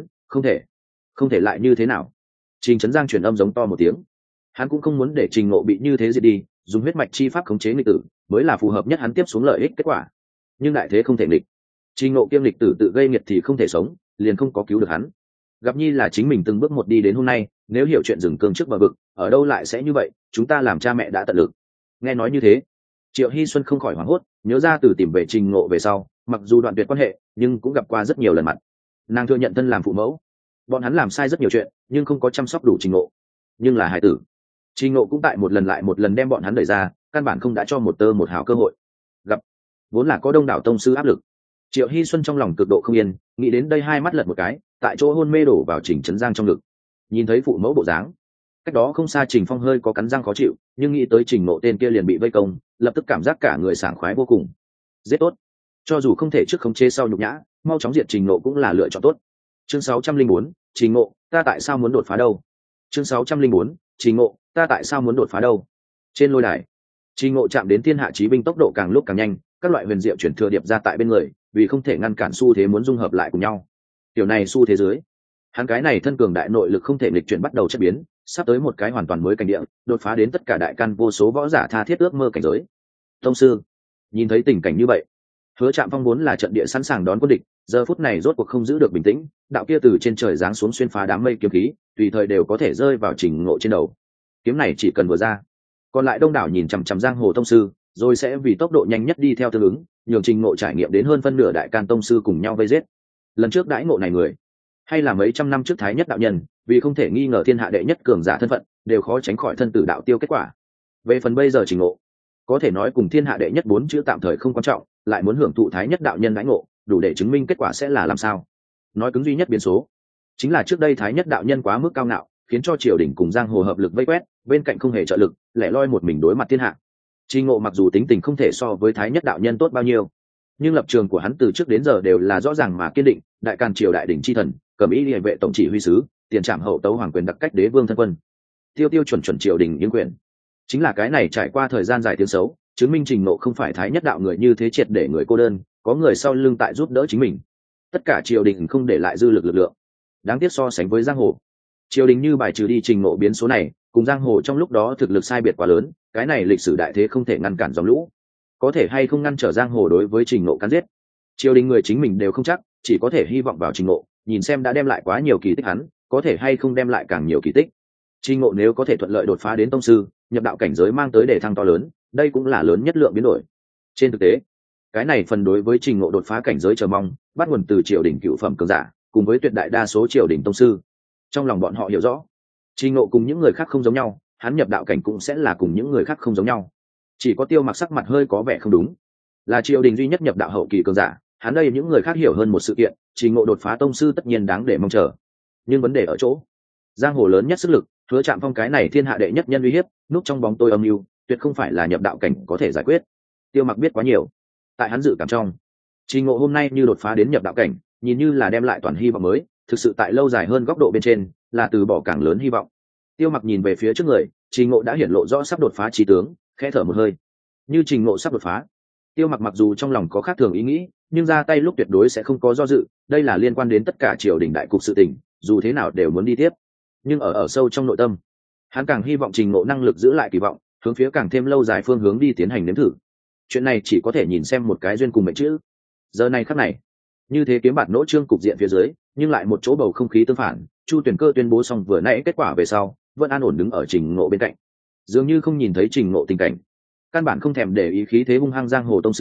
không thể lại như thế nào? Trình Trấn Giang truyền âm giống to một tiếng. Hắn cũng không muốn để Trình Ngộ bị như thế diệt đi, dùng huyết mạch chi pháp khống chế nghịch tử, mới là phù hợp nhất hắn tiếp xuống lợi ích kết quả. Nhưng đại thế không thể nghịch. Trình Ngộ kiêm nghịch tử tự gây nghiệt thì không thể sống, liền không có cứu được hắn. Gặp nhi là chính mình từng bước một đi đến hôm nay, nếu hiểu chuyện dừng cương trước bờ vực, ở đâu lại sẽ như vậy, chúng ta làm cha mẹ đã tận lực. Nghe nói như thế, Triệu Hy Xuân không khỏi hoảng hốt, nhớ ra từ tìm về Trình Ngộ về sau, mặc dù đoạn tuyệt quan hệ, nhưng cũng gặp qua rất nhiều lần mặt. Nàng thừa nhận thân làm phụ mẫu, bọn hắn làm sai rất nhiều chuyện, nhưng không có chăm sóc đủ Trình Ngộ. Nhưng là hài tử, Trình Ngộ cũng tại một lần lại một lần đem bọn hắn đẩy ra, căn bản không đã cho một tơ một hào cơ hội. Gặp vốn là có đông đảo tông sư áp lực, Triệu Hy Xuân trong lòng cực độ không yên, nghĩ đến đây hai mắt lật một cái, tại chỗ hôn mê đổ vào Trình Trấn Giang trong ngực. Nhìn thấy phụ mẫu bộ dáng, cách đó không xa Trình Phong hơi có cắn răng khó chịu, nhưng nghĩ tới Trình Ngộ tên kia liền bị vây công, lập tức cảm giác cả người sảng khoái vô cùng. Giết tốt, cho dù không thể trước khống chế sau nhục nhã, mau chóng diệt Trình Ngộ cũng là lựa chọn tốt. Chương 604, Trình Ngộ, ta tại sao muốn đột phá đâu? Chương 604, Trình Ngộ, ta tại sao muốn đột phá đâu? Trên lôi đài, Trình Ngộ chạm đến thiên hạ chí binh tốc độ càng lúc càng nhanh, các loại huyền diệu chuyển thừa điệp ra tại bên người, vì không thể ngăn cản xu thế muốn dung hợp lại cùng nhau. Tiểu này xu thế dưới, hắn cái này thân cường đại nội lực không thể nghịch chuyển bắt đầu chất biến, sắp tới một cái hoàn toàn mới cảnh địa, đột phá đến tất cả đại căn vô số võ giả tha thiết ước mơ cảnh giới. Tông sư, nhìn thấy tình cảnh như vậy, Hứa Trạm Phong vốn là trận địa sẵn sàng đón quân địch, giờ phút này rốt cuộc không giữ được bình tĩnh, đạo kia từ trên trời giáng xuống xuyên phá đám mây kiếm khí, tùy thời đều có thể rơi vào Trình Ngộ trên đầu. Kiếm này chỉ cần vừa ra, còn lại đông đảo nhìn chằm chằm giang hồ tông sư, rồi sẽ vì tốc độ nhanh nhất đi theo tương ứng, nhường Trình Ngộ trải nghiệm đến hơn phân nửa đại can tông sư cùng nhau vây giết. Lần trước đãi ngộ này người, hay là mấy trăm năm trước Thái Nhất đạo nhân, vì không thể nghi ngờ thiên hạ đệ nhất cường giả thân phận, đều khó tránh khỏi thân tử đạo tiêu kết quả. Về phần bây giờ Trình Ngộ, có thể nói cùng thiên hạ đệ nhất bốn chữ tạm thời không quan trọng, lại muốn hưởng thụ Thái Nhất đạo nhân đãi ngộ, đủ để chứng minh kết quả sẽ là làm sao. Nói cứng duy nhất biến số, chính là trước đây Thái Nhất đạo nhân quá mức cao ngạo, khiến cho triều đình cùng giang hồ hợp lực vây quét, bên cạnh không hề trợ lực, lẻ loi một mình đối mặt thiên hạ. Trình Ngộ mặc dù tính tình không thể so với Thái Nhất đạo nhân tốt bao nhiêu, nhưng lập trường của hắn từ trước đến giờ đều là rõ ràng mà kiên định, đại càn triều đại đỉnh chi thần, cầm ý liề vệ tổng chỉ huy sứ, tiền trảm hậu tấu hoàng quyền đặc cách đế vương thân quân, tiêu tiêu chuẩn chuẩn triều đình những quyền. Chính là cái này trải qua thời gian dài tiếng xấu, chứng minh Trình Ngộ không phải Thái Nhất đạo người như thế triệt để người cô đơn, có người sau lưng tại giúp đỡ chính mình. Tất cả triều đình không để lại dư lực lượng. Đáng tiếc so sánh với giang hồ, triều đình như bài trừ đi Trình Ngộ biến số này, cùng giang hồ trong lúc đó thực lực sai biệt quá lớn, cái này lịch sử đại thế không thể ngăn cản dòng lũ. Có thể hay không ngăn trở giang hồ đối với Trình Ngộ cắn giết, triều đình người chính mình đều không chắc, chỉ có thể hy vọng vào Trình Ngộ, nhìn xem đã đem lại quá nhiều kỳ tích hắn, có thể hay không đem lại càng nhiều kỳ tích. Trình Ngộ nếu có thể thuận lợi đột phá đến tông sư, nhập đạo cảnh giới mang tới đề thăng to lớn, đây cũng là lớn nhất lượng biến đổi. Trên thực tế, cái này phần đối với Trình Ngộ đột phá cảnh giới chờ mong, bắt nguồn từ triều đình cựu phẩm cường giả, cùng với tuyệt đại đa số triều đình tông sư. Trong lòng bọn họ hiểu rõ, Trình Ngộ cùng những người khác không giống nhau, hắn nhập đạo cảnh cũng sẽ là cùng những người khác không giống nhau. Chỉ có Tiêu Mặc sắc mặt hơi có vẻ không đúng, là triều đình duy nhất nhập đạo hậu kỳ cường giả, hắn đây những người khác hiểu hơn một sự kiện, Trình Ngộ đột phá tông sư tất nhiên đáng để mong chờ. Nhưng vấn đề ở chỗ, giang hồ lớn nhất sức lực, Hứa Trạm Phong cái này thiên hạ đệ nhất nhân uy hiếp, núp trong bóng tôi âm mưu, tuyệt không phải là nhập đạo cảnh có thể giải quyết. Tiêu Mặc biết quá nhiều, tại hắn dự cảm trong, Trình Ngộ hôm nay như đột phá đến nhập đạo cảnh, nhìn như là đem lại toàn hy vọng mới, thực sự tại lâu dài hơn góc độ bên trên, là từ bỏ càng lớn hy vọng. Tiêu Mặc nhìn về phía trước người, Trình Ngộ đã hiển lộ rõ sắp đột phá chí tướng, khẽ thở một hơi. Như Trình Ngộ sắp đột phá, Tiêu Mặc mặc dù trong lòng có khác thường ý nghĩ, nhưng ra tay lúc tuyệt đối sẽ không có do dự, đây là liên quan đến tất cả triều đình đại cục sự tình, dù thế nào đều muốn đi tiếp. Nhưng ở sâu trong nội tâm, hắn càng hy vọng Trình Ngộ năng lực giữ lại kỳ vọng, hướng phía càng thêm lâu dài phương hướng đi tiến hành nếm thử. Chuyện này chỉ có thể nhìn xem một cái duyên cùng mệnh chữ. Giờ này khắc này, như thế kiếm bạt nỗ trương cục diện phía dưới, nhưng lại một chỗ bầu không khí tương phản. Chu Tuyển Cơ tuyên bố xong vừa nãy kết quả về sau, vẫn an ổn đứng ở Trình Ngộ bên cạnh, dường như không nhìn thấy Trình Ngộ tình cảnh, căn bản không thèm để ý khí thế hung hăng giang hồ tông sư,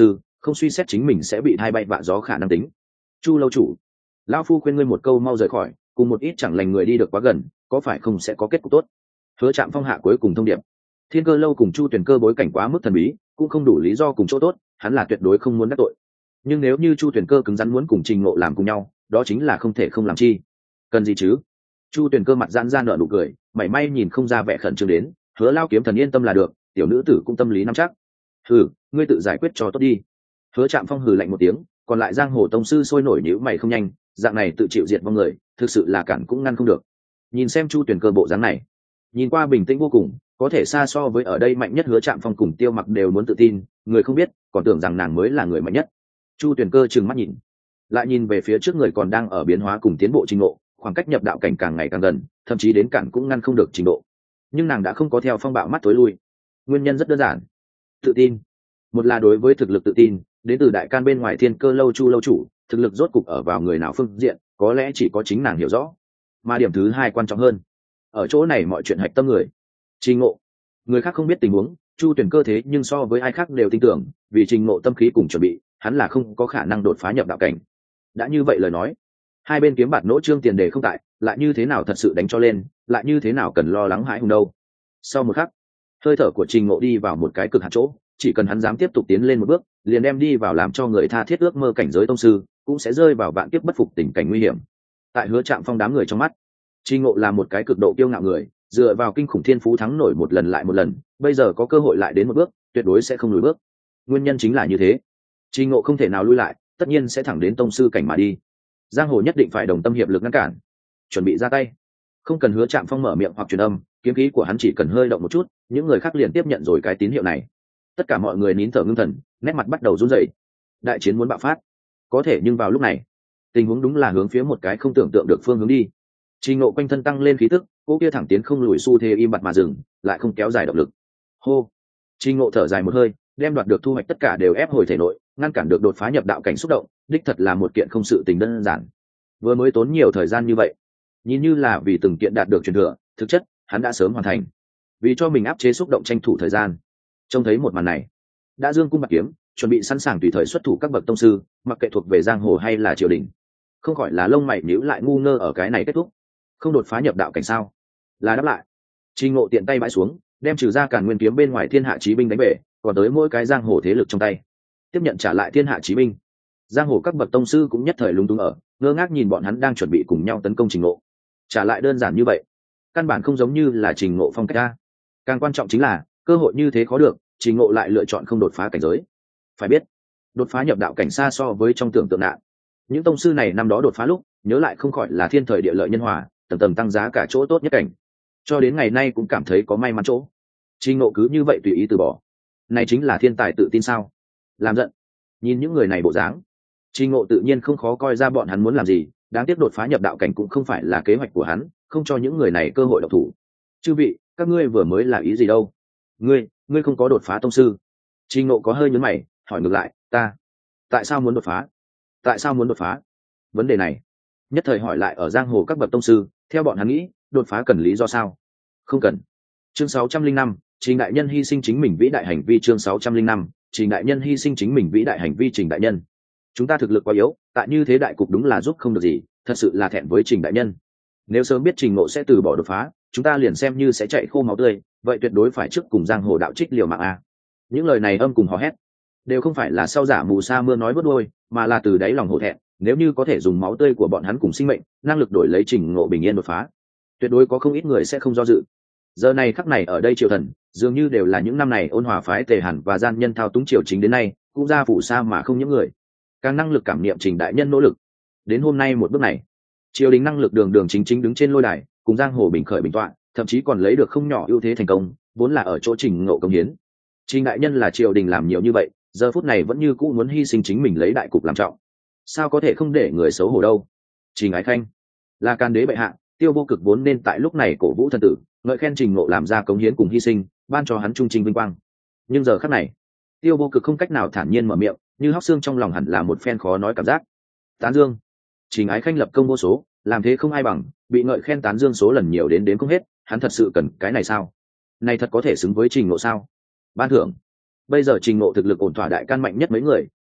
không suy xét chính mình sẽ bị thay bay vạ gió khả năng tính. Chu lâu chủ, lão phu khuyên ngươi một câu mau rời khỏi, cùng một ít chẳng lành người đi được quá gần, có phải không sẽ có kết cục tốt. Hứa Trạm Phong hạ cuối cùng thông điệp. Thiên Cơ lâu cùng Chu Tuyển Cơ bối cảnh quá mức thần bí, cũng không đủ lý do cùng chỗ tốt, hắn là tuyệt đối không muốn đắc tội. Nhưng nếu như Chu Tuyển Cơ cứng rắn muốn cùng Trình Ngộ làm cùng nhau, đó chính là không thể không làm chi. Cần gì chứ? Chu Tuyển Cơ mặt giãn ra nở nụ cười, mảy may nhìn không ra vẻ khẩn trương đến, Hứa Lao kiếm thần yên tâm là được, tiểu nữ tử cũng tâm lý nắm chắc. Hừ, ngươi tự giải quyết cho tốt đi. Hứa Trạm Phong hừ lạnh một tiếng, còn lại giang hồ tông sư sôi nổi nhíu mày không nhanh, dạng này tự chịu diệt vong người, thực sự là cản cũng ngăn không được. Nhìn xem Chu Tuyển Cơ bộ dáng này, nhìn qua bình tĩnh vô cùng, có thể xa so với ở đây mạnh nhất Hứa Trạm Phong cùng Tiêu Mặc đều muốn tự tin, người không biết còn tưởng rằng nàng mới là người mạnh nhất. Chu Tuyển Cơ trừng mắt nhìn, lại nhìn về phía trước người còn đang ở biến hóa cùng tiến bộ trình độ, khoảng cách nhập đạo cảnh càng ngày càng gần, thậm chí đến cản cũng ngăn không được trình độ. Nhưng nàng đã không có theo phong bạo mắt tối lui. Nguyên nhân rất đơn giản, tự tin. Một là đối với thực lực tự tin, đến từ đại can bên ngoài Thiên Cơ lâu Chu lâu chủ, thực lực rốt cục ở vào người nào phương diện, có lẽ chỉ có chính nàng hiểu rõ. Mà điểm thứ hai quan trọng hơn, ở chỗ này mọi chuyện hạch tâm người. Trình Ngộ, người khác không biết tình huống, Chu Tuyển Cơ thế nhưng so với ai khác đều tin tưởng, vì Trình Ngộ tâm khí cùng chuẩn bị, hắn là không có khả năng đột phá nhập đạo cảnh. Đã như vậy lời nói, hai bên kiếm bạt nỗ trương tiền đề không tại, lại như thế nào thật sự đánh cho lên, lại như thế nào cần lo lắng hãi hùng đâu. Sau một khắc, hơi thở của Trình Ngộ đi vào một cái cực hạn chỗ, chỉ cần hắn dám tiếp tục tiến lên một bước, liền đem đi vào làm cho người tha thiết ước mơ cảnh giới tông sư, cũng sẽ rơi vào vạn kiếp bất phục tình cảnh nguy hiểm. Tại Hứa Trạm Phong đám người trong mắt, Trình Ngộ là một cái cực độ kiêu ngạo người, dựa vào kinh khủng thiên phú thắng nổi một lần lại một lần, bây giờ có cơ hội lại đến một bước, tuyệt đối sẽ không lùi bước. Nguyên nhân chính là như thế, Trình Ngộ không thể nào lui lại, tất nhiên sẽ thẳng đến tông sư cảnh mà đi. Giang hồ nhất định phải đồng tâm hiệp lực ngăn cản, chuẩn bị ra tay. Không cần Hứa Trạm Phong mở miệng hoặc truyền âm, kiếm khí của hắn chỉ cần hơi động một chút, những người khác liền tiếp nhận rồi cái tín hiệu này. Tất cả mọi người nín thở ngưng thần, nét mặt bắt đầu run rẩy. Đại chiến muốn bạo phát. Có thể nhưng vào lúc này, tình huống đúng là hướng phía một cái không tưởng tượng được phương hướng đi. Trình Ngộ quanh thân tăng lên khí tức, cô kia thẳng tiến không lùi xu thế im bặt mà dừng, lại không kéo dài động lực. Hô. Trình Ngộ thở dài một hơi, đem đoạt được thu hoạch tất cả đều ép hồi thể nội, ngăn cản được đột phá nhập đạo cảnh xúc động, đích thật là một kiện không sự tình đơn giản. Vừa mới tốn nhiều thời gian như vậy, nhìn như là vì từng kiện đạt được truyền thừa, thực chất hắn đã sớm hoàn thành. Vì cho mình áp chế xúc động tranh thủ thời gian. Trông thấy một màn này, đã dương cung bạc kiếm, chuẩn bị sẵn sàng tùy thời xuất thủ các bậc tông sư, mặc kệ thuộc về giang hồ hay là triều đình. Không khỏi là lông mày nhíu lại ngu ngơ ở cái này kết thúc. Không đột phá nhập đạo cảnh sao? Là đáp lại. Trình Ngộ tiện tay bãi xuống, đem trừ ra Càn Nguyên kiếm bên ngoài thiên hạ chí binh đánh bể, còn tới mỗi cái giang hồ thế lực trong tay, tiếp nhận trả lại thiên hạ chí binh. Giang hồ các bậc tông sư cũng nhất thời lúng túng ở, ngơ ngác nhìn bọn hắn đang chuẩn bị cùng nhau tấn công Trình Ngộ. Trả lại đơn giản như vậy, căn bản không giống như là Trình Ngộ phong cách ra. Càng quan trọng chính là cơ hội như thế khó được, Trình Ngộ lại lựa chọn không đột phá cảnh giới. Phải biết, đột phá nhập đạo cảnh xa so với trong tưởng tượng nạn. Những tông sư này năm đó đột phá lúc, nhớ lại không khỏi là thiên thời địa lợi nhân hòa, tầm tầm tăng giá cả chỗ tốt nhất cảnh. Cho đến ngày nay cũng cảm thấy có may mắn chỗ. Trình Ngộ cứ như vậy tùy ý từ bỏ. Này chính là thiên tài tự tin sao? Làm giận. Nhìn những người này bộ dáng, Trình Ngộ tự nhiên không khó coi ra bọn hắn muốn làm gì, đáng tiếc đột phá nhập đạo cảnh cũng không phải là kế hoạch của hắn, không cho những người này cơ hội độc thủ. Chư vị, các ngươi vừa mới là ý gì đâu? Ngươi không có đột phá tông sư. Trình Ngộ có hơi nhướng mày, hỏi ngược lại, ta tại sao muốn đột phá? Tại sao muốn đột phá? Vấn đề này nhất thời hỏi lại ở giang hồ các bậc tông sư, theo bọn hắn nghĩ, đột phá cần lý do sao? Không cần. Chương 605, Trình đại nhân hy sinh chính mình vĩ đại hành vi. Chương 605, Trình đại nhân hy sinh chính mình vĩ đại hành vi. Trình đại nhân, chúng ta thực lực quá yếu, tại như thế đại cục đúng là giúp không được gì, thật sự là thẹn với Trình đại nhân. Nếu sớm biết Trình Ngộ sẽ từ bỏ đột phá, chúng ta liền xem như sẽ chạy khô máu tươi, vậy tuyệt đối phải trước cùng giang hồ đạo trích liều mạng a. Những lời này âm cùng hò hét, đều không phải là sau giả mù sa mưa nói bớt đuôi, mà là từ đáy lòng hổ thẹn. Nếu như có thể dùng máu tươi của bọn hắn cùng sinh mệnh, năng lực đổi lấy Trình Ngộ bình yên đột phá, tuyệt đối có không ít người sẽ không do dự. Giờ này khắc này ở đây triều thần, dường như đều là những năm này ôn hòa phái Tề Hàn và gian nhân thao túng triều chính đến nay, cũng ra phủ xa mà không những người. Càng năng lực cảm niệm Trình đại nhân nỗ lực. Đến hôm nay một bước này, triều đình năng lực đường đường chính chính đứng trên lôi đài, cùng giang hồ bình khởi bình tọa, thậm chí còn lấy được không nhỏ ưu thế thành công, vốn là ở chỗ Trình Ngộ công hiến. Trình đại nhân là triều đình làm nhiều như vậy, giờ phút này vẫn như cũ muốn hy sinh chính mình lấy đại cục làm trọng, sao có thể không để người xấu hổ đâu. Trình Ái Khanh là Can đế bệ hạ, Tiêu Vô Cực vốn nên tại lúc này cổ vũ thần tử, ngợi khen Trình Ngộ làm ra cống hiến cùng hy sinh, ban cho hắn trung trinh vinh quang. Nhưng giờ khắc này, Tiêu Vô Cực không cách nào thản nhiên mở miệng, như hóc xương trong lòng hẳn là một phen khó nói cảm giác. Tán dương. Trình Ái Khanh lập công vô số, làm thế không ai bằng, bị ngợi khen tán dương số lần nhiều đến không hết, hắn thật sự cần cái này sao? Này thật có thể xứng với Trình Ngộ sao? Ban thưởng. Bây giờ Trình Ngộ thực lực ổn thỏa đại can mạnh nhất mấy người,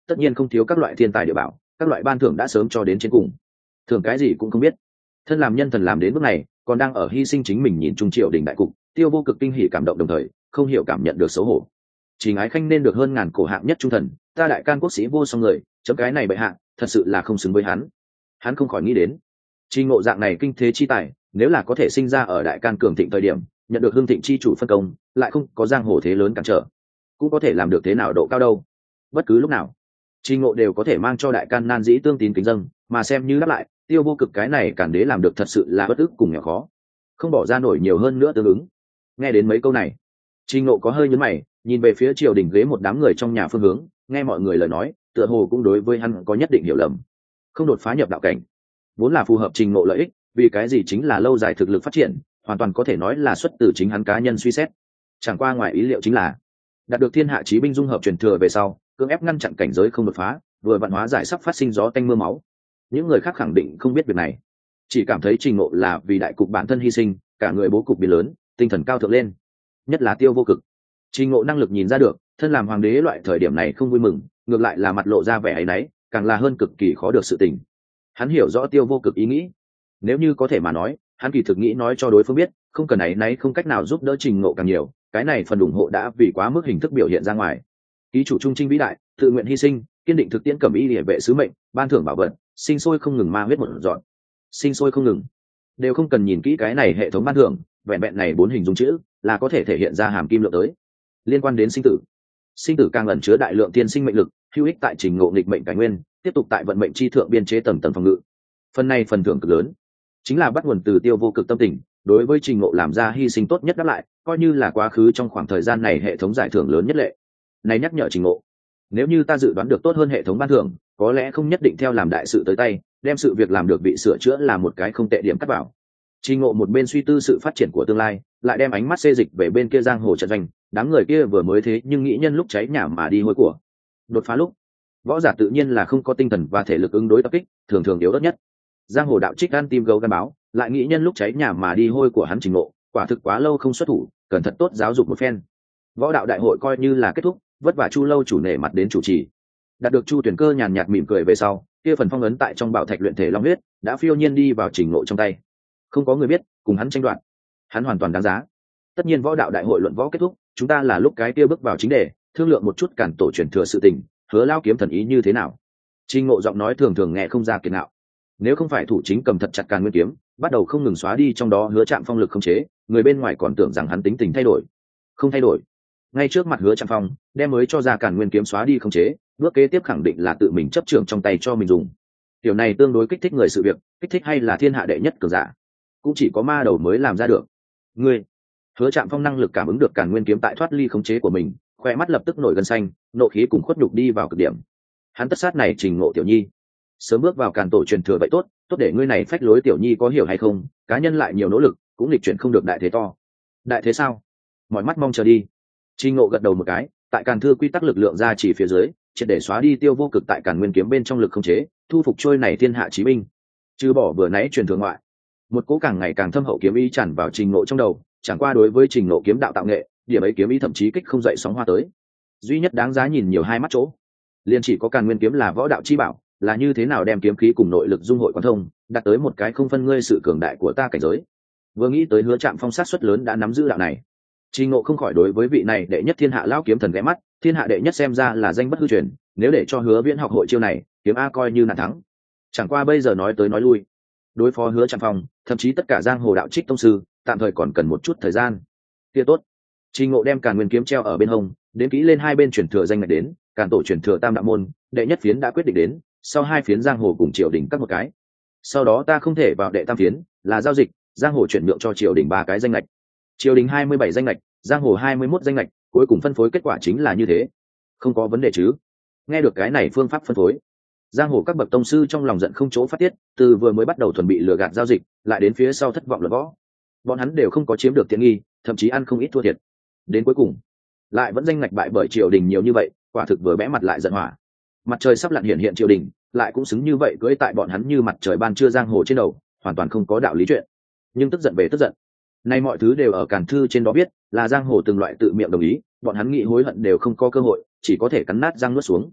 tất nhiên không thiếu các loại thiên tài địa bảo, các loại ban thưởng đã sớm cho đến trên cùng. Thưởng cái gì cũng không biết. Thân làm nhân thần làm đến bước này, còn đang ở hy sinh chính mình nhìn trung triều đình đại cục, Tiêu Vô Cực kinh hỉ cảm động đồng thời, không hiểu cảm nhận được xấu hổ. Trình Ái Khanh nên được hơn ngàn cổ hạng nhất trung thần, ta đại can quốc sĩ vô song người, chấm cái này bệ hạ, thật sự là không xứng với hắn. Hắn không khỏi nghĩ đến, Trình Ngộ dạng này kinh thế chi tài, nếu là có thể sinh ra ở đại can cường thịnh thời điểm, nhận được hương thịnh chi chủ phân công, lại không có giang hồ thế lớn cản trở, cũng có thể làm được thế nào độ cao đâu. Bất cứ lúc nào, Trình Ngộ đều có thể mang cho đại can nan dĩ tương tín kính dâng, mà xem như đáp lại, Tiêu Vô Cực cái này cản đế làm được thật sự là bất ức cùng nghèo khó, không bỏ ra nổi nhiều hơn nữa tương ứng. Nghe đến mấy câu này, Trình Ngộ có hơi nhướng mày, nhìn về phía triều đình ghế một đám người trong nhà phương hướng, nghe mọi người lời nói, tựa hồ cũng đối với hắn có nhất định hiểu lầm. Không đột phá nhập đạo cảnh, vốn là phù hợp Trình Ngộ lợi ích, vì cái gì chính là lâu dài thực lực phát triển, hoàn toàn có thể nói là xuất từ chính hắn cá nhân suy xét. Chẳng qua ngoài ý liệu chính là, đạt được thiên hạ chí binh dung hợp truyền thừa về sau, cưỡng ép ngăn chặn cảnh giới không đột phá, vừa vạn hóa giải sắp phát sinh gió tanh mưa máu. Những người khác khẳng định không biết việc này, chỉ cảm thấy Trình Ngộ là vì đại cục bản thân hy sinh, cả người bố cục biến lớn, tinh thần cao thượng lên. Nhất là Tiêu Vô Cực, Trình Ngộ năng lực nhìn ra được, thân làm hoàng đế loại thời điểm này không vui mừng, ngược lại là mặt lộ ra vẻ áy náy, càng là hơn cực kỳ khó được sự tình. Hắn hiểu rõ Tiêu Vô Cực ý nghĩ, nếu như có thể mà nói, hắn kỳ thực nghĩ nói cho đối phương biết, không cần áy náy không cách nào giúp đỡ Trình Ngộ càng nhiều, cái này phần ủng hộ đã vì quá mức hình thức biểu hiện ra ngoài. Ký chủ trung trinh vĩ đại, tự nguyện hy sinh, kiên định thực tiễn cẩm y liề vệ sứ mệnh, ban thưởng bảo vật, sinh sôi không ngừng ma huyết một dọn, sinh sôi không ngừng, đều không cần nhìn kỹ cái này hệ thống ban thưởng, vẹn vẹn này 4 hình dung chữ là có thể thể hiện ra hàm kim lượng tới. Liên quan đến sinh tử càng ẩn chứa đại lượng tiên sinh mệnh lực, hữu ích tại Trình Ngộ nghịch mệnh tài nguyên, tiếp tục tại vận mệnh chi thượng biên chế tầng tầng phòng ngự. Phần này phần thưởng cực lớn, chính là bắt nguồn từ Tiêu Vô Cực tâm tình, đối với Trình Ngộ làm ra hy sinh tốt nhất đáp lại, coi như là quá khứ trong khoảng thời gian này hệ thống giải thưởng lớn nhất lệ. Này nhắc nhở Trình Ngộ, nếu như ta dự đoán được tốt hơn hệ thống ban thưởng, có lẽ không nhất định theo làm đại sự tới tay, đem sự việc làm được bị sửa chữa là một cái không tệ điểm cắt vào. Trình Ngộ một bên suy tư sự phát triển của tương lai, lại đem ánh mắt xê dịch về bên kia giang hồ trận doanh, đám người kia vừa mới thế nhưng nghĩ nhân lúc cháy nhà mà đi hôi của. Đột phá lúc, võ giả tự nhiên là không có tinh thần và thể lực ứng đối tập kích, thường thường yếu ớt nhất. Giang hồ đạo trích gan tim gấu gan báo, lại nghĩ nhân lúc cháy nhà mà đi hôi của hắn Trình Ngộ, quả thực quá lâu không xuất thủ, cần thật tốt giáo dục một phen. Võ đạo đại hội coi như là kết thúc, vất vả Chu Lâu chủ nể mặt đến chủ trì. Đạt được Chu Tuyển Cơ nhàn nhạt mỉm cười về sau, kia phần phong ấn tại trong bảo thạch luyện thể long huyết đã phiêu nhiên đi vào Trình Ngộ trong tay. Không có người biết, cùng hắn tranh đoạt, hắn hoàn toàn đáng giá. Tất nhiên võ đạo đại hội luận võ kết thúc, chúng ta là lúc cái kia bước vào chính đề, thương lượng một chút cản tổ truyền thừa sự tình, Hứa lao kiếm thần ý như thế nào. Trình Ngộ giọng nói thường thường nghe không ra kiệt ngạo. Nếu không phải thủ chính cầm thật chặt Càn Nguyên kiếm, bắt đầu không ngừng xóa đi trong đó Hứa Trạm Phong lực không chế, người bên ngoài còn tưởng rằng hắn tính tình thay đổi. Không thay đổi. Ngay trước mặt Hứa Trạm Phong, đem mới cho ra Càn Nguyên kiếm xóa đi không chế, bước kế tiếp khẳng định là tự mình chấp trưởng trong tay cho mình dùng. Điều này tương đối kích thích người sự việc, kích thích hay là thiên hạ đệ nhất cường giả, cũng chỉ có ma đầu mới làm ra được. Ngươi, Hứa Trạm Phong năng lực cảm ứng được Càn Nguyên kiếm tại thoát ly khống chế của mình, khoe mắt lập tức nổi gân xanh, nộ khí cùng khuất nhục đi vào cực điểm. Hắn tất sát này Trình Ngộ tiểu nhi, sớm bước vào Càn tổ truyền thừa vậy tốt, tốt để ngươi này phách lối tiểu nhi có hiểu hay không, cá nhân lại nhiều nỗ lực, cũng lịch chuyển không được đại thế to. Đại thế sao? Mọi mắt mong chờ đi. Trình Ngộ gật đầu một cái, tại Càn thư quy tắc lực lượng ra chỉ phía dưới, triệt để xóa đi Tiêu Vô Cực tại Càn Nguyên kiếm bên trong lực khống chế, thu phục trôi này thiên hạ chí binh. Trừ bỏ vừa nãy truyền thừa ngoại, một cỗ càng ngày càng thâm hậu kiếm ý tràn vào Trình Ngộ trong đầu, chẳng qua đối với Trình Ngộ kiếm đạo tạo nghệ, điểm ấy kiếm ý thậm chí kích không dậy sóng hoa tới. Duy nhất đáng giá nhìn nhiều hai mắt chỗ, liền chỉ có Càn Nguyên kiếm là võ đạo chi bảo, là như thế nào đem kiếm khí cùng nội lực dung hội quan thông, đạt tới một cái không phân ngươi sự cường đại của ta cảnh giới. Vừa nghĩ tới Hứa Trạm Phong sát suất lớn đã nắm giữ đạo này, Trình Ngộ không khỏi đối với vị này đệ nhất thiên hạ lão kiếm thần ghé mắt, thiên hạ đệ nhất xem ra là danh bất hư truyền, nếu để cho Hứa Viễn học hội chiêu này, kiếm a coi như nạn thắng. Chẳng qua bây giờ nói tới nói lui, đối phó Hứa Trạm Phong, thậm chí tất cả giang hồ đạo trích tông sư, tạm thời còn cần một chút thời gian. Kia tốt. Trình Ngộ đem Càn Nguyên kiếm treo ở bên hông, đến kỹ lên hai bên truyền thừa danh ngạch đến, Càn tổ truyền thừa tam đạo môn, đệ nhất phiến đã quyết định đến, sau hai phiến giang hồ cùng triều đình các một cái. Sau đó ta không thể vào đệ tam phiến, là giao dịch, giang hồ chuyển nhượng cho triều đình 3 cái danh ngạch. Triều đình 27 danh ngạch, giang hồ 21 danh ngạch, cuối cùng phân phối kết quả chính là như thế. Không có vấn đề chứ? Nghe được cái này phương pháp phân phối, giang hồ các bậc tông sư trong lòng giận không chỗ phát tiết, từ vừa mới bắt đầu chuẩn bị lừa gạt giao dịch, lại đến phía sau thất vọng luận võ. Bọn hắn đều không có chiếm được tiện nghi, thậm chí ăn không ít thua thiệt. Đến cuối cùng, lại vẫn danh ngạch bại bởi triều đình nhiều như vậy, quả thực vừa bẽ mặt lại giận hỏa. Mặt trời sắp lặn hiện triều đình, lại cũng xứng như vậy cưỡi tại bọn hắn như mặt trời ban trưa giang hồ trên đầu, hoàn toàn không có đạo lý chuyện. Nhưng tức giận về tức giận, nay mọi thứ đều ở Càn thư trên đó biết, là giang hồ từng loại tự miệng đồng ý, bọn hắn nghĩ hối hận đều không có cơ hội, chỉ có thể cắn nát răng nuốt xuống.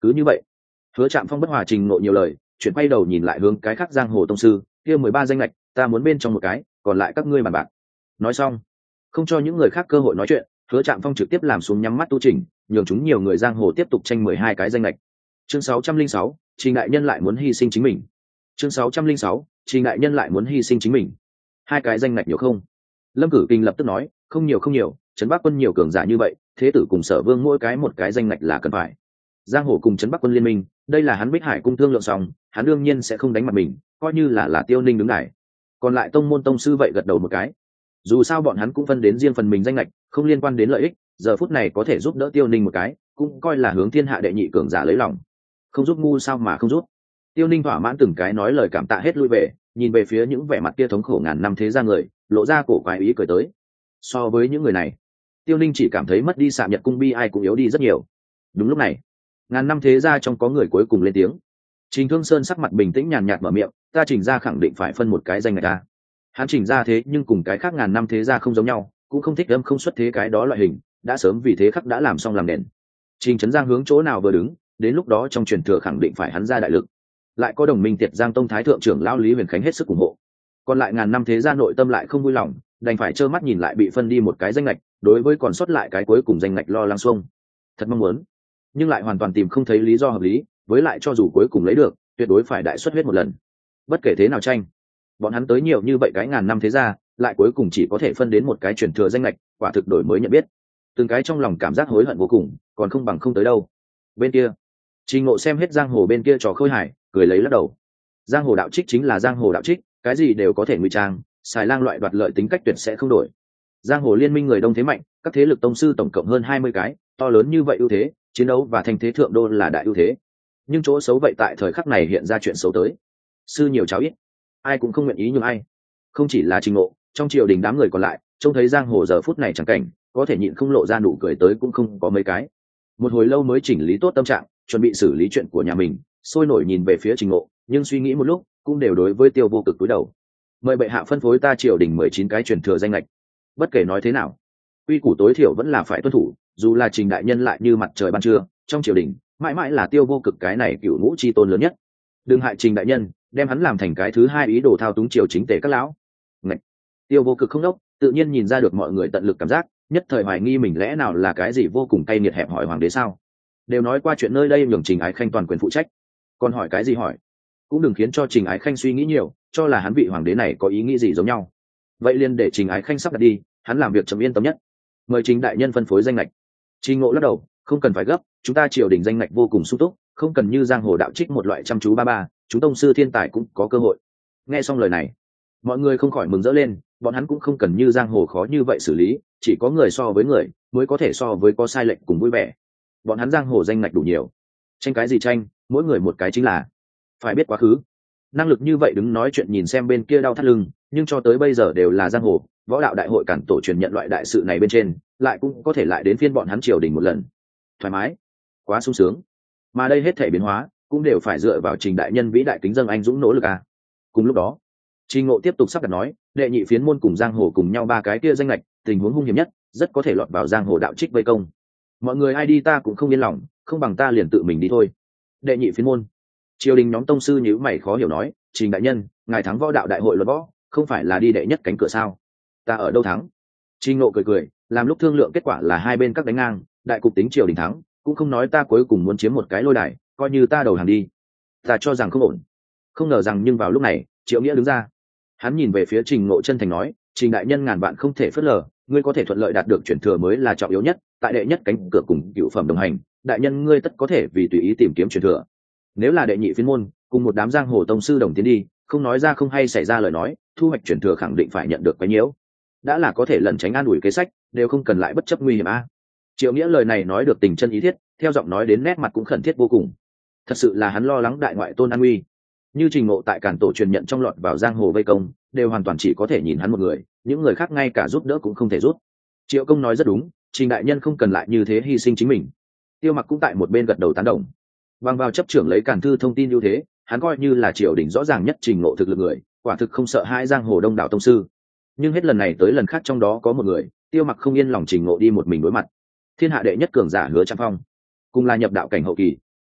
cứ như vậy, Hứa Trạm Phong bất hòa Trình Ngộ nhiều lời, chuyển quay đầu nhìn lại hướng cái khác giang hồ tông sư, kia 13 danh lệch, ta muốn bên trong một cái, còn lại các ngươi bàn bạc. Nói xong, không cho những người khác cơ hội nói chuyện, Hứa Trạm Phong trực tiếp làm xuống nhắm mắt tu trình, nhường chúng nhiều người giang hồ tiếp tục tranh 12 cái danh lệch. Chương 606, Trình đại nhân lại muốn hy sinh chính mình. Chương 606, Trình đại nhân lại muốn hy sinh chính mình. Hai cái danh lệch nhiều không? Lâm Cử Kinh lập tức nói, không nhiều, trấn Bắc quân nhiều cường giả như vậy, thế tử cùng Sở Vương mỗi cái một cái danh lệch là cần phải. Giang hồ cùng trấn Bắc quân liên minh, đây là hắn Bích Hải cung thương lượng xong, hắn đương nhiên sẽ không đánh mặt mình, coi như là Tiêu Ninh đứng đài. Còn lại tông môn tông sư vậy gật đầu một cái. Dù sao bọn hắn cũng phân đến riêng phần mình danh lệch, không liên quan đến lợi ích, giờ phút này có thể giúp đỡ Tiêu Ninh một cái, cũng coi là hướng thiên hạ đệ nhị cường giả lấy lòng. Không giúp ngu sao mà không giúp. Tiêu Ninh thỏa mãn từng cái nói lời cảm tạ hết lui về, nhìn về phía những vẻ mặt kia thống khổ ngàn năm thế gia người, lộ ra cổ quái ý cười tới. So với những người này, Tiêu Ninh chỉ cảm thấy mất đi Sạm Nhật cung bi ai cũng yếu đi rất nhiều. Đúng lúc này, ngàn năm thế gia trong có người cuối cùng lên tiếng. Trình Thương Sơn sắc mặt bình tĩnh nhàn nhạt mở miệng, ta Trình gia khẳng định phải phân một cái danh ngạch ta. Hắn Trình gia thế nhưng cùng cái khác ngàn năm thế gia không giống nhau, cũng không thích âm không xuất thế cái đó loại hình, đã sớm vì thế khắc đã làm xong làm đèn. Trình Trấn Giang hướng chỗ nào vừa đứng, đến lúc đó trong truyền thừa khẳng định phải hắn ra đại lực. Lại có đồng minh Tiệt Giang Tông thái thượng trưởng lão Lý Huyền Khánh hết sức ủng hộ. Còn lại ngàn năm thế gia nội tâm lại không vui lòng, đành phải trơ mắt nhìn lại bị phân đi một cái danh ngạch, đối với còn sót lại cái cuối cùng danh ngạch lo lắng xuông. Thật mong muốn, nhưng lại hoàn toàn tìm không thấy lý do hợp lý, với lại cho dù cuối cùng lấy được, tuyệt đối phải đại xuất huyết một lần. Bất kể thế nào tranh, bọn hắn tới nhiều như vậy cái ngàn năm thế gia, lại cuối cùng chỉ có thể phân đến một cái truyền thừa danh ngạch, quả thực đổi mới nhận biết. Từng cái trong lòng cảm giác hối hận vô cùng, còn không bằng không tới đâu. Bên kia, Trình Ngộ xem hết giang hồ bên kia trò khôi hài, cười lấy lắc đầu. Giang hồ đạo trích chính là giang hồ đạo trích, cái gì đều có thể ngụy trang, xài lang loại đoạt lợi tính cách tuyệt sẽ không đổi. Giang hồ liên minh người đông thế mạnh, các thế lực tông sư tổng cộng hơn 20 cái, to lớn như vậy ưu thế, chiến đấu và thành thế thượng đô là đại ưu thế. Nhưng chỗ xấu vậy tại thời khắc này hiện ra chuyện xấu tới. Sư nhiều cháu ít, ai cũng không nguyện ý nhường ai. Không chỉ là Trình Ngộ, trong triều đình đám người còn lại, trông thấy giang hồ giờ phút này chẳng cảnh, có thể nhịn không lộ ra nụ cười tới cũng không có mấy cái. Một hồi lâu mới chỉnh lý tốt tâm trạng, chuẩn bị xử lý chuyện của nhà mình, sôi nổi nhìn về phía Trình Ngộ, nhưng suy nghĩ một lúc, cũng đều đối với Tiêu Vô Cực cúi đầu. Mời bệ hạ phân phối ta triều đình 19 cái truyền thừa danh lệch. Bất kể nói thế nào, quy củ tối thiểu vẫn là phải tuân thủ, dù là Trình đại nhân lại như mặt trời ban trưa, trong triều đình mãi mãi là Tiêu Vô Cực cái này cửu ngũ chi tôn lớn nhất. Đừng hại Trình đại nhân, đem hắn làm thành cái thứ hai ý đồ thao túng triều chính tể các lão. Ngạch. Tiêu Vô Cực không đốc, tự nhiên nhìn ra được mọi người tận lực cảm giác, nhất thời hoài nghi mình lẽ nào là cái gì vô cùng cay nghiệt hẹp hỏi hoàng đế sao? Đều nói qua chuyện nơi đây nhường Trình Ái Khanh toàn quyền phụ trách, còn hỏi cái gì hỏi? Cũng đừng khiến cho Trình Ái Khanh suy nghĩ nhiều, cho là hắn vị hoàng đế này có ý nghĩ gì giống nhau. Vậy liền để Trình Ái Khanh sắp đặt đi, hắn làm việc chấm yên tâm nhất. Mời Trình đại nhân phân phối danh lệch. Trình Ngộ lắc đầu, không cần phải gấp, chúng ta triều đình danh lệch vô cùng sung túc, không cần như giang hồ đạo trích một loại chăm chú ba, chúng tông sư thiên tài cũng có cơ hội. Nghe xong lời này, mọi người không khỏi mừng rỡ lên, bọn hắn cũng không cần như giang hồ khó như vậy xử lý, chỉ có người so với người mới có thể so với có sai lệch cùng vui vẻ. Bọn hắn giang hồ danh ngạch đủ nhiều, tranh cái gì tranh, mỗi người một cái chính là. Phải biết quá khứ, năng lực như vậy đứng nói chuyện nhìn xem bên kia đau thắt lưng, nhưng cho tới bây giờ đều là giang hồ, võ đạo đại hội cản tổ truyền nhận loại đại sự này bên trên, lại cũng có thể lại đến phiên bọn hắn triều đình một lần. Thoải mái, quá sung sướng. Mà đây hết thể biến hóa, cũng đều phải dựa vào Trình đại nhân vĩ đại kính dâng anh dũng nỗ lực à. Cùng lúc đó, Trình Ngộ tiếp tục sắp đặt nói, đệ nhị phiến môn cùng giang hồ cùng nhau ba cái kia danh lệch, tình huống hung hiểm nhất, rất có thể lọt vào giang hồ đạo trích vây công. Mọi người ai đi ta cũng không yên lòng, không bằng ta liền tự mình đi thôi. Đệ nhị phiến môn. Triều đình nhóm tông sư nhíu mày khó hiểu nói, Trình đại nhân, ngài thắng võ đạo đại hội luật võ, không phải là đi đệ nhất cánh cửa sao? Ta ở đâu thắng? Trình Ngộ cười cười, làm lúc thương lượng kết quả là hai bên các đánh ngang, đại cục tính triều đình thắng, cũng không nói ta cuối cùng muốn chiếm một cái lôi đài, coi như ta đầu hàng đi. Ta cho rằng không ổn. Không ngờ rằng nhưng vào lúc này, Triệu Nghĩa đứng ra. Hắn nhìn về phía Trình Ngộ chân thành nói, Trình đại nhân ngàn vạn không thể phớt lờ, ngươi có thể thuận lợi đạt được chuyển thừa mới là trọng yếu nhất, tại đệ nhất cánh cửa cùng cựu phẩm đồng hành, đại nhân ngươi tất có thể vì tùy ý tìm kiếm chuyển thừa. Nếu là đệ nhị phiên môn, cùng một đám giang hồ tông sư đồng tiến đi, không nói ra không hay xảy ra lời nói, thu hoạch chuyển thừa khẳng định phải nhận được cái nhiễu. Đã là có thể lẩn tránh an ủi kế sách, đều không cần lại bất chấp nguy hiểm a. Triệu Nghĩa lời này nói được tình chân ý thiết, theo giọng nói đến nét mặt cũng khẩn thiết vô cùng. Thật sự là hắn lo lắng đại ngoại tôn an nguy. Như Trình Ngộ tại cản tổ truyền nhận trong lọt vào giang hồ vây công, đều hoàn toàn chỉ có thể nhìn hắn một người, những người khác ngay cả giúp đỡ cũng không thể giúp. Triệu Công nói rất đúng, Trình đại nhân không cần lại như thế hy sinh chính mình. Tiêu Mặc cũng tại một bên gật đầu tán đồng. Bằng vào chấp trưởng lấy Càn Thư thông tin ưu thế, hắn coi như là triều đình rõ ràng nhất Trình Ngộ thực lực người, quả thực không sợ hãi giang hồ đông đảo tông sư. Nhưng hết lần này tới lần khác trong đó có một người, Tiêu Mặc không yên lòng Trình Ngộ đi một mình đối mặt. Thiên hạ đệ nhất cường giả Hứa Trạm Phong, cùng là nhập đạo cảnh hậu kỳ.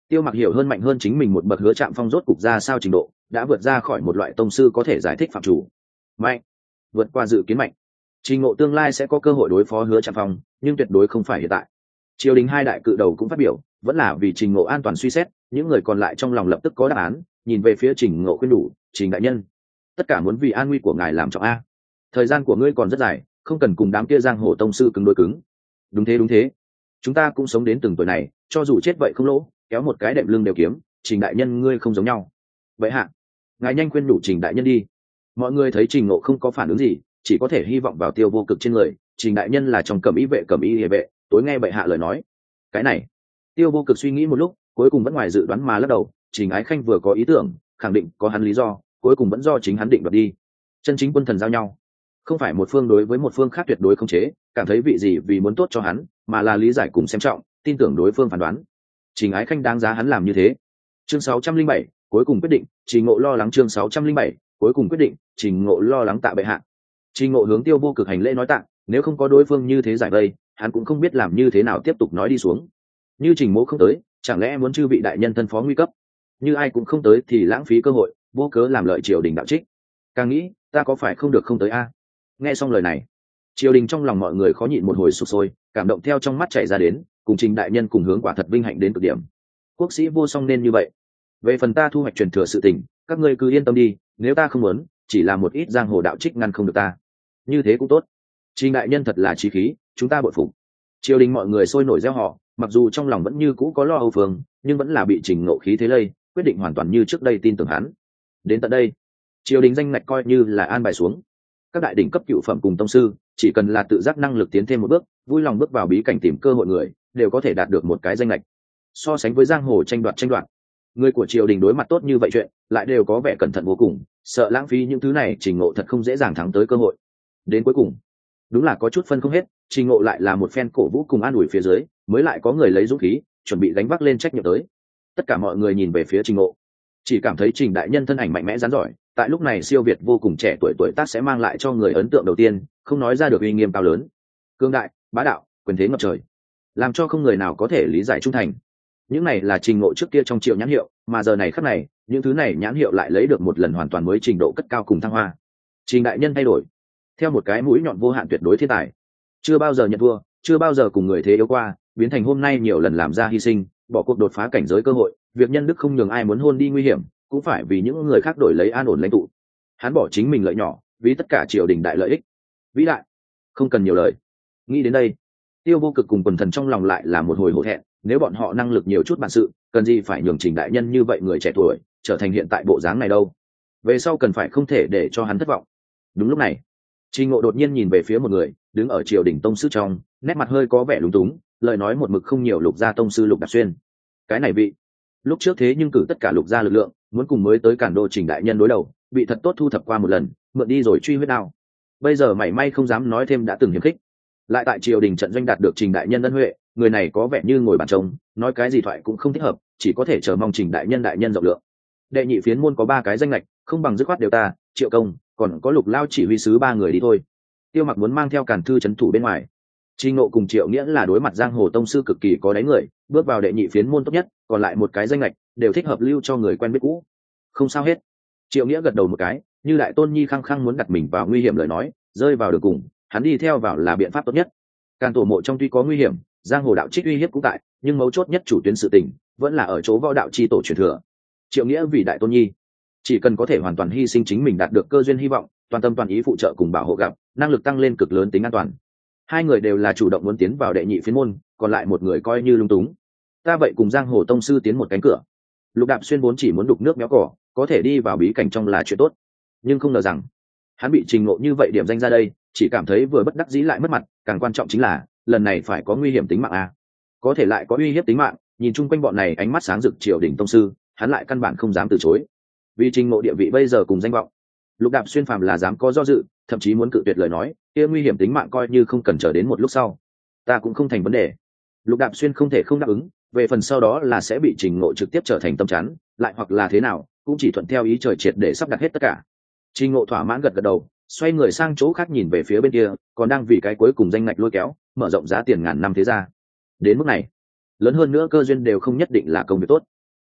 Tiêu Mặc hiểu hơn mạnh hơn chính mình một bậc, Hứa Trạm Phong rốt cục ra sao trình độ, đã vượt ra khỏi một loại tông sư có thể giải thích phạm chủ. Mạnh, vượt qua dự kiến mạnh. Trình Ngộ tương lai sẽ có cơ hội đối phó Hứa Trạm Phong, nhưng tuyệt đối không phải hiện tại. Triều đình hai đại cự đầu cũng phát biểu, vẫn là vì Trình Ngộ an toàn suy xét, những người còn lại trong lòng lập tức có đáp án, nhìn về phía Trình Ngộ khuyên đủ, Trình đại nhân, tất cả muốn vì an nguy của ngài làm trọng a. Thời gian của ngươi còn rất dài, không cần cùng đám kia giang hồ tông sư cứng đối cứng. Đúng thế, chúng ta cũng sống đến từng tuổi này, cho dù chết vậy không lỗ, kéo một cái đệm lưng đều kiếm. Trình đại nhân ngươi không giống nhau. Vậy hạ, ngài nhanh khuyên đủ Trình đại nhân đi. Mọi người thấy Trình Ngộ không có phản ứng gì, chỉ có thể hy vọng vào Tiêu Vô Cực trên người. Trình đại nhân là trong cẩm y hệ vệ, tối nghe bệ hạ lời nói. Cái này, Tiêu Vô Cực suy nghĩ một lúc, cuối cùng vẫn ngoài dự đoán mà lắc đầu. Trình Ái Khanh vừa có ý tưởng, khẳng định có hắn lý do, cuối cùng vẫn do chính hắn định đoạt đi. Chân chính quân thần giao nhau, không phải một phương đối với một phương khác tuyệt đối không chế, cảm thấy vị gì vì muốn tốt cho hắn, mà là lý giải cùng xem trọng, tin tưởng đối phương phán đoán. Trình Ái Khanh đáng giá hắn làm như thế. Chương 607, cuối cùng quyết định. Trình Ngộ lo lắng. Chương 607, cuối cùng quyết định. Trình Ngộ lo lắng tạ bệ hạ. Trình Ngộ hướng Tiêu Vô Cực hành lễ nói tạ, nếu không có đối phương như thế giải vây, hắn cũng không biết làm như thế nào tiếp tục nói đi xuống. Như Trình Mỗ không tới, chẳng lẽ muốn chư vị đại nhân thân phó nguy cấp? Như ai cũng không tới thì lãng phí cơ hội, vô cớ làm lợi triều đình đạo trích. Càng nghĩ, ta có phải không được không tới a? Nghe xong lời này, triều đình trong lòng mọi người khó nhịn một hồi sụp sôi, cảm động theo trong mắt chảy ra đến, cùng Trình đại nhân cùng hướng quả thật vinh hạnh đến cực điểm. Quốc sĩ vô song nên như vậy. Về phần ta thu hoạch truyền thừa sự tình, các ngươi cứ yên tâm đi, nếu ta không muốn, chỉ là một ít giang hồ đạo trích ngăn không được ta. Như thế cũng tốt. Trình đại nhân thật là chí khí, chúng ta bội phục. Triều đình mọi người sôi nổi reo hò, mặc dù trong lòng vẫn như cũ có lo âu phương, nhưng vẫn là bị Trình Ngộ khí thế lây, quyết định hoàn toàn như trước đây tin tưởng hắn. Đến tận đây, triều đình danh ngạch coi như là an bài xuống. Các đại đỉnh cấp cựu phẩm cùng tông sư, chỉ cần là tự giác năng lực tiến thêm một bước, vui lòng bước vào bí cảnh tìm cơ hội người, đều có thể đạt được một cái danh ngạch. So sánh với giang hồ tranh đoạt, người của triều đình đối mặt tốt như vậy chuyện, lại đều có vẻ cẩn thận vô cùng, sợ lãng phí những thứ này. Trình Ngộ thật không dễ dàng thắng tới cơ hội. Đến cuối cùng, đúng là có chút phân không hết. Trình Ngộ lại là một phen cổ vũ cùng an ủi phía dưới, mới lại có người lấy dũng khí, chuẩn bị gánh vác lên trách nhiệm tới. Tất cả mọi người nhìn về phía Trình Ngộ, chỉ cảm thấy Trình đại nhân thân ảnh mạnh mẽ rắn giỏi, tại lúc này siêu việt vô cùng trẻ tuổi tác sẽ mang lại cho người ấn tượng đầu tiên, không nói ra được uy nghiêm cao lớn, cương đại, bá đạo, quyền thế ngập trời, làm cho không người nào có thể lý giải trung thành. Những này là Trình Ngộ trước kia trong triệu nhãn hiệu, mà giờ này khắc này, những thứ này nhãn hiệu lại lấy được một lần hoàn toàn mới trình độ cất cao cùng thăng hoa. Trình đại nhân thay đổi, theo một cái mũi nhọn vô hạn tuyệt đối thiên tài, chưa bao giờ nhận thua, chưa bao giờ cùng người thế yếu qua, biến thành hôm nay nhiều lần làm ra hy sinh, bỏ cuộc đột phá cảnh giới cơ hội, việc nhân đức không nhường ai muốn hôn đi nguy hiểm, cũng phải vì những người khác đổi lấy an ổn lãnh tụ. Hắn bỏ chính mình lợi nhỏ, vì tất cả triều đình đại lợi ích. Vĩ đại, không cần nhiều lời. Nghĩ đến đây, Tiêu Vô Cực cùng quần thần trong lòng lại là một hồi hổ thẹn, nếu bọn họ năng lực nhiều chút bản sự, cần gì phải nhường Trình đại nhân như vậy người trẻ tuổi trở thành hiện tại bộ dáng này đâu. Về sau cần phải không thể để cho hắn thất vọng. Đúng lúc này, Trình Ngộ đột nhiên nhìn về phía một người đứng ở triều đình tông sư trong, nét mặt hơi có vẻ lúng túng, lời nói một mực không nhiều. Lục gia tông sư Lục Đạp Xuyên. Cái này vị lúc trước thế nhưng cử tất cả Lục gia lực lượng, muốn cùng mới tới Cản Đô Trình đại nhân đối đầu, bị thật tốt thu thập qua một lần, mượn đi rồi truy huyết đao. Bây giờ mảy may không dám nói thêm đã từng hiềm khích, lại tại triều đình trận doanh đạt được Trình đại nhân ân huệ, người này có vẻ như ngồi bàn trông, nói cái gì thoại cũng không thích hợp, chỉ có thể chờ mong Trình đại nhân rộng lượng. Đệ nhị phiến môn có 3 cái danh lệch, không bằng dứt khoát đều ta, Triệu Công, còn có Lục Lao chỉ huy sứ 3 người đi thôi. Tiêu Mặc muốn mang theo Càn Thư trấn thủ bên ngoài. Trình Ngộ cùng Triệu Nghĩa là đối mặt giang hồ tông sư cực kỳ có đáy người, bước vào đệ nhị phiến môn tốt nhất, còn lại một cái danh lệch đều thích hợp lưu cho người quen biết cũ. Không sao hết. Triệu Nghĩa gật đầu một cái, như Đại Tôn Nhi khăng khăng muốn đặt mình vào nguy hiểm lời nói, rơi vào đường cùng, hắn đi theo vào là biện pháp tốt nhất. Càn tổ mộ trong tuy có nguy hiểm, giang hồ đạo trích uy hiếp cũng tại, nhưng mấu chốt nhất chủ tuyến sự tình vẫn là ở chỗ võ đạo chi tổ truyền thừa. Triệu Nghĩa vì Đại Tôn Nhi, chỉ cần có thể hoàn toàn hy sinh chính mình đạt được cơ duyên hy vọng, toàn tâm toàn ý phụ trợ cùng bảo hộ gặp, năng lực tăng lên cực lớn tính an toàn. 2 người đều là chủ động muốn tiến vào đệ nhị phiến môn, còn lại một người coi như lung túng. Ta vậy cùng giang hồ tông sư tiến một cánh cửa. Lục Đạp Xuyên vốn chỉ muốn đục nước méo cỏ, có thể đi vào bí cảnh trong là chuyện tốt, nhưng không ngờ rằng hắn bị Trình Ngộ như vậy điểm danh ra đây, chỉ cảm thấy vừa bất đắc dĩ lại mất mặt, càng quan trọng chính là lần này phải có nguy hiểm tính mạng a. Có thể lại có uy hiếp tính mạng, nhìn chung quanh bọn này ánh mắt sáng rực triều đình tông sư, hắn lại căn bản không dám từ chối. Vì Trình Ngộ địa vị bây giờ cùng danh vọng, Lục Đạp Xuyên phàm là dám có do dự, thậm chí muốn cự tuyệt lời nói, kia nguy hiểm tính mạng coi như không cần chờ đến một lúc sau, ta cũng không thành vấn đề. Lục Đạp Xuyên không thể không đáp ứng, về phần sau đó là sẽ bị Trình Ngộ trực tiếp trở thành tâm chắn, lại hoặc là thế nào, cũng chỉ thuận theo ý trời triệt để sắp đặt hết tất cả. Trình Ngộ thỏa mãn gật gật đầu, xoay người sang chỗ khác nhìn về phía bên kia, còn đang vì cái cuối cùng danh ngạch lôi kéo, mở rộng giá tiền ngàn năm thế gia. Đến mức này, lớn hơn nữa cơ duyên đều không nhất định là công việc tốt.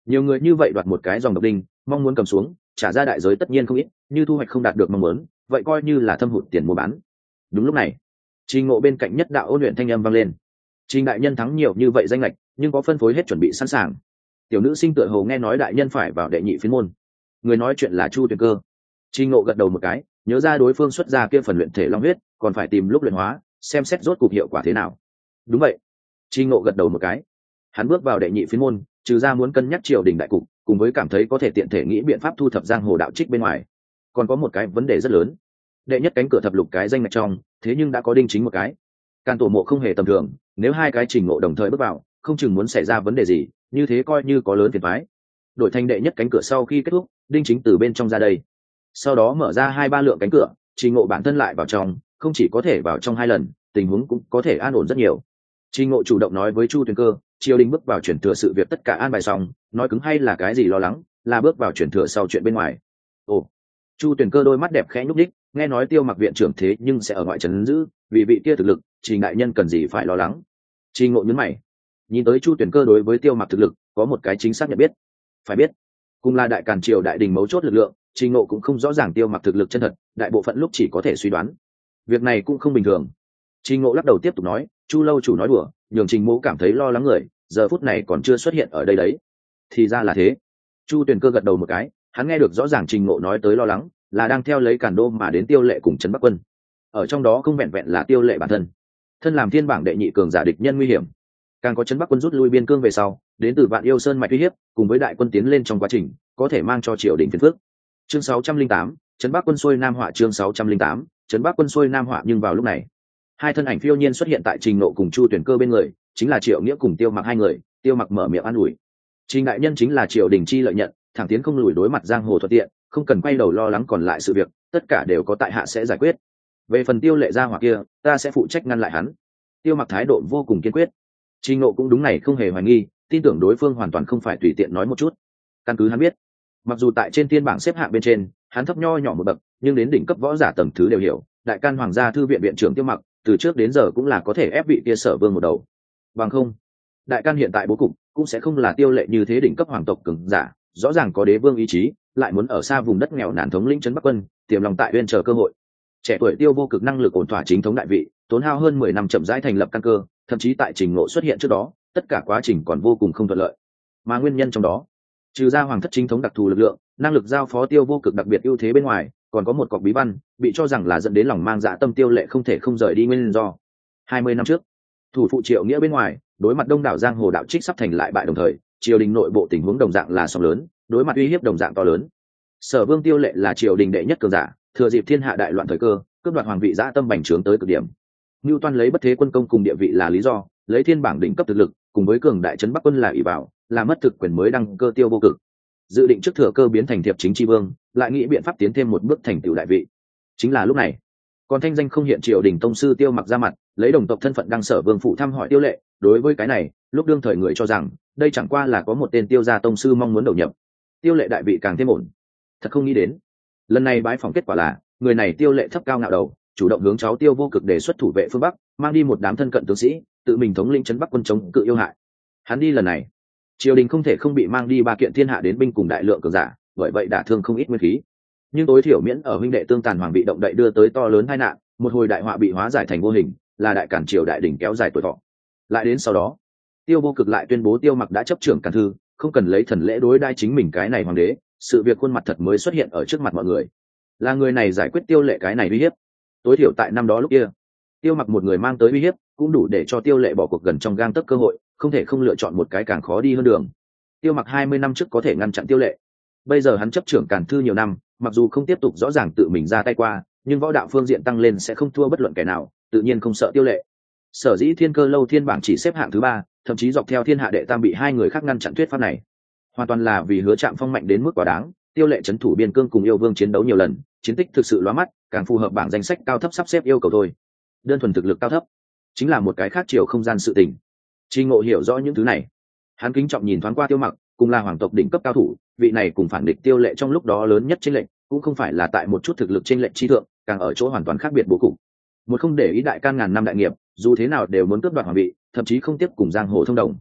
Nhiều người như vậy đoạt một cái dòng độc đinh, mong muốn cầm xuống, trả ra đại giới tất nhiên không ít, như thu hoạch không đạt được mong muốn, vậy coi như là thâm hụt tiền mua bán. Đúng lúc này, Trình Ngộ bên cạnh nhất đạo ôn luyện thanh âm vang lên. Trình đại nhân thắng nhiều như vậy danh lệch, nhưng có phân phối hết chuẩn bị sẵn sàng. Tiểu nữ sinh tựa hồ nghe nói đại nhân phải vào đệ nhị phiến môn. Người nói chuyện là Chu Tuyền Cơ. Trình Ngộ gật đầu một cái, nhớ ra đối phương xuất ra kia phần luyện thể long huyết, còn phải tìm lúc luyện hóa, xem xét rốt cục hiệu quả thế nào. Đúng vậy. Trình Ngộ gật đầu một cái. Hắn bước vào đệ nhị phiến môn, trừ ra muốn cân nhắc triều đình đại cục, cùng với cảm thấy có thể tiện thể nghĩ biện pháp thu thập giang hồ đạo trích bên ngoài, còn có một cái vấn đề rất lớn. Đệ nhất cánh cửa thập lục cái danh ngạch trong, thế nhưng đã có đinh chính một cái. Can tổ mộ không hề tầm thường, nếu hai cái Trình Ngộ đồng thời bước vào, không chừng muốn xảy ra vấn đề gì, như thế coi như có lớn phiền toái. Đổi thành đệ nhất cánh cửa sau khi kết thúc, đinh chính từ bên trong ra đây. Sau đó mở ra 2-3 lượng cánh cửa, Trình Ngộ bản thân lại vào trong, không chỉ có thể vào trong 2 lần, tình huống cũng có thể an ổn rất nhiều. Trình Ngộ chủ động nói với Chu Tuyền Cơ, triều đình bước vào chuyển thừa sự việc tất cả an bài xong, nói cứng hay là cái gì lo lắng, là bước vào chuyển thừa sau chuyện bên ngoài. Ồ. Chu Tuyền Cơ đôi mắt đẹp khẽ nhúc nhích, nghe nói Tiêu Mặc viện trưởng thế nhưng sẽ ở ngoại trấn giữ, vì vị kia thực lực, Trình đại nhân cần gì phải lo lắng. Trình Ngộ nhướng mày, nhìn tới Chu Tuyền Cơ đối với Tiêu Mặc thực lực có một cái chính xác nhận biết. Phải biết, cùng là đại càn triều đại đình mấu chốt lực lượng, Trình Ngộ cũng không rõ ràng Tiêu Mặc thực lực chân thật, đại bộ phận lúc chỉ có thể suy đoán. Việc này cũng không bình thường. Trình Ngộ lắc đầu tiếp tục nói, Chu lâu chủ nói đùa, nhường Trình Mỗ cảm thấy lo lắng người, giờ phút này còn chưa xuất hiện ở đây đấy. Thì ra là thế. Chu Tuyền Cơ gật đầu một cái, hắn nghe được rõ ràng Trình Ngộ nói tới lo lắng, là đang theo lấy Càn Đô mà đến Tiêu Lệ cùng Trấn Bắc Quân. Ở trong đó không vẹn vẹn là Tiêu Lệ bản thân, thân làm thiên bảng đệ nhị cường giả địch nhân nguy hiểm, càng có Trấn Bắc Quân rút lui biên cương về sau, đến từ Vạn Yêu Sơn mạch uy hiếp, cùng với đại quân tiến lên trong quá trình, có thể mang cho triều đình phiền phức. Chương 608, Trấn Bắc Quân xuôi Nam Họa. Chương 608, Trấn Bắc Quân xuôi Nam Họa. Nhưng vào lúc này, hai thân ảnh phiêu nhiên xuất hiện tại Trình Ngộ cùng Chu Tuyền Cơ bên người, chính là Triệu Nghĩa cùng Tiêu Mặc hai người. Tiêu Mặc mở miệng an ủi, Trình đại nhân chính là triều đình chi lợi nhận, thẳng tiến không lùi, đối mặt giang hồ thuận tiện, không cần quay đầu lo lắng còn lại sự việc, tất cả đều có tại hạ sẽ giải quyết. Về phần Tiêu Lệ gia hỏa kia, ta sẽ phụ trách ngăn lại hắn. Tiêu Mặc thái độ vô cùng kiên quyết. Trình Ngộ cũng đúng này không hề hoài nghi, tin tưởng đối phương hoàn toàn không phải tùy tiện nói một chút. Căn cứ hắn biết, mặc dù tại trên thiên bảng xếp hạng bên trên, hắn thấp nho nhỏ một bậc, nhưng đến đỉnh cấp võ giả tầng thứ đều hiểu, đại can hoàng gia thư viện viện trưởng Tiêu Mặc, từ trước đến giờ cũng là có thể ép vị kia Sở Vương một đầu. Bằng không, đại can hiện tại bố cục cũng sẽ không là Tiêu Lệ như thế đỉnh cấp hoàng tộc cường giả, rõ ràng có đế vương ý chí, lại muốn ở xa vùng đất nghèo nàn thống lĩnh trấn Bắc Quân, tiềm lòng tại uyên chờ cơ hội. Trẻ tuổi Tiêu Vô Cực năng lực ổn thỏa chính thống đại vị, tốn hao hơn 10 năm chậm rãi thành lập căn cơ, thậm chí tại Trình Ngộ xuất hiện trước đó, tất cả quá trình còn vô cùng không thuận lợi. Mà nguyên nhân trong đó, trừ ra hoàng thất chính thống đặc thù lực lượng, năng lực giao phó Tiêu Vô Cực đặc biệt ưu thế bên ngoài, còn có một cọc bí văn, bị cho rằng là dẫn đến lòng mang dạ tâm Tiêu Lệ không thể không rời đi nguyên do. 20 năm trước, thủ phụ Triệu Nghĩa bên ngoài, đối mặt đông đảo giang hồ đạo trích sắp thành lại bại đồng thời, triều đình nội bộ tình huống đồng dạng là sóng lớn, đối mặt uy hiếp đồng dạng to lớn. Sở Vương Tiêu Lệ là triều đình đệ nhất cường giả, thừa dịp thiên hạ đại loạn thời cơ, cướp đoạt hoàng vị dã tâm bành trướng tới cực điểm. Nưu Toan lấy bất thế quân công cùng địa vị là lý do, lấy thiên bảng đỉnh cấp thực lực, cùng với cường đại trấn Bắc Quân là ỷ vào, là mất thực quyền mới đăng cơ Tiêu Vô Cực. Dự định trước thừa cơ biến thành thiệp chính tri vương, lại nghĩ biện pháp tiến thêm một bước thành tựu đại vị. Chính là lúc này, còn thanh danh không hiện triều đình tông sư Tiêu Mặc ra mặt, lấy đồng tộc thân phận đăng Sở Vương phụ thăm hỏi Tiêu Lệ. Đối với cái này, lúc đương thời người cho rằng đây chẳng qua là có một tên Tiêu gia tông sư mong muốn đầu nhập. Tiêu Lệ đại vị càng thêm ổn. Thật không nghĩ đến, lần này bái phỏng kết quả là người này Tiêu Lệ thấp cao ngạo đầu, chủ động hướng cháu Tiêu Vô Cực đề xuất thủ vệ phương Bắc, mang đi một đám thân cận tướng sĩ, tự mình thống lĩnh trấn Bắc Quân chống cự yêu hại. Hắn đi lần này, triều đình không thể không bị mang đi 3 kiện thiên hạ đến binh cùng đại lượng cường giả, bởi vậy đả thương không ít nguyên khí. Nhưng tối thiểu miễn ở huynh đệ tương tàn hoàng bị động đậy đưa tới to lớn tai nạn, một hồi đại họa bị hóa giải thành vô hình, là đại cản triều đại đỉnh kéo dài tuổi thọ. Lại đến sau đó, Tiêu Vô Cực lại tuyên bố Tiêu Mặc đã chấp trưởng càn thư, không cần lấy thần lễ đối đai chính mình cái này hoàng đế, sự việc khuôn mặt thật mới xuất hiện ở trước mặt mọi người. Là người này giải quyết Tiêu Lệ cái này uy hiếp. Tối thiểu tại năm đó lúc kia, Tiêu Mặc một người mang tới uy hiếp, cũng đủ để cho Tiêu Lệ bỏ cuộc gần trong gang tấc cơ hội, không thể không lựa chọn một cái càng khó đi hơn đường. Tiêu Mặc 20 năm trước có thể ngăn chặn Tiêu Lệ, bây giờ hắn chấp trưởng càn thư nhiều năm, mặc dù không tiếp tục rõ ràng tự mình ra tay qua, nhưng võ đạo phương diện tăng lên sẽ không thua bất luận kẻ nào, tự nhiên không sợ Tiêu Lệ. Sở dĩ Thiên Cơ lâu thiên bảng chỉ xếp hạng thứ 3, thậm chí dọc theo thiên hạ đệ tam bị 2 người khác ngăn chặn thuyết pháp này, hoàn toàn là vì Hứa Trạm Phong mạnh đến mức quá đáng. Tiêu Lệ trấn thủ biên cương cùng yêu vương chiến đấu nhiều lần, chiến tích thực sự lóa mắt, càng phù hợp bảng danh sách cao thấp sắp xếp yêu cầu thôi. Đơn thuần thực lực cao thấp chính là một cái khác chiều không gian sự tình. Trình Ngộ hiểu rõ những thứ này, hắn kính trọng nhìn thoáng qua Tiêu Mặc, cùng là hoàng tộc đỉnh cấp cao thủ, vị này cùng phản địch Tiêu Lệ trong lúc đó lớn nhất chênh lệch, cũng không phải là tại một chút thực lực chênh lệch chi thượng, càng ở chỗ hoàn toàn khác biệt bố cục. Một không để ý đại can ngàn năm đại nghiệp, dù thế nào đều muốn cướp đoạt hoàng vị, thậm chí không tiếp cùng giang hồ thông đồng.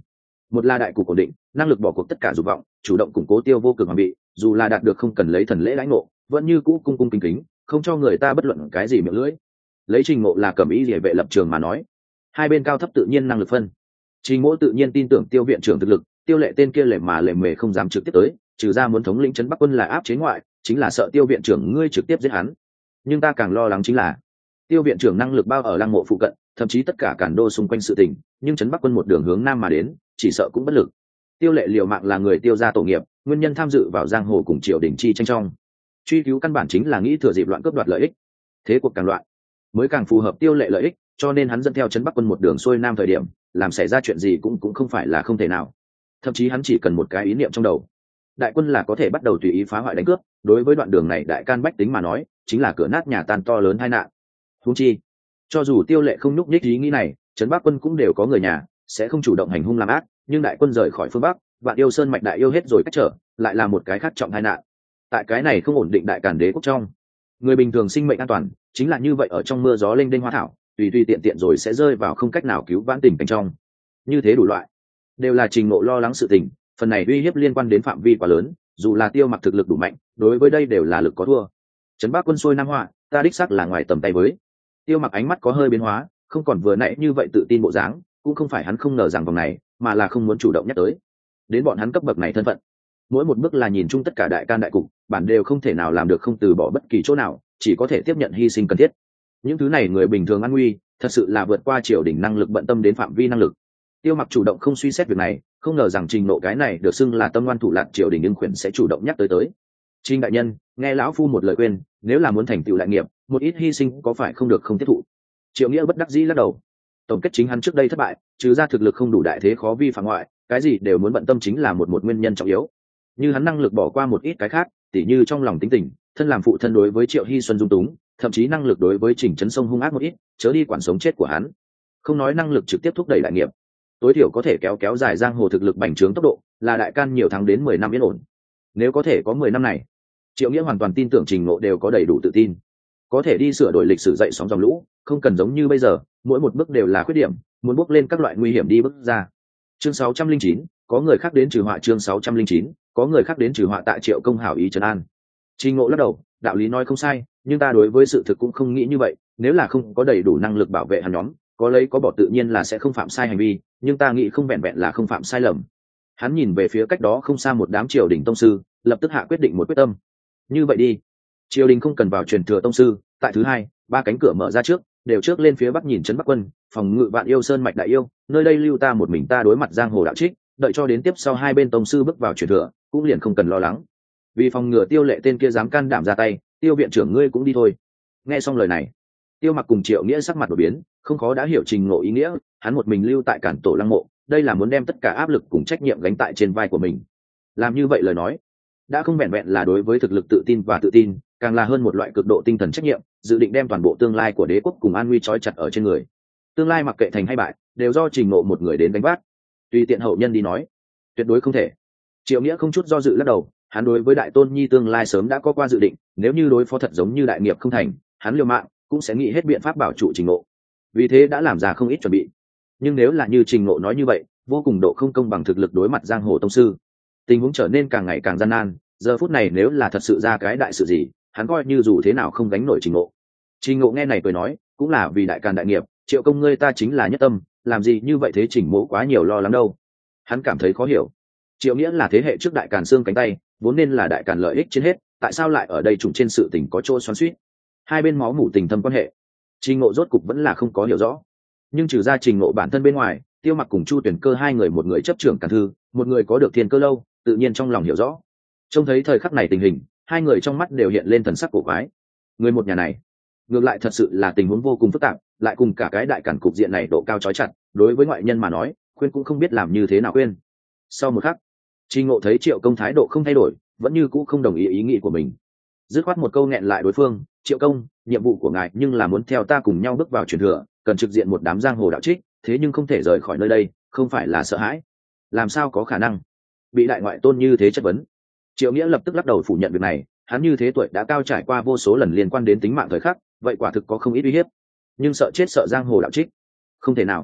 Một là đại cục ổn định, năng lực bỏ cuộc tất cả dục vọng, chủ động củng cố Tiêu Vô Cực hoàng vị, dù là đạt được không cần lấy thần lễ lãnh ngộ, vẫn như cũ cung cung kính kính, không cho người ta bất luận cái gì miệng lưỡi. Lấy Trình Ngộ là cẩm ý địa vệ lập trường mà nói, hai bên cao thấp tự nhiên năng lực phân. Trình Ngộ tự nhiên tin tưởng Tiêu viện trưởng thực lực, Tiêu Lệ tên kia lề mà lề mề không dám trực tiếp tới, trừ ra muốn thống lĩnh trấn Bắc quân là áp chế ngoại, chính là sợ Tiêu viện trưởng ngươi trực tiếp giết hắn. Nhưng ta càng lo lắng chính là Tiêu viện trưởng năng lực bao ở Lăng Mộ phụ cận, thậm chí tất cả Cản Đô xung quanh sự tình, nhưng trấn Bắc quân một đường hướng nam mà đến, chỉ sợ cũng bất lực. Tiêu Lệ liều mạng là người Tiêu gia tổ nghiệp, nguyên nhân tham dự vào giang hồ cùng triều đình chi tranh trong, truy cứu căn bản chính là nghĩ thừa dịp loạn cướp đoạt lợi ích. Thế cuộc càng loạn, mới càng phù hợp Tiêu Lệ lợi ích, cho nên hắn dẫn theo trấn Bắc quân một đường xuôi nam thời điểm, làm xảy ra chuyện gì cũng không phải là không thể nào. Thậm chí hắn chỉ cần một cái ý niệm trong đầu, đại quân là có thể bắt đầu tùy ý phá hoại đánh cướp. Đối với đoạn đường này đại can bách tính mà nói, chính là cửa nát nhà tan to lớn tai nạn. Huống chi, cho dù Tiêu Lệ không nhúc nhích ý nghĩ này, trấn Bắc quân cũng đều có người nhà, sẽ không chủ động hành hung làm ác, nhưng đại quân rời khỏi phương Bắc, Vạn Yêu Sơn mạch đại yêu hết rồi cách trở, lại là một cái khác trọng tai nạn. Tại cái này không ổn định đại càn đế quốc trong, người bình thường sinh mệnh an toàn chính là như vậy, ở trong mưa gió lênh đênh hoa thảo, tùy tùy tiện tiện rồi sẽ rơi vào không cách nào cứu vãn tình cảnh trong. Như thế đủ loại đều là Trình Ngộ lo lắng sự tình, phần này uy hiếp liên quan đến phạm vi quá lớn, dù là Tiêu Mặc thực lực đủ mạnh, đối với đây đều là lực có thua. Trấn Bắc quân xuôi nam họa, ta đích xác là ngoài tầm tay với. Tiêu Mặc ánh mắt có hơi biến hóa, không còn vừa nãy như vậy tự tin bộ dáng, cũng không phải hắn không ngờ rằng vòng này, mà là không muốn chủ động nhắc tới. Đến bọn hắn cấp bậc này thân phận, mỗi một bước là nhìn chung tất cả đại can đại cục, bản đều không thể nào làm được không từ bỏ bất kỳ chỗ nào, chỉ có thể tiếp nhận hy sinh cần thiết. Những thứ này người bình thường an nguy, thật sự là vượt qua triều đình năng lực bận tâm đến phạm vi năng lực. Tiêu Mặc chủ động không suy xét việc này, không ngờ rằng Trình Nộ cái này được xưng là tâm ngoan thủ lạn triều đình nhưng khuyển sẽ chủ động nhắc tới. Trình đại nhân, nghe lão phu một lời khuyên, nếu là muốn thành tựu đại nghiệp, một ít hy sinh có phải không được không tiếp thụ. Triệu Nghĩa bất đắc dĩ lắc đầu. Tổng kết chính hắn trước đây thất bại, trừ ra thực lực không đủ đại thế khó vi phạm ngoại, cái gì đều muốn bận tâm chính là một nguyên nhân trọng yếu. Như hắn năng lực bỏ qua một ít cái khác, tỉ như trong lòng tính tình, thân làm phụ thân đối với Triệu Hy Xuân dung túng, thậm chí năng lực đối với Trình Trấn Sông hung ác một ít, chớ đi quản sống chết của hắn. Không nói năng lực trực tiếp thúc đẩy đại nghiệp, tối thiểu có thể kéo dài giang hồ thực lực bành trướng tốc độ, là đại can nhiều tháng đến 10 năm yên ổn. Nếu có thể có 10 năm này, Triệu Nghĩa hoàn toàn tin tưởng Trình Ngộ đều có đầy đủ tự tin, có thể đi sửa đổi lịch sử dậy sóng dòng lũ, không cần giống như bây giờ, mỗi một bước đều là khuyết điểm, muốn bước lên các loại nguy hiểm đi bước ra. Chương 609, có người khác đến trừ họa. Chương 609, có người khác đến trừ họa. Tại Triệu Công hảo ý trấn an. Trình Ngộ lắc đầu, đạo lý nói không sai, nhưng ta đối với sự thực cũng không nghĩ như vậy, nếu là không có đầy đủ năng lực bảo vệ hắn nhóm, có lấy có bỏ tự nhiên là sẽ không phạm sai hành vi, nhưng ta nghĩ không vẹn vẹn là không phạm sai lầm. Hắn nhìn về phía cách đó không xa một đám triều đình tông sư, lập tức hạ quyết định một quyết tâm. Như vậy đi, triều đình không cần vào truyền thừa tông sư, tại thứ hai, ba cánh cửa mở ra trước, đều trước lên phía bắc nhìn trấn Bắc quân, phòng ngự Vạn Yêu Sơn mạch đại yêu, nơi đây lưu ta một mình ta đối mặt giang hồ đạo trích, đợi cho đến tiếp sau hai bên tông sư bước vào truyền thừa, cũng liền không cần lo lắng. Vì phòng ngừa Tiêu Lệ tên kia dám can đảm ra tay, Tiêu viện trưởng ngươi cũng đi thôi. Nghe xong lời này, Tiêu Mặc cùng Triệu Nghĩa sắc mặt đổi biến, không khó đã hiểu Trình Ngộ ý nghĩa, hắn một mình lưu tại Cản Tổ Lăng Mộ, đây là muốn đem tất cả áp lực cùng trách nhiệm gánh tại trên vai của mình. Làm như vậy lời nói, đã không vẹn vẹn là đối với thực lực tự tin, càng là hơn một loại cực độ tinh thần trách nhiệm, dự định đem toàn bộ tương lai của đế quốc cùng an nguy trói chặt ở trên người. Tương lai mặc kệ thành hay bại, đều do Trình Ngộ một người đến đánh vác. Tùy tiện hậu nhân đi nói, tuyệt đối không thể. Triệu Nghĩa không chút do dự lắc đầu, hắn đối với đại tôn nhi tương lai sớm đã có qua dự định, nếu như đối phó thật giống như đại nghiệp không thành, hắn liều mạng cũng sẽ nghĩ hết biện pháp bảo trụ Trình Ngộ. Vì thế đã làm ra không ít chuẩn bị. Nhưng nếu là như Trình Ngộ nói như vậy, vô cùng độ không công bằng thực lực đối mặt giang hồ tông sư, tình huống trở nên càng ngày càng gian nan. Giờ phút này nếu là thật sự ra cái đại sự gì, hắn coi như dù thế nào không gánh nổi Trình Ngộ. Trình Ngộ nghe này cười nói, cũng là vì đại càn đại nghiệp, Triệu công ngươi ta chính là nhất tâm, làm gì như vậy thế Trình Mộ quá nhiều lo lắng đâu. Hắn cảm thấy khó hiểu. Triệu Nghĩa là thế hệ trước đại càn xương cánh tay, vốn nên là đại càn lợi ích trên hết, tại sao lại ở đây trùng trên sự tình có chỗ xoắn xuýt? Hai bên máu mủ tình thâm quan hệ, Trình Ngộ rốt cục vẫn là không có hiểu rõ. Nhưng trừ ra Trình Ngộ bản thân bên ngoài, Tiêu Mặc cùng Chu Tuyển Cơ hai người, một người chấp trưởng Càn Thư, một người có được Thiên Cơ lâu, tự nhiên trong lòng hiểu rõ. Trông thấy thời khắc này tình hình, hai người trong mắt đều hiện lên thần sắc cổ quái. Người một nhà này, ngược lại thật sự là tình huống vô cùng phức tạp, lại cùng cả cái đại càn cục diện này độ cao chói chặt, đối với ngoại nhân mà nói, khuyên cũng không biết làm như thế nào khuyên. Sau một khắc, Trình Ngộ thấy Triệu công thái độ không thay đổi, vẫn như cũ không đồng ý ý nghĩ của mình, dứt khoát một câu nghẹn lại đối phương. Triệu công, nhiệm vụ của ngài nhưng là muốn theo ta cùng nhau bước vào truyền thừa, cần trực diện một đám giang hồ đạo trích, thế nhưng không thể rời khỏi nơi đây, không phải là sợ hãi, làm sao có khả năng bị đại ngoại tôn như thế chất vấn. Triệu Nghĩa lập tức lắc đầu phủ nhận việc này, hắn như thế tuổi đã cao, trải qua vô số lần liên quan đến tính mạng thời khắc, vậy quả thực có không ít uy hiếp, nhưng sợ chết sợ giang hồ đạo trích, không thể nào.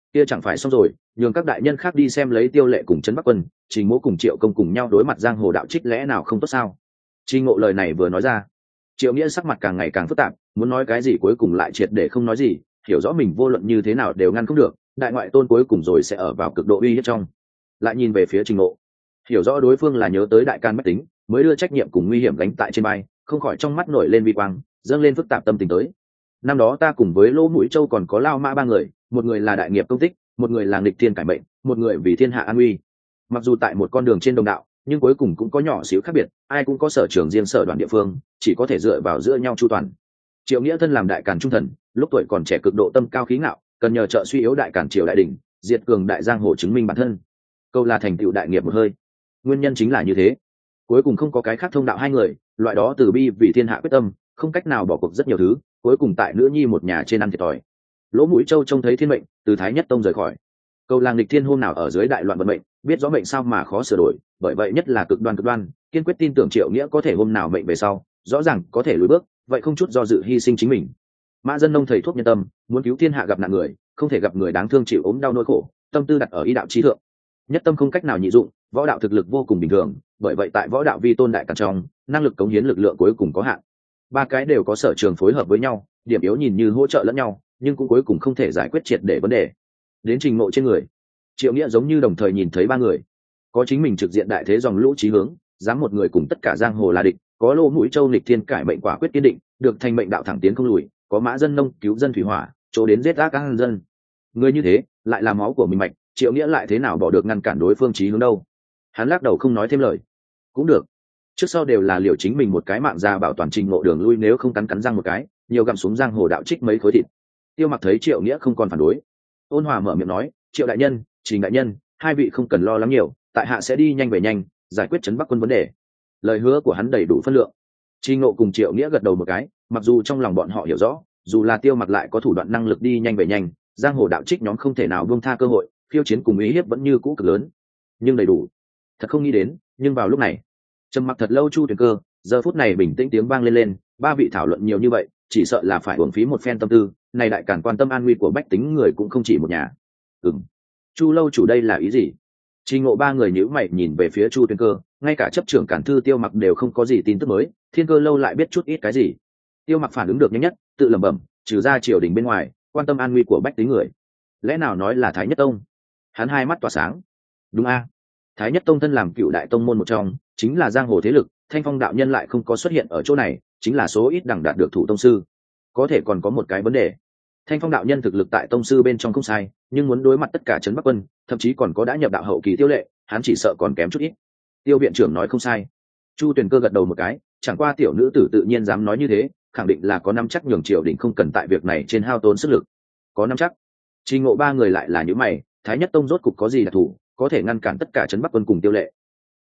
kia chẳng phải xong rồi, nhường các đại nhân khác đi xem lấy Tiêu Lệ cùng Trấn Bắc Quân, Trình Mỗ cùng Triệu Công cùng nhau đối mặt giang hồ đạo trích lẽ nào không tốt sao? Trình Ngộ lời này vừa nói ra, Triệu Nghĩa sắc mặt càng ngày càng phức tạp, muốn nói cái gì cuối cùng lại triệt để không nói gì, hiểu rõ mình vô luận như thế nào đều ngăn không được, đại ngoại tôn cuối cùng rồi sẽ ở vào cực độ uy hiếp trong. Lại nhìn về phía Trình Ngộ, hiểu rõ đối phương là nhớ tới đại can bách tính, mới đưa trách nhiệm cùng nguy hiểm gánh tại trên vai, không khỏi trong mắt nổi lên vi quang, dâng lên phức tạp tâm tình tới. Năm đó ta cùng với Lỗ Mũi Châu còn có Lao Mã ba người, một người là đại nghiệp công tích, một người là nghịch thiên cải mệnh, một người vì thiên hạ an nguy. Mặc dù tại một con đường trên đồng đạo, nhưng cuối cùng cũng có nhỏ xíu khác biệt, ai cũng có sở trường riêng, sở đoàn địa phương, chỉ có thể dựa vào giữa nhau chu toàn. Triệu Nghĩa thân làm đại càn trung thần, lúc tuổi còn trẻ cực độ tâm cao khí ngạo, cần nhờ trợ suy yếu đại càn triều đại đỉnh, diệt cường đại giang hồ chứng minh bản thân. Câu là thành tựu đại nghiệp một hơi. Nguyên nhân chính là như thế. Cuối cùng không có cái khác thông đạo hai người, loại đó từ bi vì thiên hạ quyết tâm, không cách nào bỏ cuộc rất nhiều thứ, cuối cùng tại nữ nhi một nhà trên ăn thiệt thòi. Lỗ Mũi Châu trông thấy thiên mệnh, từ Thái Nhất Tông rời khỏi. Câu làng lịch thiên hôm nào ở dưới đại loạn vận mệnh, biết rõ mệnh sao mà khó sửa đổi, bởi vậy nhất là cực đoan, kiên quyết tin tưởng Triệu Nghĩa có thể hôm nào mệnh về sau, rõ ràng có thể lùi bước, vậy không chút do dự hy sinh chính mình. Mã Dân Nông thầy thuốc nhân tâm, muốn cứu thiên hạ gặp nạn người, không thể gặp người đáng thương chịu ốm đau nỗi khổ, tâm tư đặt ở ý đạo chí thượng. Nhất tâm không cách nào nhị dụng, võ đạo thực lực vô cùng bình thường, bởi vậy tại võ đạo vi tôn đại càn trong, năng lực cống hiến lực lượng cuối cùng có hạn. Ba cái đều có sở trường phối hợp với nhau, điểm yếu nhìn như hỗ trợ lẫn nhau, nhưng cũng cuối cùng không thể giải quyết triệt để vấn đề. Đến Trình Ngộ trên người, Triệu Nghĩa giống như đồng thời nhìn thấy ba người, có chính mình trực diện đại thế dòng lũ chí hướng, dám một người cùng tất cả giang hồ là địch, có Lỗ Mũi Châu nghịch thiên cải mệnh quả quyết kiên định, được thành mệnh đạo thẳng tiến không lùi, có Mã Dân Nông cứu dân thủy hỏa, chỗ đến giết ác các dân. Người như thế, lại là máu của mình mạch, Triệu Nghĩa lại thế nào bỏ được ngăn cản đối phương chí hướng đâu? Hắn lắc đầu không nói thêm lời. Cũng được, trước sau đều là liều chính mình một cái mạng ra bảo toàn Trình Ngộ đường lui, nếu không cắn răng một cái, nhiều gặm xuống giang hồ đạo trích mấy khối thịt. Tiêu Mặc thấy Triệu Nghĩa không còn phản đối, ôn hòa mở miệng nói, Triệu đại nhân, Trình đại nhân, hai vị không cần lo lắng nhiều, tại hạ sẽ đi nhanh về nhanh, giải quyết Trấn Bắc Quân vấn đề. Lời hứa của hắn đầy đủ phân lượng. Trình Ngộ cùng Triệu Nghĩa gật đầu một cái, mặc dù trong lòng bọn họ hiểu rõ, dù là Tiêu Mặc lại có thủ đoạn năng lực đi nhanh về nhanh, giang hồ đạo trích nhóm không thể nào buông tha cơ hội, khiêu chiến cùng ý hiếp vẫn như cũ cực lớn, nhưng đầy đủ. Thật không nghĩ đến, nhưng vào lúc này, trầm mặc thật lâu Chu Tuyền Cơ, giờ phút này bình tĩnh tiếng vang lên, ba vị thảo luận nhiều như vậy, chỉ sợ là phải uổng phí một phen tâm tư, này đại càn quan tâm an nguy của bách tính người cũng không chỉ một nhà. Chu lâu chủ đây là ý gì? Trình Ngộ ba người nhíu mày nhìn về phía Chu Tuyền Cơ, ngay cả chấp trưởng Cản Thư Tiêu Mặc đều không có gì tin tức mới, Thiên Cơ lâu lại biết chút ít cái gì? Tiêu Mặc phản ứng được nhanh nhất, tự lẩm bẩm, trừ ra triều đình bên ngoài, quan tâm an nguy của bách tính người, lẽ nào nói là Thái Nhất Tông? Hắn hai mắt tỏa sáng. Đúng a, Thái Nhất Tông thân làm cựu đại tông môn một trong, chính là giang hồ thế lực, Thanh Phong đạo nhân lại không có xuất hiện ở chỗ này, chính là số ít đẳng đạt được thủ tông sư. Có thể còn có một cái vấn đề, Thanh Phong đạo nhân thực lực tại tông sư bên trong không sai, nhưng muốn đối mặt tất cả Trấn Bắc Quân, thậm chí còn có đã nhập đạo hậu kỳ Tiêu Lệ, hắn chỉ sợ còn kém chút ít. Tiêu viện trưởng nói không sai. Chu Tuyền Cơ gật đầu một cái, chẳng qua tiểu nữ tử tự nhiên dám nói như thế, khẳng định là có nắm chắc nhường triều đình không cần tại việc này trên hao tốn sức lực. Có nắm chắc. Trình Ngộ ba người lại là những mày, Thái Nhất Tông rốt cục có gì đặc thù, có thể ngăn cản tất cả Trấn Bắc Quân cùng Tiêu Lệ.